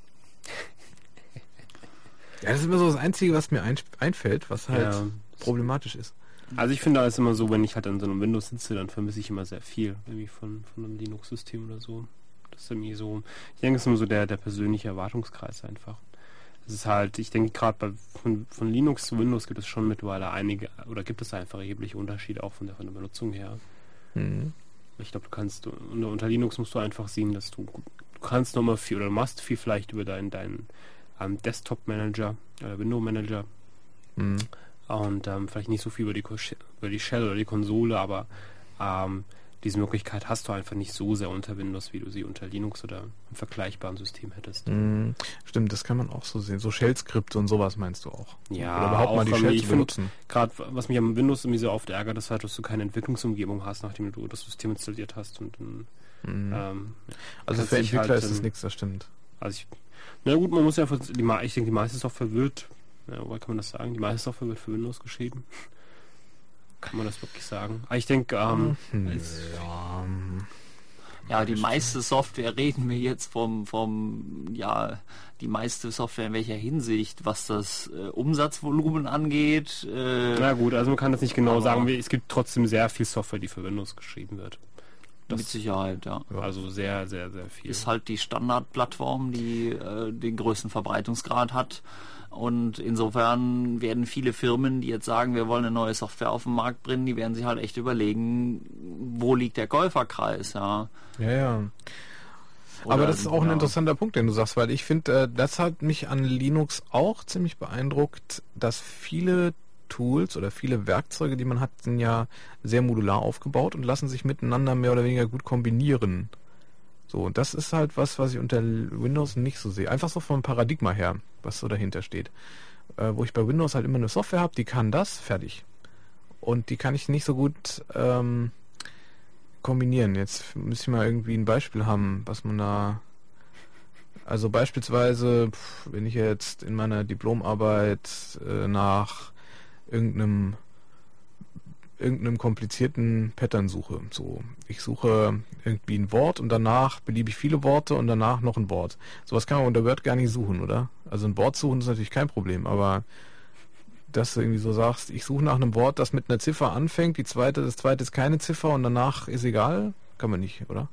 Ja, das ist immer so das Einzige, was mir ein, einfällt, was halt ja. problematisch ist. Also ich finde, da ist immer so, wenn ich halt an so einem Windows sitze, dann vermisse ich immer sehr viel, irgendwie von, von einem Linux-System oder so. Das ist irgendwie so, ich denke, es ist immer so der, der persönliche Erwartungskreis einfach. Es ist halt, ich denke gerade bei von, von Linux zu Windows gibt es schon mittlerweile einige, oder gibt es einfach erhebliche Unterschiede auch von der, von der Benutzung her. Mhm. Ich glaube, du kannst, unter, unter Linux musst du einfach sehen, dass du, du kannst nochmal viel, oder machst viel vielleicht über deinen, deinen um, Desktop-Manager oder Window-Manager. Mhm. und ähm, vielleicht nicht so viel über die, über die Shell oder die Konsole, aber ähm, diese Möglichkeit hast du einfach nicht so sehr unter Windows, wie du sie unter Linux oder einem vergleichbaren System hättest. Mm, stimmt, das kann man auch so sehen. So Shell-Skripte und sowas meinst du auch? Ja, oder überhaupt auch mal die ähm, Shell ich zu find, benutzen. Gerade was mich am Windows irgendwie so oft ärgert, ist halt, dass du keine Entwicklungsumgebung hast, nachdem du das System installiert hast. Und dann, mm. ähm, also für Entwickler halt, ist das nichts, das stimmt. Also ich, na gut, man muss ja, die, ich denke, die meiste Software wird, ja, woher kann man das sagen? Die meiste Software wird für Windows geschrieben. Kann man das wirklich sagen? Aber ich denke, ähm, hm, ja, ja, die meiste Software, reden wir jetzt vom, vom, ja, die meiste Software in welcher Hinsicht, was das äh, Umsatzvolumen angeht? Äh, na gut, also man kann das nicht genau sagen. Es gibt trotzdem sehr viel Software, die für Windows geschrieben wird. Das, mit Sicherheit, ja. Also sehr, sehr, sehr viel. Ist halt die Standardplattform, die äh, den größten Verbreitungsgrad hat. Und insofern werden viele Firmen, die jetzt sagen, wir wollen eine neue Software auf den Markt bringen, die werden sich halt echt überlegen, wo liegt der Käuferkreis, ja. Ja, ja. Oder, aber das ist auch ein ja. interessanter Punkt, den du sagst, weil ich finde, äh, das hat mich an Linux auch ziemlich beeindruckt, dass viele Tools oder viele Werkzeuge, die man hat, sind ja sehr modular aufgebaut und lassen sich miteinander mehr oder weniger gut kombinieren. So, und das ist halt was, was ich unter Windows nicht so sehe. Einfach so vom Paradigma her, was so dahinter steht. Äh, wo ich bei Windows halt immer eine Software habe, die kann das, fertig. Und die kann ich nicht so gut ähm, kombinieren. Jetzt müsste ich mal irgendwie ein Beispiel haben, was man da... Also beispielsweise, pf, wenn ich jetzt in meiner Diplomarbeit äh, nach irgendeinem irgendeinem komplizierten Pattern suche. So, ich suche irgendwie ein Wort und danach beliebig viele Worte und danach noch ein Wort. Sowas kann man unter Word gar nicht suchen, oder? Also ein Wort suchen ist natürlich kein Problem, aber dass du irgendwie so sagst, ich suche nach einem Wort, das mit einer Ziffer anfängt, die zweite, das zweite ist keine Ziffer und danach ist egal, kann man nicht, oder?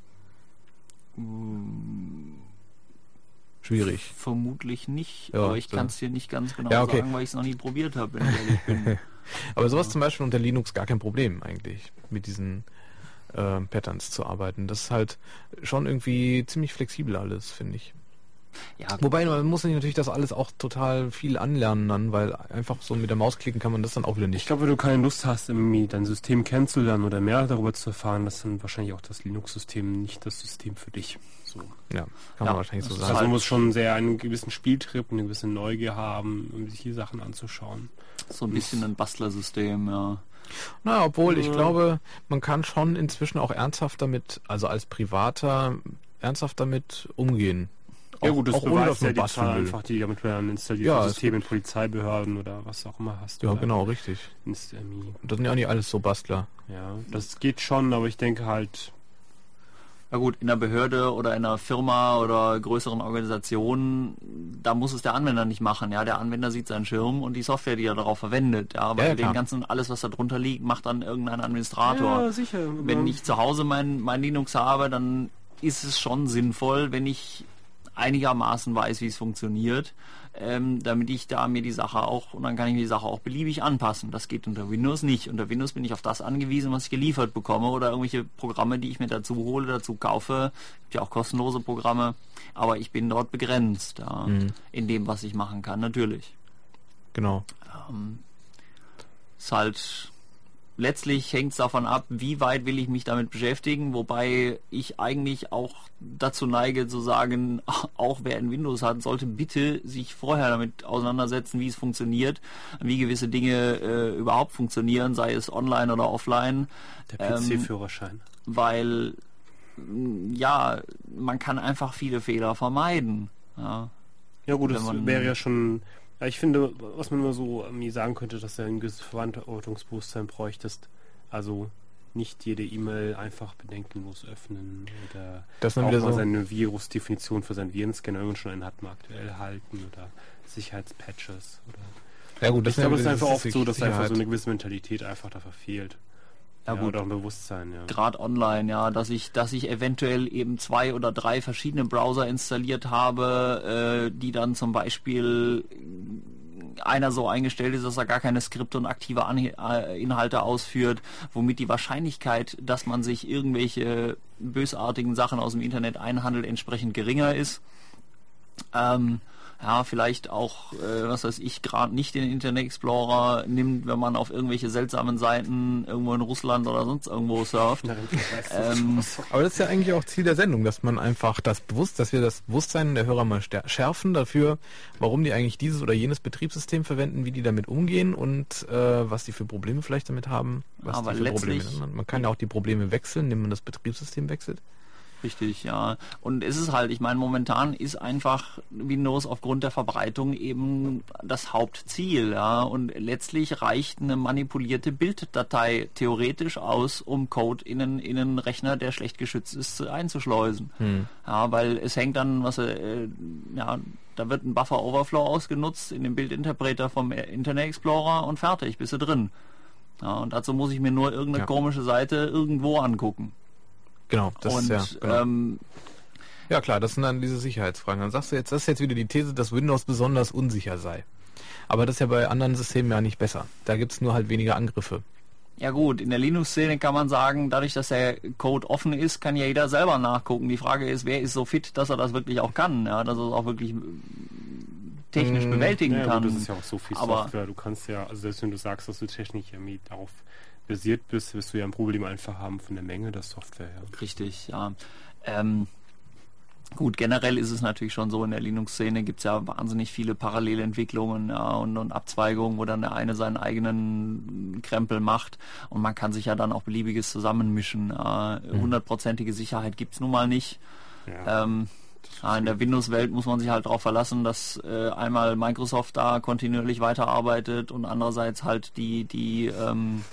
Schwierig. Vermutlich nicht, ja, aber ich so. kann es dir nicht ganz genau ja, okay. sagen, weil ich es noch nie probiert habe, wenn ich ehrlich bin. Aber sowas zum Beispiel unter Linux gar kein Problem eigentlich, mit diesen äh, Patterns zu arbeiten. Das ist halt schon irgendwie ziemlich flexibel alles, finde ich. Ja, wobei man muss sich natürlich das alles auch total viel anlernen dann, weil einfach so mit der Maus klicken kann man das dann auch wieder nicht. Ich glaube, wenn du keine Lust hast, irgendwie dein System kennenzulernen oder mehr darüber zu erfahren, das ist dann wahrscheinlich auch das Linux-System nicht das System für dich. So. Ja, kann man ja, wahrscheinlich so sagen. Also man muss schon sehr einen gewissen Spieltrip, eine gewisse Neugier haben, um sich die Sachen anzuschauen. So ein bisschen ein Bastlersystem, ja. Na, obwohl, ich glaube, man kann schon inzwischen auch ernsthaft damit, also als Privater, ernsthaft damit umgehen. Ja gut, das auch beweist ja die Zahl einfach, die damit man installierte ja, Systeme in Polizeibehörden oder was auch immer hast. Ja, genau, richtig. Ins, ähm, Und das sind ja auch nicht alles so Bastler. Ja, das geht schon, aber ich denke halt... Ja gut, in einer Behörde oder in einer Firma oder größeren Organisationen, da muss es der Anwender nicht machen. Ja, der Anwender sieht seinen Schirm und die Software, die er darauf verwendet. Ja, aber ja, den ganzen, alles, was da drunter liegt, macht dann irgendein Administrator. Ja, sicher. Wenn ich zu Hause mein, mein Linux habe, dann ist es schon sinnvoll, wenn ich einigermaßen weiß, wie es funktioniert, ähm, damit ich da mir die Sache auch, und dann kann ich mir die Sache auch beliebig anpassen. Das geht unter Windows nicht. Unter Windows bin ich auf das angewiesen, was ich geliefert bekomme oder irgendwelche Programme, die ich mir dazu hole, dazu kaufe. Es gibt ja auch kostenlose Programme, aber ich bin dort begrenzt ja, mhm. in dem, was ich machen kann, natürlich. Genau. Ähm, ist halt... Letztlich hängt es davon ab, wie weit will ich mich damit beschäftigen, wobei ich eigentlich auch dazu neige zu sagen, auch wer ein Windows hat, sollte bitte sich vorher damit auseinandersetzen, wie es funktioniert, wie gewisse Dinge äh, überhaupt funktionieren, sei es online oder offline. Der P C-Führerschein. Ähm, weil, ja, man kann einfach viele Fehler vermeiden. Ja, ja gut, das wäre ja schon... Ja, ich finde, was man nur so irgendwie sagen könnte, dass du ein gewisses Verantwortungsbewusstsein bräuchtest. Also nicht jede E-Mail einfach bedenkenlos öffnen oder das dann auch wieder mal so seine Virusdefinition für seinen Virenscanner irgendwann schon einen hat man aktuell halten oder Sicherheitspatches. Oder ja gut, das ich glaube, es ist einfach oft so, dass Sicherheit. einfach so eine gewisse Mentalität einfach dafür fehlt. Ja, ja, gut. Oder ein Bewusstsein, ja. Gerade online, ja, dass ich, dass ich eventuell eben zwei oder drei verschiedene Browser installiert habe, äh, die dann zum Beispiel einer so eingestellt ist, dass er gar keine Skripte und aktive An äh, Inhalte ausführt, womit die Wahrscheinlichkeit, dass man sich irgendwelche bösartigen Sachen aus dem Internet einhandelt, entsprechend geringer ist. Ähm, ja, vielleicht auch, äh, was weiß ich, gerade nicht den Internet Explorer nimmt, wenn man auf irgendwelche seltsamen Seiten irgendwo in Russland oder sonst irgendwo surft. ähm, Aber das ist ja eigentlich auch Ziel der Sendung, dass man einfach das bewusst, dass wir das Bewusstsein der Hörer mal schärfen dafür, warum die eigentlich dieses oder jenes Betriebssystem verwenden, wie die damit umgehen und äh, was die für Probleme vielleicht damit haben. Was aber die für letztlich, Probleme, man kann ja auch die Probleme wechseln, indem man das Betriebssystem wechselt. Richtig, ja. Und es ist halt, ich meine, momentan ist einfach Windows aufgrund der Verbreitung eben das Hauptziel, ja. Und letztlich reicht eine manipulierte Bilddatei theoretisch aus, um Code in einen, in einen Rechner, der schlecht geschützt ist, einzuschleusen. Hm. Ja, weil es hängt dann, was, äh, ja, da wird ein Buffer Overflow ausgenutzt in dem Bildinterpreter vom Internet Explorer und fertig, bist du drin. Ja, und dazu muss ich mir nur irgendeine ja. komische Seite irgendwo angucken. Genau, das und, ist ja, genau. ähm, ja klar, das sind dann diese Sicherheitsfragen. Dann sagst du jetzt, das ist jetzt wieder die These, dass Windows besonders unsicher sei. Aber das ist ja bei anderen Systemen ja nicht besser. Da gibt es nur halt weniger Angriffe. Ja gut, in der Linux-Szene kann man sagen, dadurch, dass der Code offen ist, kann ja jeder selber nachgucken. Die Frage ist, wer ist so fit, dass er das wirklich auch kann, ja, dass er es auch wirklich technisch mmh, bewältigen ja, kann. Gut, das ist ja auch so viel Aber Software. Du kannst ja, also selbst wenn du sagst, dass du technisch irgendwie darauf basiert bist, wirst du ja ein Problem einfach haben von der Menge der Software her. Richtig, ja. Ähm, gut, generell ist es natürlich schon so, in der Linux-Szene gibt es ja wahnsinnig viele Parallelentwicklungen ja, und, und Abzweigungen, wo dann der eine seinen eigenen Krempel macht und man kann sich ja dann auch beliebiges zusammenmischen. Hundertprozentige äh, Sicherheit gibt es nun mal nicht. Ja. Ähm, Ja, in der Windows-Welt muss man sich halt darauf verlassen, dass äh, einmal Microsoft da kontinuierlich weiterarbeitet und andererseits halt die, die ähm,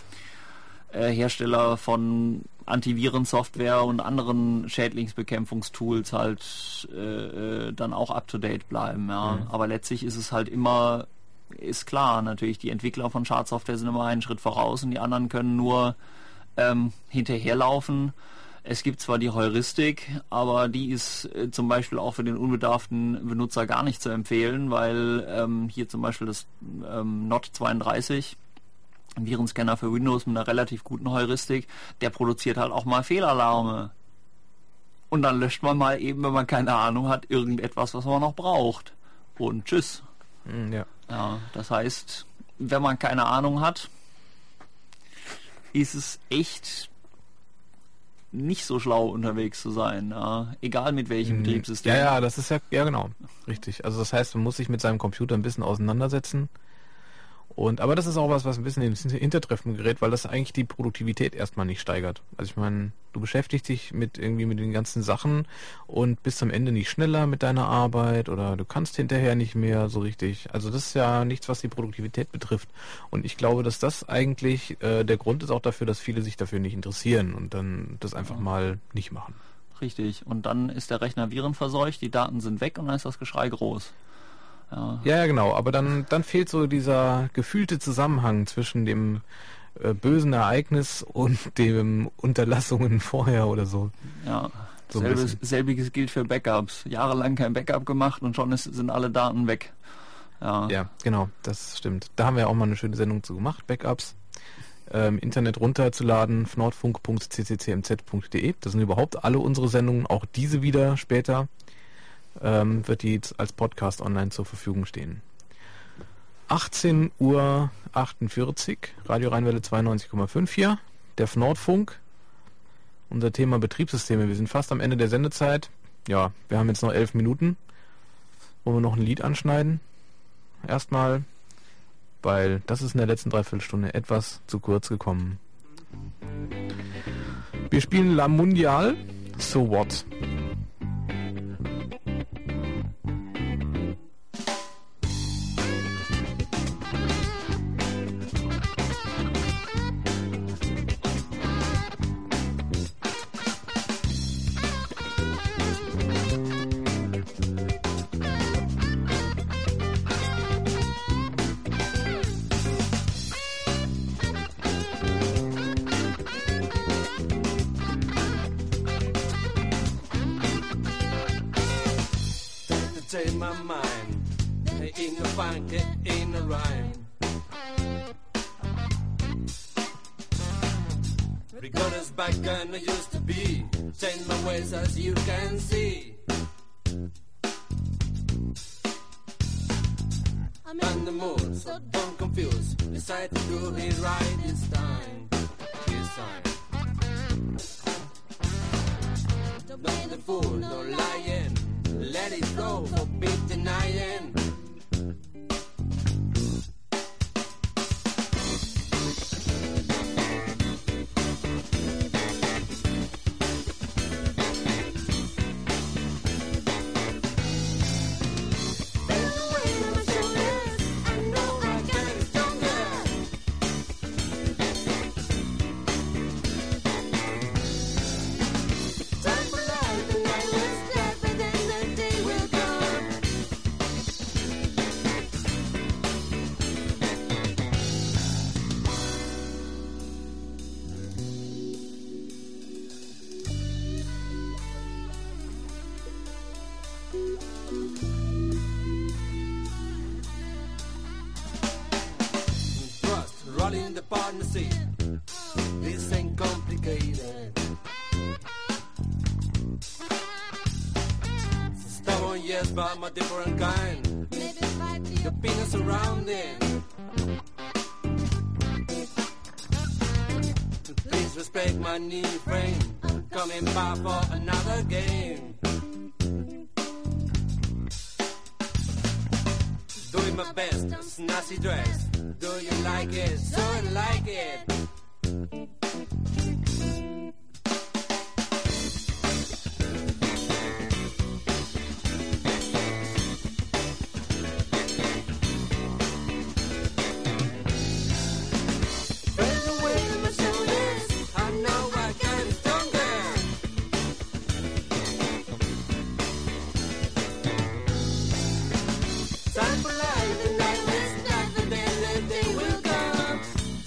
äh, Hersteller von Antivirensoftware und anderen Schädlingsbekämpfungstools halt äh, äh, dann auch up-to-date bleiben. Ja. Mhm. Aber letztlich ist es halt immer, ist klar, natürlich, die Entwickler von Schadsoftware sind immer einen Schritt voraus und die anderen können nur ähm, hinterherlaufen. Es gibt zwar die Heuristik, aber die ist äh, zum Beispiel auch für den unbedarften Benutzer gar nicht zu empfehlen, weil ähm, hier zum Beispiel das ähm, N O T zweiunddreißig, ein Virenscanner für Windows mit einer relativ guten Heuristik, der produziert halt auch mal Fehlalarme. Und dann löscht man mal eben, wenn man keine Ahnung hat, irgendetwas, was man noch braucht. Und tschüss. Ja. Ja, das heißt, wenn man keine Ahnung hat, ist es echt nicht so schlau unterwegs zu sein, ja. Egal mit welchem Mhm. Betriebssystem. Ja, ja, das ist ja, ja genau, richtig. Also das heißt, man muss sich mit seinem Computer ein bisschen auseinandersetzen. Und aber das ist auch was, was ein bisschen ins Hintertreffen gerät, weil das eigentlich die Produktivität erstmal nicht steigert. Also ich meine, du beschäftigst dich mit irgendwie mit den ganzen Sachen und bist am Ende nicht schneller mit deiner Arbeit oder du kannst hinterher nicht mehr so richtig. Also das ist ja nichts, was die Produktivität betrifft. Und ich glaube, dass das eigentlich äh, der Grund ist auch dafür, dass viele sich dafür nicht interessieren und dann das einfach Ja. mal nicht machen. Richtig. Und dann ist der Rechner virenverseucht, die Daten sind weg und dann ist das Geschrei groß. Ja. Ja, ja, genau. Aber dann, dann fehlt so dieser gefühlte Zusammenhang zwischen dem äh, bösen Ereignis und dem Unterlassungen vorher oder so. Ja. So ein Selbes, bisschen. selbiges gilt für Backups. Jahrelang kein Backup gemacht und schon ist, sind alle Daten weg. Ja. Ja, genau, das stimmt. Da haben wir auch mal eine schöne Sendung zu gemacht, Backups. Ähm, Internet runterzuladen, nordfunk punkt c c c m z punkt d e. Das sind überhaupt alle unsere Sendungen, auch diese wieder später. Ähm, wird die jetzt als Podcast online zur Verfügung stehen. achtzehn Uhr achtundvierzig, Radio Rheinwelle zweiundneunzig Komma fünf hier, der Nordfunk. Unser Thema Betriebssysteme. Wir sind fast am Ende der Sendezeit. Ja, wir haben jetzt noch elf Minuten. Wollen wir noch ein Lied anschneiden? Erstmal, weil das ist in der letzten Dreiviertelstunde etwas zu kurz gekommen. Wir spielen La Mundial, So What? Entertain my mind. It ain't no funk, it ain't no rhyme. Regardless back when I used to be. Change my ways as you can see. and the moon, so don't confuse. Decide to do it right this time, this time. Don't be the fool, no lying. Let it flow, forbid denying. Rolling the partnership, this ain't complicated. Stubborn, yes, but I'm a different kind. The people surrounding. Please respect my new frame. Coming back for another game. Doing my best, snazzy dress. Do you like it? So I like it. Spread the weight on my shoulders. I know I got stronger. Time for life, the night will start, the day, the day will come.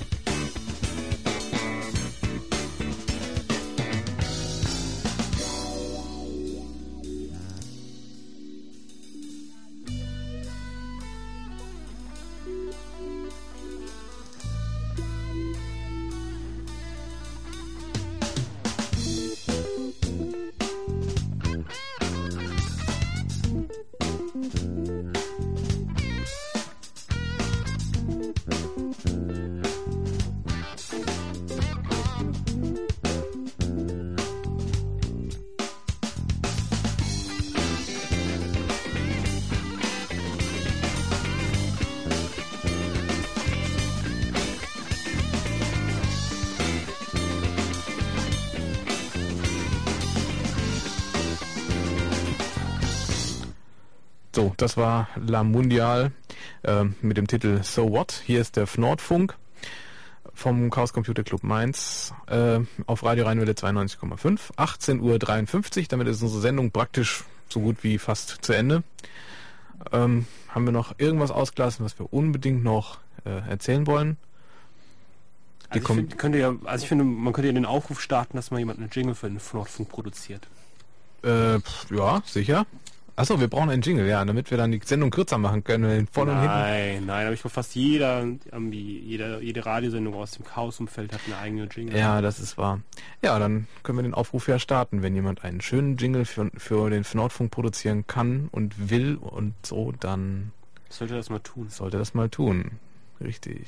So, das war La Mundial äh, mit dem Titel So What. Hier ist der F Nordfunk vom Chaos Computer Club Mainz äh, auf Radio Rheinwelle zweiundneunzig Komma fünf. achtzehn Uhr dreiundfünfzig, damit ist unsere Sendung praktisch so gut wie fast zu Ende. Ähm, haben wir noch irgendwas ausgelassen, was wir unbedingt noch äh, erzählen wollen? Also ich, find, könnte ja, also ich finde, man könnte ja den Aufruf starten, dass mal jemand einen Jingle für den F Nordfunk produziert. Äh, ja, sicher. Achso, wir brauchen einen Jingle, ja, damit wir dann die Sendung kürzer machen können, den vorne und hinten. Nein, nein, aber ich glaube fast jeder, jeder, jede Radiosendung aus dem Chaos-Umfeld hat eine eigene Jingle. Ja, das ist wahr. Ja, dann können wir den Aufruf ja starten. Wenn jemand einen schönen Jingle für, für den F Nordfunk produzieren kann und will und so, dann sollte das mal tun. Sollte das mal tun. Richtig.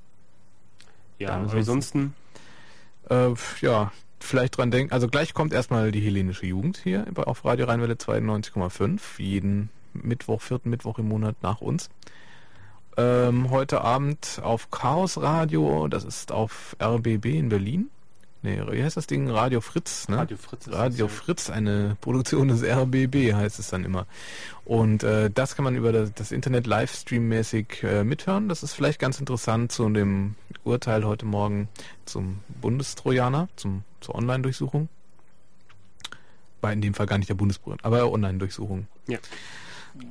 Ja, dann ansonsten äh, ja, vielleicht dran denken, also gleich kommt erstmal die hellenische Jugend hier auf Radio Rheinwelle zweiundneunzig Komma fünf, jeden Mittwoch, vierten Mittwoch im Monat nach uns. Ähm, heute Abend auf Chaos Radio, das ist auf R B B in Berlin. Nee, wie heißt das Ding? Radio Fritz, ne? Radio Fritz. Ist Radio das, ja. Fritz, eine Produktion des R B B, heißt es dann immer. Und äh, das kann man über das, das Internet Livestream-mäßig äh, mithören. Das ist vielleicht ganz interessant zu dem Urteil heute Morgen zum Bundestrojaner, zum, zur Online-Durchsuchung. War in dem Fall gar nicht der Bundestrojaner, aber Online-Durchsuchung. Ja. Ja.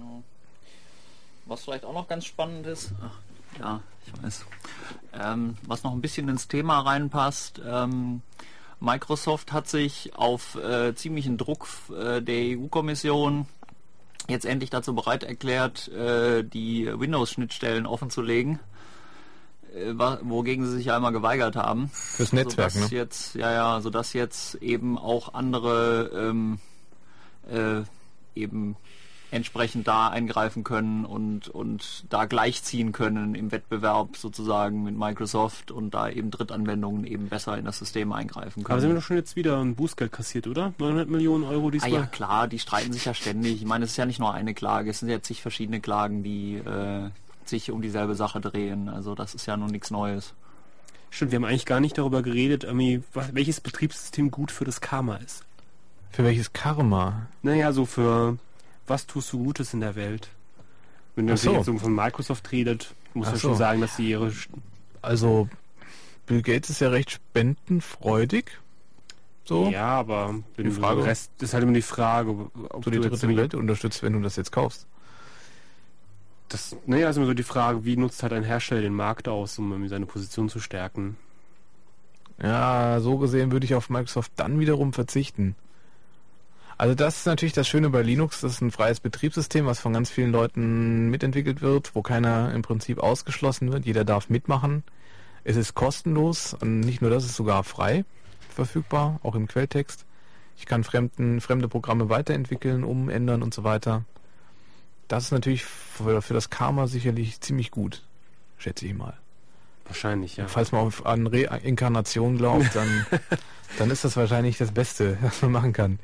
Was vielleicht auch noch ganz spannend ist, ach, ja, ich weiß, ähm, was noch ein bisschen ins Thema reinpasst, ähm, Microsoft hat sich auf äh, ziemlichen Druck äh, der E U-Kommission jetzt endlich dazu bereit erklärt, äh, die Windows-Schnittstellen offenzulegen, äh, wogegen sie sich ja einmal geweigert haben. Fürs Netzwerk, sodass ne? Jetzt, ja, ja, sodass jetzt eben auch andere ähm, äh, eben entsprechend da eingreifen können und, und da gleichziehen können im Wettbewerb sozusagen mit Microsoft und da eben Drittanwendungen eben besser in das System eingreifen können. Aber sind wir doch schon jetzt wieder ein Bußgeld kassiert, oder? neunhundert Millionen Euro diesmal? Ah ja, klar, die streiten sich ja ständig. Ich meine, es ist ja nicht nur eine Klage, es sind ja zig verschiedene Klagen, die äh, sich um dieselbe Sache drehen. Also das ist ja nun nichts Neues. Stimmt, wir haben eigentlich gar nicht darüber geredet, welches Betriebssystem gut für das Karma ist. Für welches Karma? Naja, so für was tust du Gutes in der Welt? Wenn du so. jetzt so von Microsoft redet, muss Ach man so. schon sagen, dass sie ihre... Also, Bill Gates ist ja recht spendenfreudig. So. Ja, aber Die die Frage- Frage, Rest ist halt immer die Frage, ob Du die du jetzt dritte Welt unterstützt, wenn du das jetzt kaufst. das, naja, ist immer so die Frage, wie nutzt halt ein Hersteller den Markt aus, um irgendwie seine Position zu stärken? Ja, so gesehen würde ich auf Microsoft dann wiederum verzichten. Also das ist natürlich das Schöne bei Linux, das ist ein freies Betriebssystem, was von ganz vielen Leuten mitentwickelt wird, wo keiner im Prinzip ausgeschlossen wird, jeder darf mitmachen. Es ist kostenlos und nicht nur das, es ist sogar frei verfügbar, auch im Quelltext. Ich kann fremden, fremde Programme weiterentwickeln, umändern und so weiter. Das ist natürlich für, für das Karma sicherlich ziemlich gut, schätze ich mal. Wahrscheinlich, ja. Falls man auf, an Reinkarnation glaubt, dann, dann ist das wahrscheinlich das Beste, was man machen kann.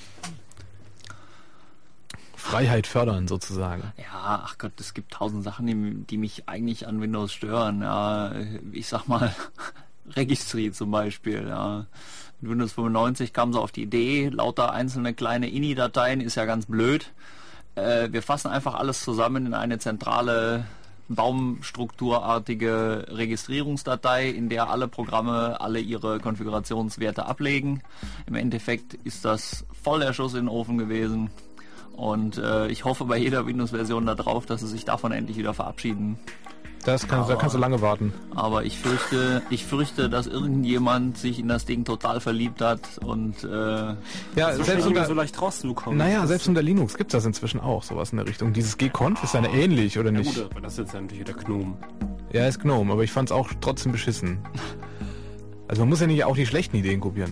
Freiheit fördern sozusagen. Ja, ach Gott, es gibt tausend Sachen, die, die mich eigentlich an Windows stören. Ja, ich sag mal, Registry zum Beispiel. Ja. Mit Windows fünfundneunzig kam so auf die Idee, lauter einzelne kleine I N I-Dateien ist ja ganz blöd. Äh, wir fassen einfach alles zusammen in eine zentrale baumstrukturartige Registrierungsdatei, in der alle Programme alle ihre Konfigurationswerte ablegen. Im Endeffekt ist das voll der Schuss in den Ofen gewesen. Und äh, ich hoffe bei jeder Windows-Version darauf, dass sie sich davon endlich wieder verabschieden. Das kann, da kannst du lange warten. Aber ich fürchte, ich fürchte, dass irgendjemand sich in das Ding total verliebt hat und äh, Ja, so selbst unter, unter, so leicht rauszukommen. naja, selbst unter Linux gibt es das inzwischen auch, sowas in der Richtung. Dieses G-Conf ist ja ähnlich, oder Ja nicht? gut, aber das ist jetzt natürlich wieder Gnome. Ja, ist Gnome, aber ich fand es auch trotzdem beschissen. Also man muss ja nicht auch die schlechten Ideen kopieren.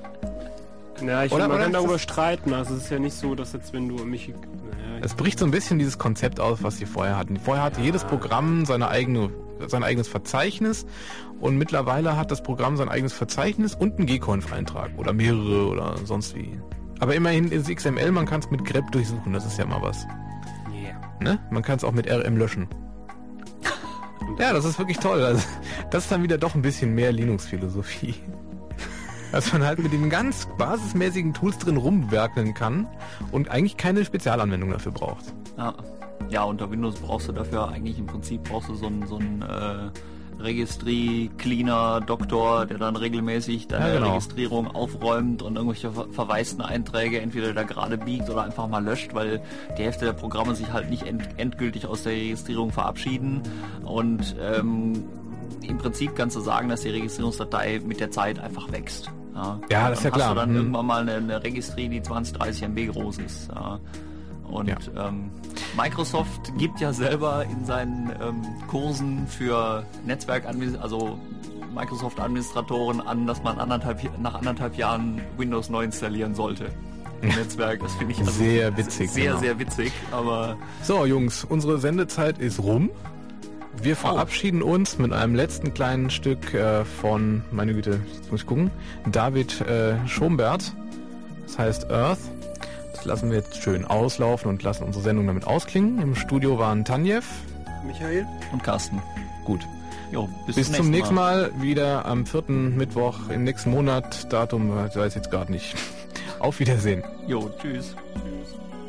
Ja, ich Oder- finde, man oder kann ist darüber das- streiten. Also es ist ja nicht so, dass jetzt, wenn du mich... Naja, Es bricht so ein bisschen dieses Konzept aus, was sie vorher hatten. Vorher hatte jedes Programm seine eigene, sein eigenes Verzeichnis und mittlerweile hat das Programm sein eigenes Verzeichnis und einen G-Conf-Eintrag oder mehrere oder sonst wie. Aber immerhin ist X M L, man kann es mit grep durchsuchen, das ist ja mal was. yeah. Ne? Man kann es auch mit R M löschen. Ja, das ist wirklich toll. Also, das ist dann wieder doch ein bisschen mehr Linux-Philosophie. Dass man halt mit den ganz basismäßigen Tools drin rumwerkeln kann und eigentlich keine Spezialanwendung dafür braucht. ja, ja, unter Windows brauchst du dafür eigentlich im Prinzip brauchst du so einen so einen äh, Registry-Cleaner-Doktor, der dann regelmäßig deine Ja, genau. Registrierung aufräumt und irgendwelche ver verwaisten Einträge entweder da gerade biegt oder einfach mal löscht, weil die Hälfte der Programme sich halt nicht end endgültig aus der Registrierung verabschieden. Und ähm, im Prinzip kannst du sagen, dass die Registrierungsdatei mit der Zeit einfach wächst. Ja, Ja, das ist ja dann hast klar. du dann Hm. irgendwann mal eine, eine Registry, die zwanzig, dreißig M B groß ist. Ja. Und Ja. ähm, Microsoft gibt ja selber in seinen ähm, Kursen für Netzwerk, also Microsoft-Administratoren an, dass man anderthalb, nach anderthalb Jahren Windows neu installieren sollte. Im Netzwerk, das finde ich also Sehr witzig, Sehr, genau. sehr witzig, aber So, Jungs, unsere Sendezeit ist rum. Wir verabschieden uns mit einem letzten kleinen Stück äh, von, meine Güte, jetzt muss ich gucken, David äh, Schombert. Das heißt Earth. Das lassen wir jetzt schön auslaufen und lassen unsere Sendung damit ausklingen. Im Studio waren Tanjev. Michael? und Carsten. Gut. Jo, bis, Bis zum nächsten Mal. Wieder am vierten Mittwoch im nächsten Monat. Datum weiß ich jetzt gerade nicht. Auf Wiedersehen. Jo, tschüss. Tschüss.